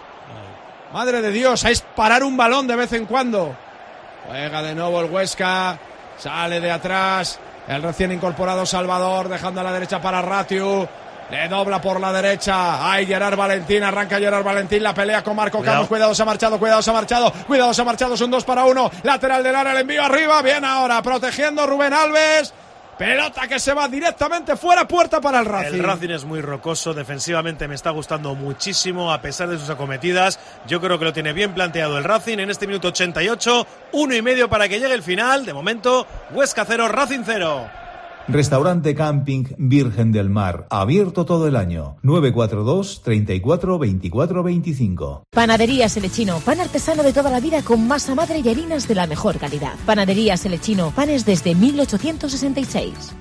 Madre de Dios, es parar un balón de vez en cuando. Juega de nuevo el Huesca, sale de atrás el recién incorporado Salvador, dejando a la derecha para Ratiu. Le dobla por la derecha. Ay, Gerard Valentín. Arranca Gerard Valentín. La pelea con Marco Cuidado. Campos. Cuidado, se ha marchado. Cuidado, se ha marchado. Cuidado, se ha marchado. Es un dos para uno. Lateral del área. El envío arriba. Bien ahora. Protegiendo Rubén Alves. Pelota que se va directamente fuera. Puerta para el Racing. El Racing es muy rocoso, defensivamente me está gustando muchísimo a pesar de sus acometidas. Yo creo que lo tiene bien planteado el Racing en este minuto ochenta y ocho, uno y medio para que llegue el final. De momento, Huesca cero, Racing cero. Restaurante Camping Virgen del Mar, abierto todo el año. nueve cuatro dos, treinta y cuatro, veinticuatro, veinticinco. Panadería Selechino, pan artesano de toda la vida con masa madre y harinas de la mejor calidad. Panadería Selechino, panes desde mil ochocientos sesenta y seis.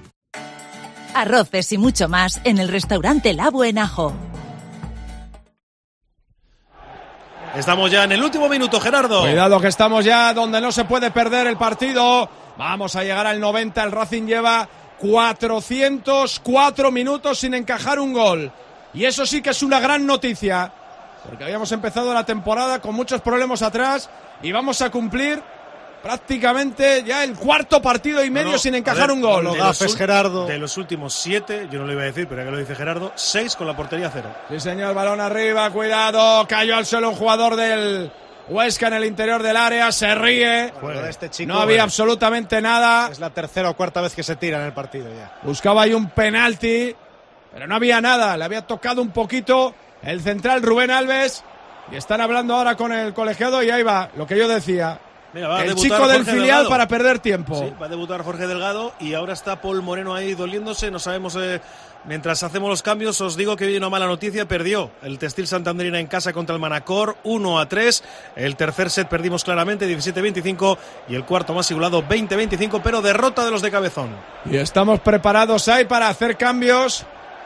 Arroces y mucho más en el restaurante Labo en Ajo. Estamos ya en el último minuto, Gerardo. Cuidado que estamos ya donde no se puede perder el partido. Vamos a llegar al noventa, el Racing lleva cuatrocientos cuatro minutos sin encajar un gol. Y eso sí que es una gran noticia, porque habíamos empezado la temporada con muchos problemas atrás y vamos a cumplir prácticamente ya el cuarto partido y medio no, no, sin encajar ver, un gol. No lo gafes, Gerardo. De los últimos siete, yo no lo iba a decir, pero ya que lo dice Gerardo, seis con la portería cero. Sí, señor, balón arriba, cuidado, cayó al suelo un jugador del Huesca en el interior del área, se ríe. Bueno, este chico, no había absolutamente nada. Es la tercera o cuarta vez que se tira en el partido ya. Buscaba ahí un penalti, pero no había nada, le había tocado un poquito el central Rubén Alves y están hablando ahora con el colegiado y ahí va, lo que yo decía. Mira, va a el debutar chico del Jorge filial Delgado. Para perder tiempo. Sí, va a debutar Jorge Delgado y ahora está Paul Moreno ahí doliéndose. No sabemos, eh, mientras hacemos los cambios, os digo que hay una mala noticia. Perdió el Textil Santanderina en casa contra el Manacor uno a tres. El tercer set perdimos claramente diecisiete veinticinco y el cuarto más igualado veinte veinticinco, pero derrota de los de Cabezón. Y estamos preparados ahí para hacer cambios.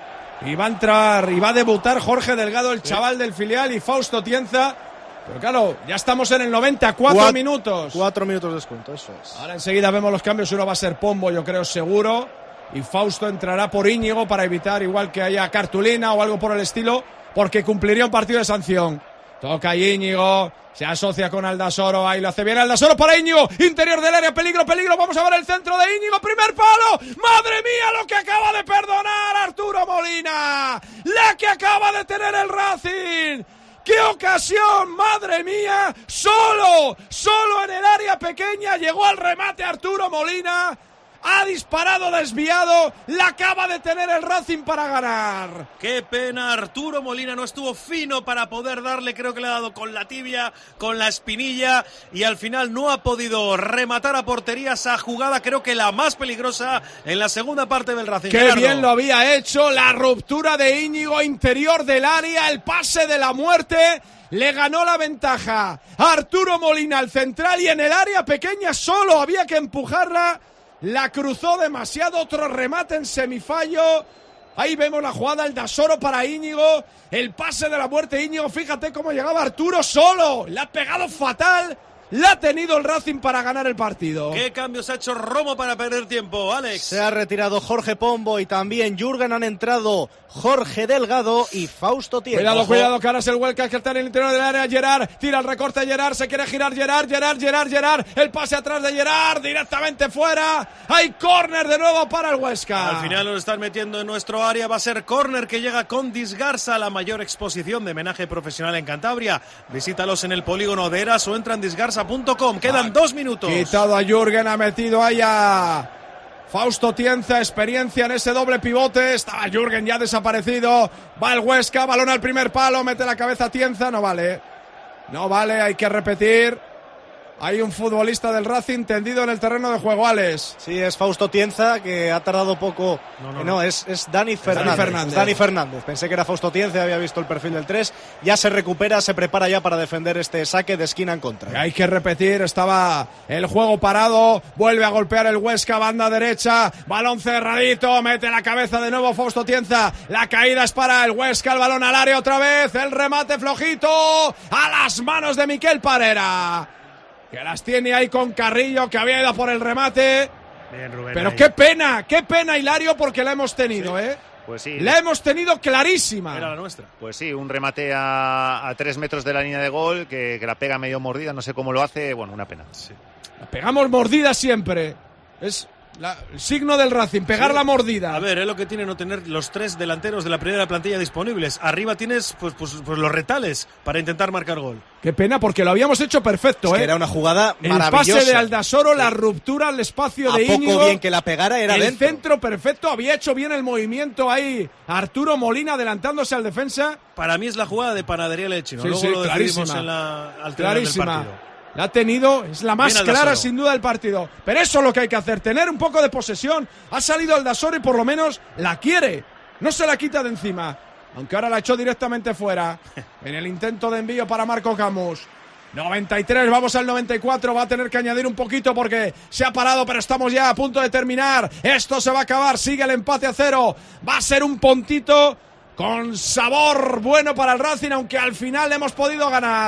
Y va a entrar y va a debutar Jorge Delgado, el chaval del filial, y Fausto Tienza. Pero claro, ya estamos en el noventa, cuatro Cuat, minutos. Cuatro minutos de descuento, eso es. Ahora enseguida vemos los cambios, uno va a ser Pombo, yo creo seguro, y Fausto entrará por Íñigo para evitar igual que haya cartulina o algo por el estilo, porque cumpliría un partido de sanción. Toca Íñigo, se asocia con Aldasoro, ahí lo hace bien Aldasoro para Íñigo, interior del área, peligro, peligro, vamos a ver el centro de Íñigo, primer palo, madre mía lo que acaba de perdonar Arturo Molina, la que acaba de tener el Racing. ¡Qué ocasión! ¡Madre mía! ¡Solo! ¡Solo en el área pequeña! Llegó al remate Arturo Molina. Ha disparado desviado. La acaba de tener el Racing para ganar. ¡Qué pena! Arturo Molina no estuvo fino para poder darle. Creo que le ha dado con la tibia, con la espinilla. Y al final no ha podido rematar a portería esa jugada. Creo que la más peligrosa en la segunda parte del Racing. ¡Qué Gerardo! bien lo había hecho! La ruptura de Íñigo, interior del área. El pase de la muerte. Le ganó la ventaja a Arturo Molina, el central. Y en el área pequeña solo había que empujarla. La cruzó demasiado, otro remate en semifallo. Ahí vemos la jugada, el Dasoro para Íñigo. El pase de la muerte Íñigo, fíjate cómo llegaba Arturo solo. Le ha pegado fatal. La ha tenido el Racing para ganar el partido. ¿Qué cambios ha hecho Romo para perder tiempo, Alex? Se ha retirado Jorge Pombo y también Jürgen. Han entrado Jorge Delgado y Fausto Tienza. Cuidado, cuidado, que ahora es el Huelca que está en el interior del área. Gerard, tira el recorte Gerard, se quiere girar Gerard, Gerard, Gerard, Gerard. El pase atrás de Gerard, directamente fuera. Hay córner de nuevo para el Huesca. Al final nos están metiendo en nuestro área. Va a ser córner que llega con Disgarza, la mayor exposición de menaje profesional en Cantabria. Visítalos en el polígono de Eras o entra en disgarza punto com. Quedan ah, dos minutos. Quitado a Jürgen, ha metido ahí a Fausto Tienza, experiencia en ese doble pivote. Estaba Jürgen ya desaparecido. Va el Huesca, balón al primer palo, mete la cabeza a Tienza. No vale. No vale, hay que repetir. Hay un futbolista del Racing tendido en el terreno de juego, Alex. Sí, es Fausto Tienza, que ha tardado poco. No, no, no. no es, es Dani Fernández. Dani Fernández. Dani Fernández. Pensé que era Fausto Tienza, había visto el perfil del tres. Ya se recupera, se prepara ya para defender este saque de esquina en contra. Y hay que repetir, estaba el juego parado. Vuelve a golpear el Huesca, banda derecha. Balón cerradito, mete la cabeza de nuevo Fausto Tienza. La caída es para el Huesca, el balón al área otra vez. El remate flojito a las manos de Miquel Parera, que las tiene ahí con Carrillo, que había ido por el remate. Bien, Rubén, pero ahí. qué pena, qué pena, Hilario, porque la hemos tenido, sí. ¿eh? Pues sí. La hemos tenido clarísima. Era la nuestra. Pues sí, un remate a, a tres metros de la línea de gol, que, que la pega medio mordida, no sé cómo lo hace, bueno, una pena. Sí. La pegamos mordida siempre. Es la, el signo del Racing, pegar sí. la mordida. A ver, es lo que tiene no tener los tres delanteros de la primera plantilla disponibles. Arriba tienes pues, pues, pues los retales para intentar marcar gol. Qué pena, porque lo habíamos hecho perfecto, es ¿eh? Que era una jugada el maravillosa. El pase de Aldasoro, sí. La ruptura al espacio a de Íñigo. A poco bien que la pegara era el dentro. El centro perfecto, había hecho bien el movimiento ahí. Arturo Molina adelantándose al defensa. Para mí es la jugada de Panadería Lechino. Sí, Luego sí, lo decidimos en la al clarísima. Del partido. La ha tenido, es la más clara sin duda del partido. Pero eso es lo que hay que hacer, tener un poco de posesión. Ha salido Aldasoro y por lo menos la quiere. No se la quita de encima. Aunque ahora la echó directamente fuera. En el intento de envío para Marco Camus. noventa y tres, vamos al noventa y cuatro. Va a tener que añadir un poquito porque se ha parado, pero estamos ya a punto de terminar. Esto se va a acabar, sigue el empate a cero. Va a ser un puntito con sabor bueno para el Racing, aunque al final hemos podido ganar.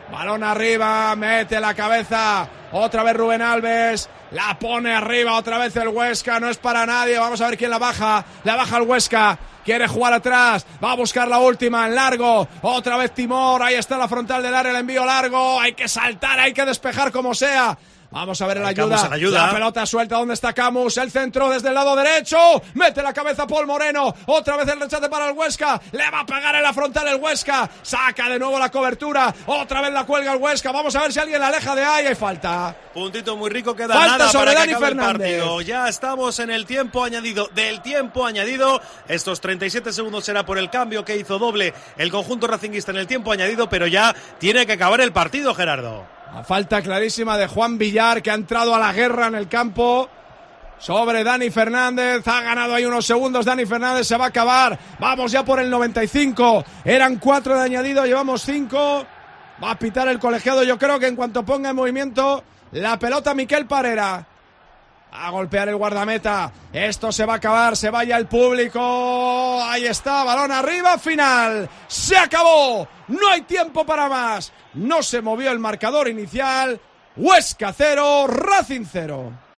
Balón arriba, mete la cabeza. Otra vez Rubén Alves. La pone arriba otra vez el Huesca. No es para nadie. Vamos a ver quién la baja. La baja el Huesca. Quiere jugar atrás. Va a buscar la última en largo. Otra vez Timor. Ahí está la frontal del área. El envío largo. Hay que saltar. Hay que despejar como sea. Vamos a ver el ayuda. ayuda. La pelota suelta. ¿Dónde está Camus? El centro desde el lado derecho. Mete la cabeza Paul Moreno. Otra vez el rechace para el Huesca. Le va a pegar en la frontal el Huesca. Saca de nuevo la cobertura. Otra vez la cuelga el Huesca. Vamos a ver si alguien la aleja de ahí. Hay falta. Puntito muy rico. Queda falta nada sobre para Dani que acabe Fernández. El partido. Ya estamos en el tiempo añadido. Del tiempo añadido. Estos treinta y siete segundos será por el cambio que hizo doble el conjunto racinguista en el tiempo añadido. Pero ya tiene que acabar el partido, Gerardo. La falta clarísima de Juan Villar, que ha entrado a la guerra en el campo sobre Dani Fernández. Ha ganado ahí unos segundos Dani Fernández, se va a acabar. Vamos ya por el noventa y cinco. Eran cuatro de añadido, llevamos cinco. Va a pitar el colegiado, yo creo que en cuanto ponga en movimiento la pelota Miquel Parera. A golpear el guardameta. Esto se va a acabar, se vaya el público. Ahí está, balón arriba, final. Se acabó. No hay tiempo para más. No se movió el marcador inicial. Huesca cero, Racing cero.